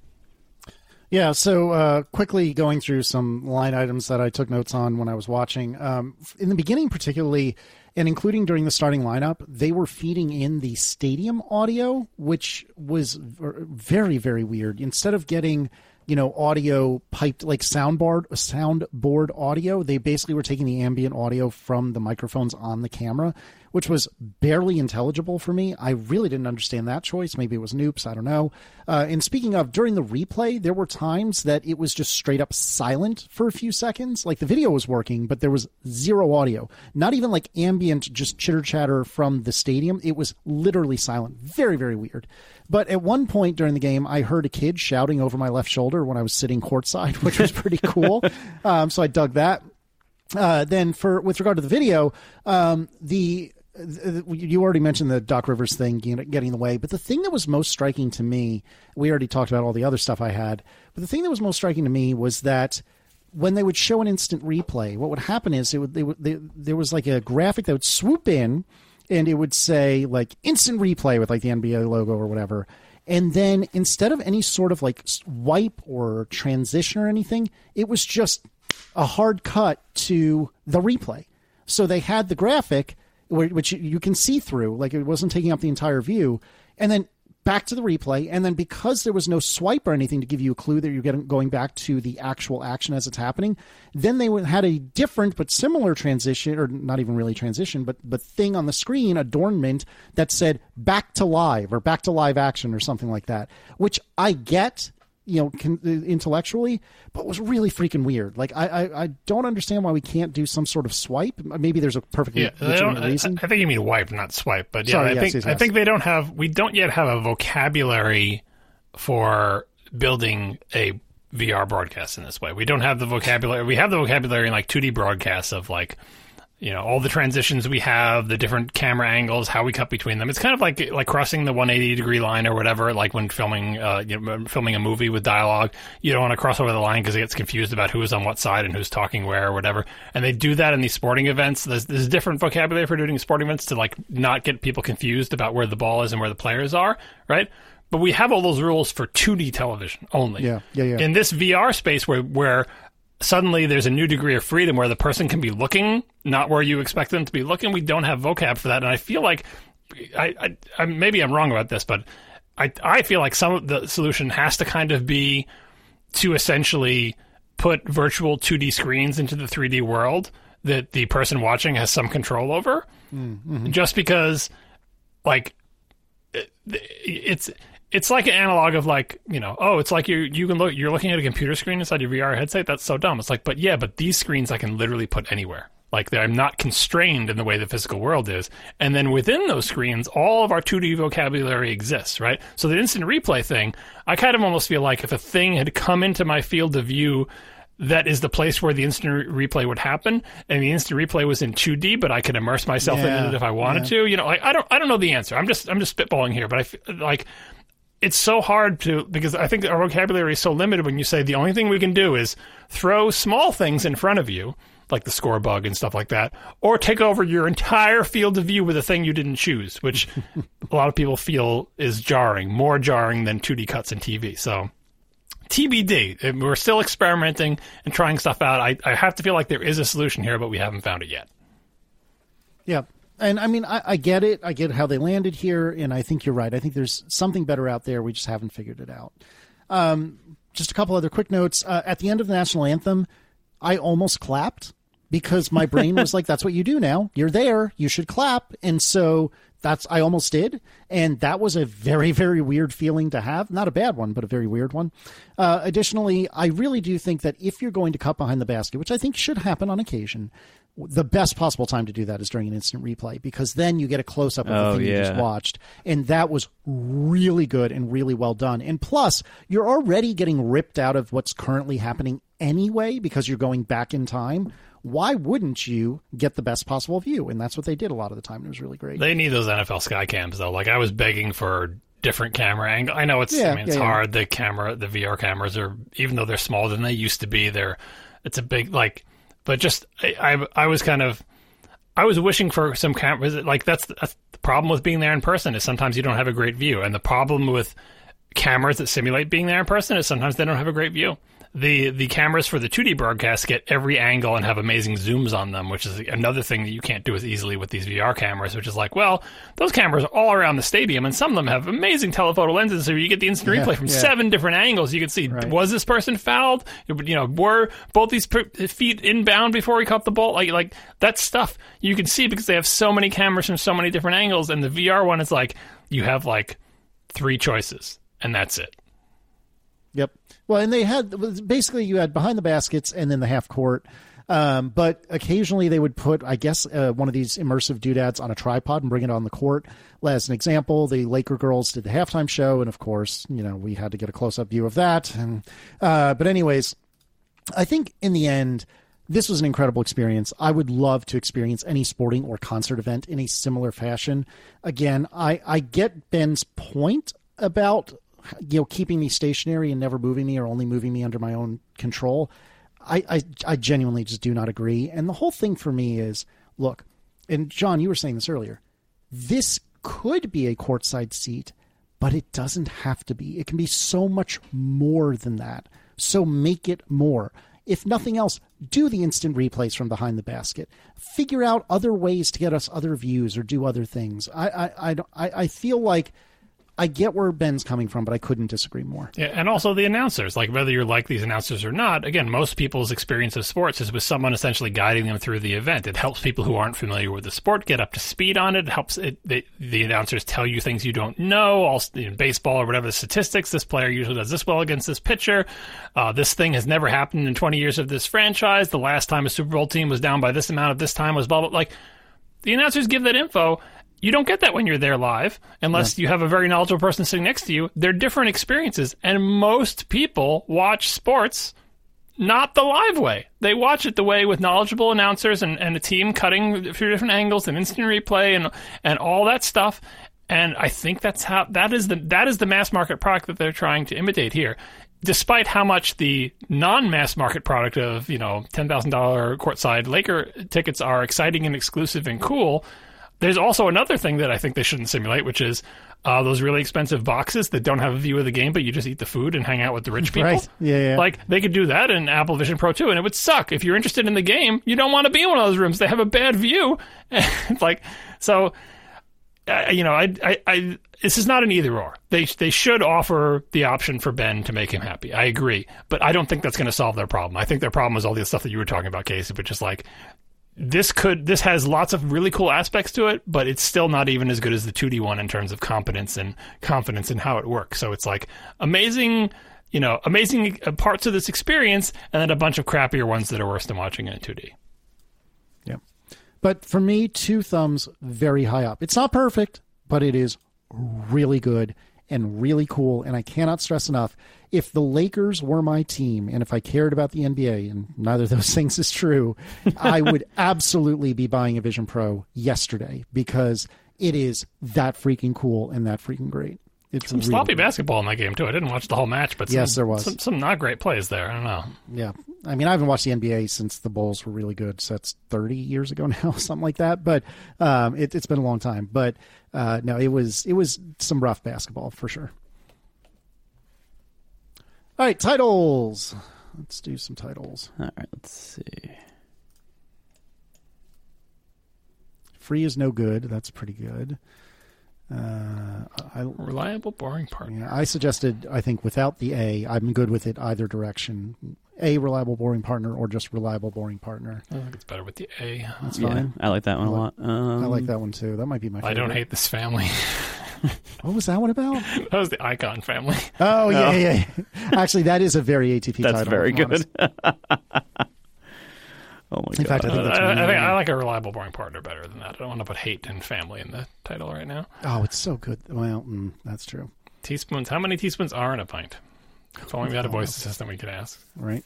Yeah, so uh, quickly going through some line items that I took notes on when I was watching. Um, in the beginning particularly, and including during the starting lineup, they were feeding in the stadium audio, which was very, very weird. Instead of getting, you know, audio piped like soundboard, soundboard audio, they basically were taking the ambient audio from the microphones on the camera, which was barely intelligible for me. I really didn't understand that choice. Maybe it was Noops. I don't know. Uh, and speaking of, during the replay, there were times that it was just straight up silent for a few seconds. Like the video was working, but there was zero audio. Not even like ambient, just chitter chatter from the stadium. It was literally silent. Very, very weird. But at one point during the game, I heard a kid shouting over my left shoulder when I was sitting courtside, which was pretty cool. um, so I dug that. Uh, then for with regard to the video, um, the you already mentioned the Doc Rivers thing getting in the way, but the thing that was most striking to me, we already talked about all the other stuff I had, but the thing that was most striking to me was that when they would show an instant replay, what would happen is it would, they would, they, there was like a graphic that would swoop in and it would say like instant replay with like the N B A logo or whatever. And then instead of any sort of like wipe or transition or anything, it was just a hard cut to the replay. So they had the graphic, which you can see through, like it wasn't taking up the entire view, and then back to the replay. And then because there was no swipe or anything to give you a clue that you're getting going back to the actual action as it's happening, then they had a different but similar transition, or not even really transition, but but thing on the screen, adornment that said back to live or back to live action or something like that, which I get, you know, can, intellectually, but was really freaking weird. Like, I, I, I don't understand why we can't do some sort of swipe. Maybe there's a perfectly yeah, legitimate reason. I, I think you mean wipe, not swipe. But yeah, Sorry, I yes, think yes, I yes. think they don't have. We don't yet have a vocabulary for building a V R broadcast in this way. We don't have the vocabulary. We have the vocabulary in like two D broadcasts of like, you know, all the transitions we have, the different camera angles, how we cut between them. It's kind of like like crossing the one hundred eighty degree line or whatever, like when filming uh, you know, filming a movie with dialogue. You don't want to cross over the line because it gets confused about who's on what side and who's talking where or whatever. And they do that in these sporting events. There's, there's different vocabulary for doing sporting events to like not get people confused about where the ball is and where the players are, right? But we have all those rules for two D television only. Yeah, yeah, yeah. In this V R space where where suddenly there's a new degree of freedom where the person can be looking, not where you expect them to be looking. We don't have vocab for that. And I feel like, I, I, I maybe I'm wrong about this, but I, I feel like some of the solution has to kind of be to essentially put virtual two D screens into the three D world that the person watching has some control over. Mm-hmm. Just because, like, it, it's... It's like an analog of like, you know, oh, it's like you you can look you're looking at a computer screen inside your V R headset. That's so dumb. It's like, but yeah, but these screens I can literally put anywhere. Like I'm not constrained in the way the physical world is. And then within those screens, all of our two D vocabulary exists, right? So the instant replay thing, I kind of almost feel like if a thing had come into my field of view that is the place where the instant re- replay would happen, and the instant replay was in two D, but I could immerse myself yeah, in it if I wanted yeah. to. You know, like I don't I don't know the answer. I'm just I'm just spitballing here, but I feel like it's so hard to, because I think our vocabulary is so limited when you say the only thing we can do is throw small things in front of you, like the score bug and stuff like that, or take over your entire field of view with a thing you didn't choose, which a lot of people feel is jarring, more jarring than two D cuts in T V. So T B D, we're still experimenting and trying stuff out. I, I have to feel like there is a solution here, but we haven't found it yet. Yeah. And I mean, I, I get it. I get how they landed here, and I think you're right. I think there's something better out there. We just haven't figured it out. Um, just a couple other quick notes. Uh, at the end of the national anthem, I almost clapped because my brain was like, that's what you do now. You're there. You should clap. And so that's, I almost did. And that was a very, very weird feeling to have. Not a bad one, but a very weird one. Uh, additionally, I really do think that if you're going to cut behind the basket, which I think should happen on occasion, the best possible time to do that is during an instant replay, because then you get a close-up of Oh, the thing you yeah. just watched. And that was really good and really well done. And plus, you're already getting ripped out of what's currently happening anyway because you're going back in time. Why wouldn't you get the best possible view? And that's what they did a lot of the time. It was really great. They need those N F L sky cams, though. Like, I was begging for different camera angle. I know it's, Yeah, I mean, it's yeah, yeah. hard. The camera, the V R cameras are, even though they're smaller than they used to be, they're, it's a big, like, but just, I, I, I was kind of, I was wishing for some cameras. Like, that's, that's the problem with being there in person, is sometimes you don't have a great view. And the problem with cameras that simulate being there in person is sometimes they don't have a great view. The the cameras for the two D broadcasts get every angle and have amazing zooms on them, which is another thing that you can't do as easily with these V R cameras, which is like, well, those cameras are all around the stadium, and some of them have amazing telephoto lenses, so you get the instant Yeah, replay from yeah. seven different angles. You can see, Right. was this person fouled? You know, were both these per- feet inbound before he caught the ball? Like, like that stuff you can see because they have so many cameras from so many different angles, and the V R one is like, you have like three choices, and that's it. Yep. Well, and they had basically you had behind the baskets and then the half court. Um, but occasionally they would put, I guess, uh, one of these immersive doodads on a tripod and bring it on the court. As an example, the Laker girls did the halftime show, and of course, you know, we had to get a close-up view of that. And uh, but anyways, I think in the end, this was an incredible experience. I would love to experience any sporting or concert event in a similar fashion. Again, I, I get Ben's point about, you know, keeping me stationary and never moving me or only moving me under my own control. I, I, I genuinely just do not agree. And the whole thing for me is, look, and John, you were saying this earlier, this could be a courtside seat, but it doesn't have to be. It can be so much more than that. So make it more. If nothing else, do the instant replays from behind the basket. Figure out other ways to get us other views or do other things. I I I, don't- I, I feel like I get where Ben's coming from, but I couldn't disagree more. Yeah, and also the announcers, like whether you like these announcers or not, again, most people's experience of sports is with someone essentially guiding them through the event. It helps people who aren't familiar with the sport get up to speed on it. It helps it, they, the announcers tell you things you don't know, also, you know, baseball or whatever the statistics. This player usually does this well against this pitcher. Uh, this thing has never happened in twenty years of this franchise. The last time a Super Bowl team was down by this amount at this time was blah, blah. Like, the announcers give that info. You don't get that when you're there live unless yeah. you have a very knowledgeable person sitting next to you. They're different experiences, and most people watch sports not the live way. They watch it the way with knowledgeable announcers and, and a team cutting through different angles and instant replay and and all that stuff. And I think that's how that is the that is the mass market product that they're trying to imitate here. Despite how much the non-mass market product of, you know, ten thousand dollars courtside Laker tickets are exciting and exclusive and cool, there's also another thing that I think they shouldn't simulate, which is uh, those really expensive boxes that don't have a view of the game, but you just eat the food and hang out with the rich people. Right. Yeah, yeah. Like, they could do that in Apple Vision Pro too, and it would suck. If you're interested in the game, you don't want to be in one of those rooms. They have a bad view. Like, so, uh, you know, I, I, I, this is not an either or. They they should offer the option for Ben to make him happy. I agree, but I don't think that's going to solve their problem. I think their problem is all the stuff that you were talking about, Casey, but just like, This could this has lots of really cool aspects to it, but it's still not even as good as the two D one in terms of competence and confidence in how it works. So it's like amazing, you know, amazing parts of this experience, and then a bunch of crappier ones that are worse than watching it in two D. Yeah, but for me, two thumbs very high up. It's not perfect, but it is really good and really cool. And I cannot stress enough, if the Lakers were my team and if I cared about the N B A, and neither of those things is true, I would absolutely be buying a Vision Pro yesterday because it is that freaking cool and that freaking great. It's some really sloppy good. basketball in that game, too. I didn't watch the whole match, but some, yes, there was. Some, some not great plays there. I don't know. Yeah. I mean, I haven't watched the N B A since the Bulls were really good, so that's thirty years ago now, something like that. But um, it, it's been a long time. But uh, no, it was it was some rough basketball for sure. All right, titles. Let's do some titles. All right, let's see. Free is no good. That's pretty good. Uh, I, Reliable, boring partner. yeah, I suggested, I think, without the A, I'm good with it either direction. A, reliable, boring partner, or just reliable, boring partner. I think it's better with the A. That's Yeah, fine. I like that one I a lot. like- Um, I like that one, too. That might be my favorite. I don't hate this family. What was that one about? That was the Icon family. Oh, yeah, yeah, yeah. Actually, that is a very A T P That's title. very if I'm good. honest. Oh my In god! fact, I think that's I, I, really- think I like a reliable, boring partner better than that. I don't want to put hate and family in the title right now. Oh, it's so good. Well, mm, that's true. Teaspoons. How many teaspoons are in a pint? If only we had a voice assistant we could ask. Right.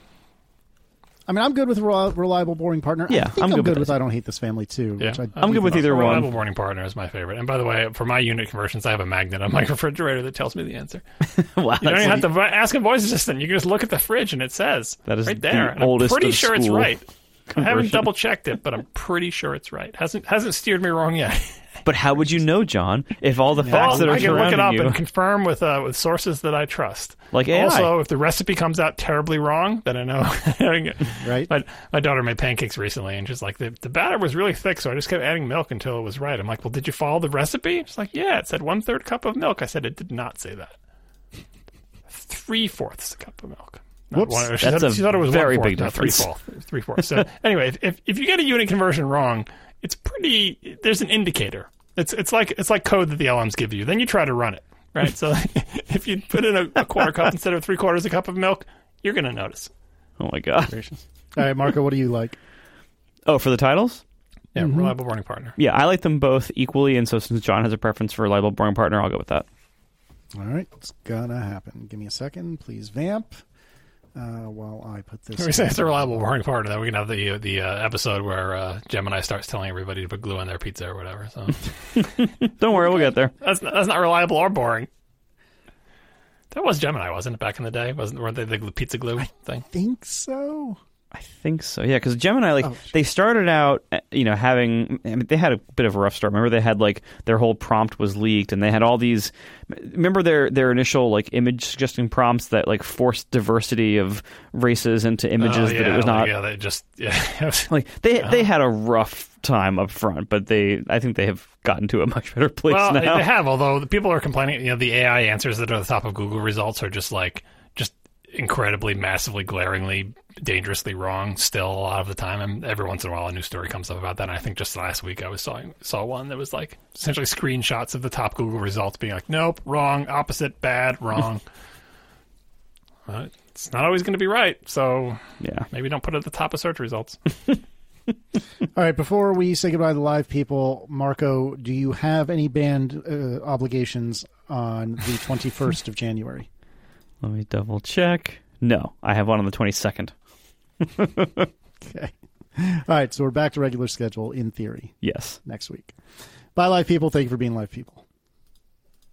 I mean, I'm good with rel- reliable, boring partner. Yeah, I think I'm I'm, good good with with that. I don't hate this family too. Yeah. Which I I'm good with either one. Reliable boring partner is my favorite. And by the way, for my unit conversions, I have a magnet on my refrigerator that tells me the answer. Wow, You don't even have that's- to ask a voice assistant. You can just look at the fridge and it says That is right the there. And oldest I'm pretty of sure it's school right. I haven't conversion. double checked it, but I'm pretty sure it's right. Hasn't hasn't steered me wrong yet. But how would you know, John, if all the facts Well, that are I can look it surrounding up you, and confirm with uh, with sources that I trust. like A I? Also, if the recipe comes out terribly wrong, then I know. Right. My, my daughter made pancakes recently, and she's like, the, the batter was really thick, so I just kept adding milk until it was right. I'm like, well, did you follow the recipe? She's like, yeah, it said one third cup of milk. I said, it did not say that. Three fourths cup of milk. Not Whoops. one- she, That's thought, a she thought it was very one fourth, big not three difference. fourths. Three fourths. So anyway, if, if if you get a unit conversion wrong, it's pretty. There's an indicator. It's it's like it's like code that the L Ms give you. Then you try to run it, right? So if you put in a, a quarter cup instead of three quarters a cup of milk, you're going to notice. Oh my god! All right, Marco, what do you like? Oh, for the titles? Yeah, reliable boring partner. Yeah, I like them both equally, and so since John has a preference for reliable boring partner, I'll go with that. All right, it's gonna happen. Give me a second, please, vamp. Uh, while I put this. We say it's a reliable boring partner. Then we can have the the uh, episode where uh, Gemini starts telling everybody to put glue on their pizza or whatever. So Don't worry, we'll get there. that's not, that's not reliable or boring. That was Gemini, wasn't it? Back in the day, wasn't weren't they the glue- pizza glue thing? think so. I think so. Yeah, because Gemini, like, Oh, they started out, uh, you know, having. I mean, they had a bit of a rough start. Remember, they had like their whole prompt was leaked, and they had all these. Remember their their initial like image suggesting prompts that like forced diversity of races into images Oh, that yeah, it was not. Yeah, they just yeah. Like they Uh-huh. they had a rough time up front, but they I think they have gotten to a much better place Well, now. they have. Although the people are complaining, you know, the A I answers that are at the top of Google results are just like just incredibly, massively, glaringly, dangerously wrong. Still, a lot of the time, and every once in a while, a new story comes up about that. And I think just last week, I was saw saw one that was like essentially screenshots of the top Google results, being like, "Nope, wrong, opposite, bad, wrong." Well, it's not always going to be right, so Yeah. maybe don't put it at the top of search results. All right, before we say goodbye to the live people, Marco, do you have any band uh, obligations on the twenty-first of January? Let me double check. No, I have one on the twenty-second. Okay. All right, so we're back to regular schedule in theory Yes. next week. Bye, live people. Thank you for being live people.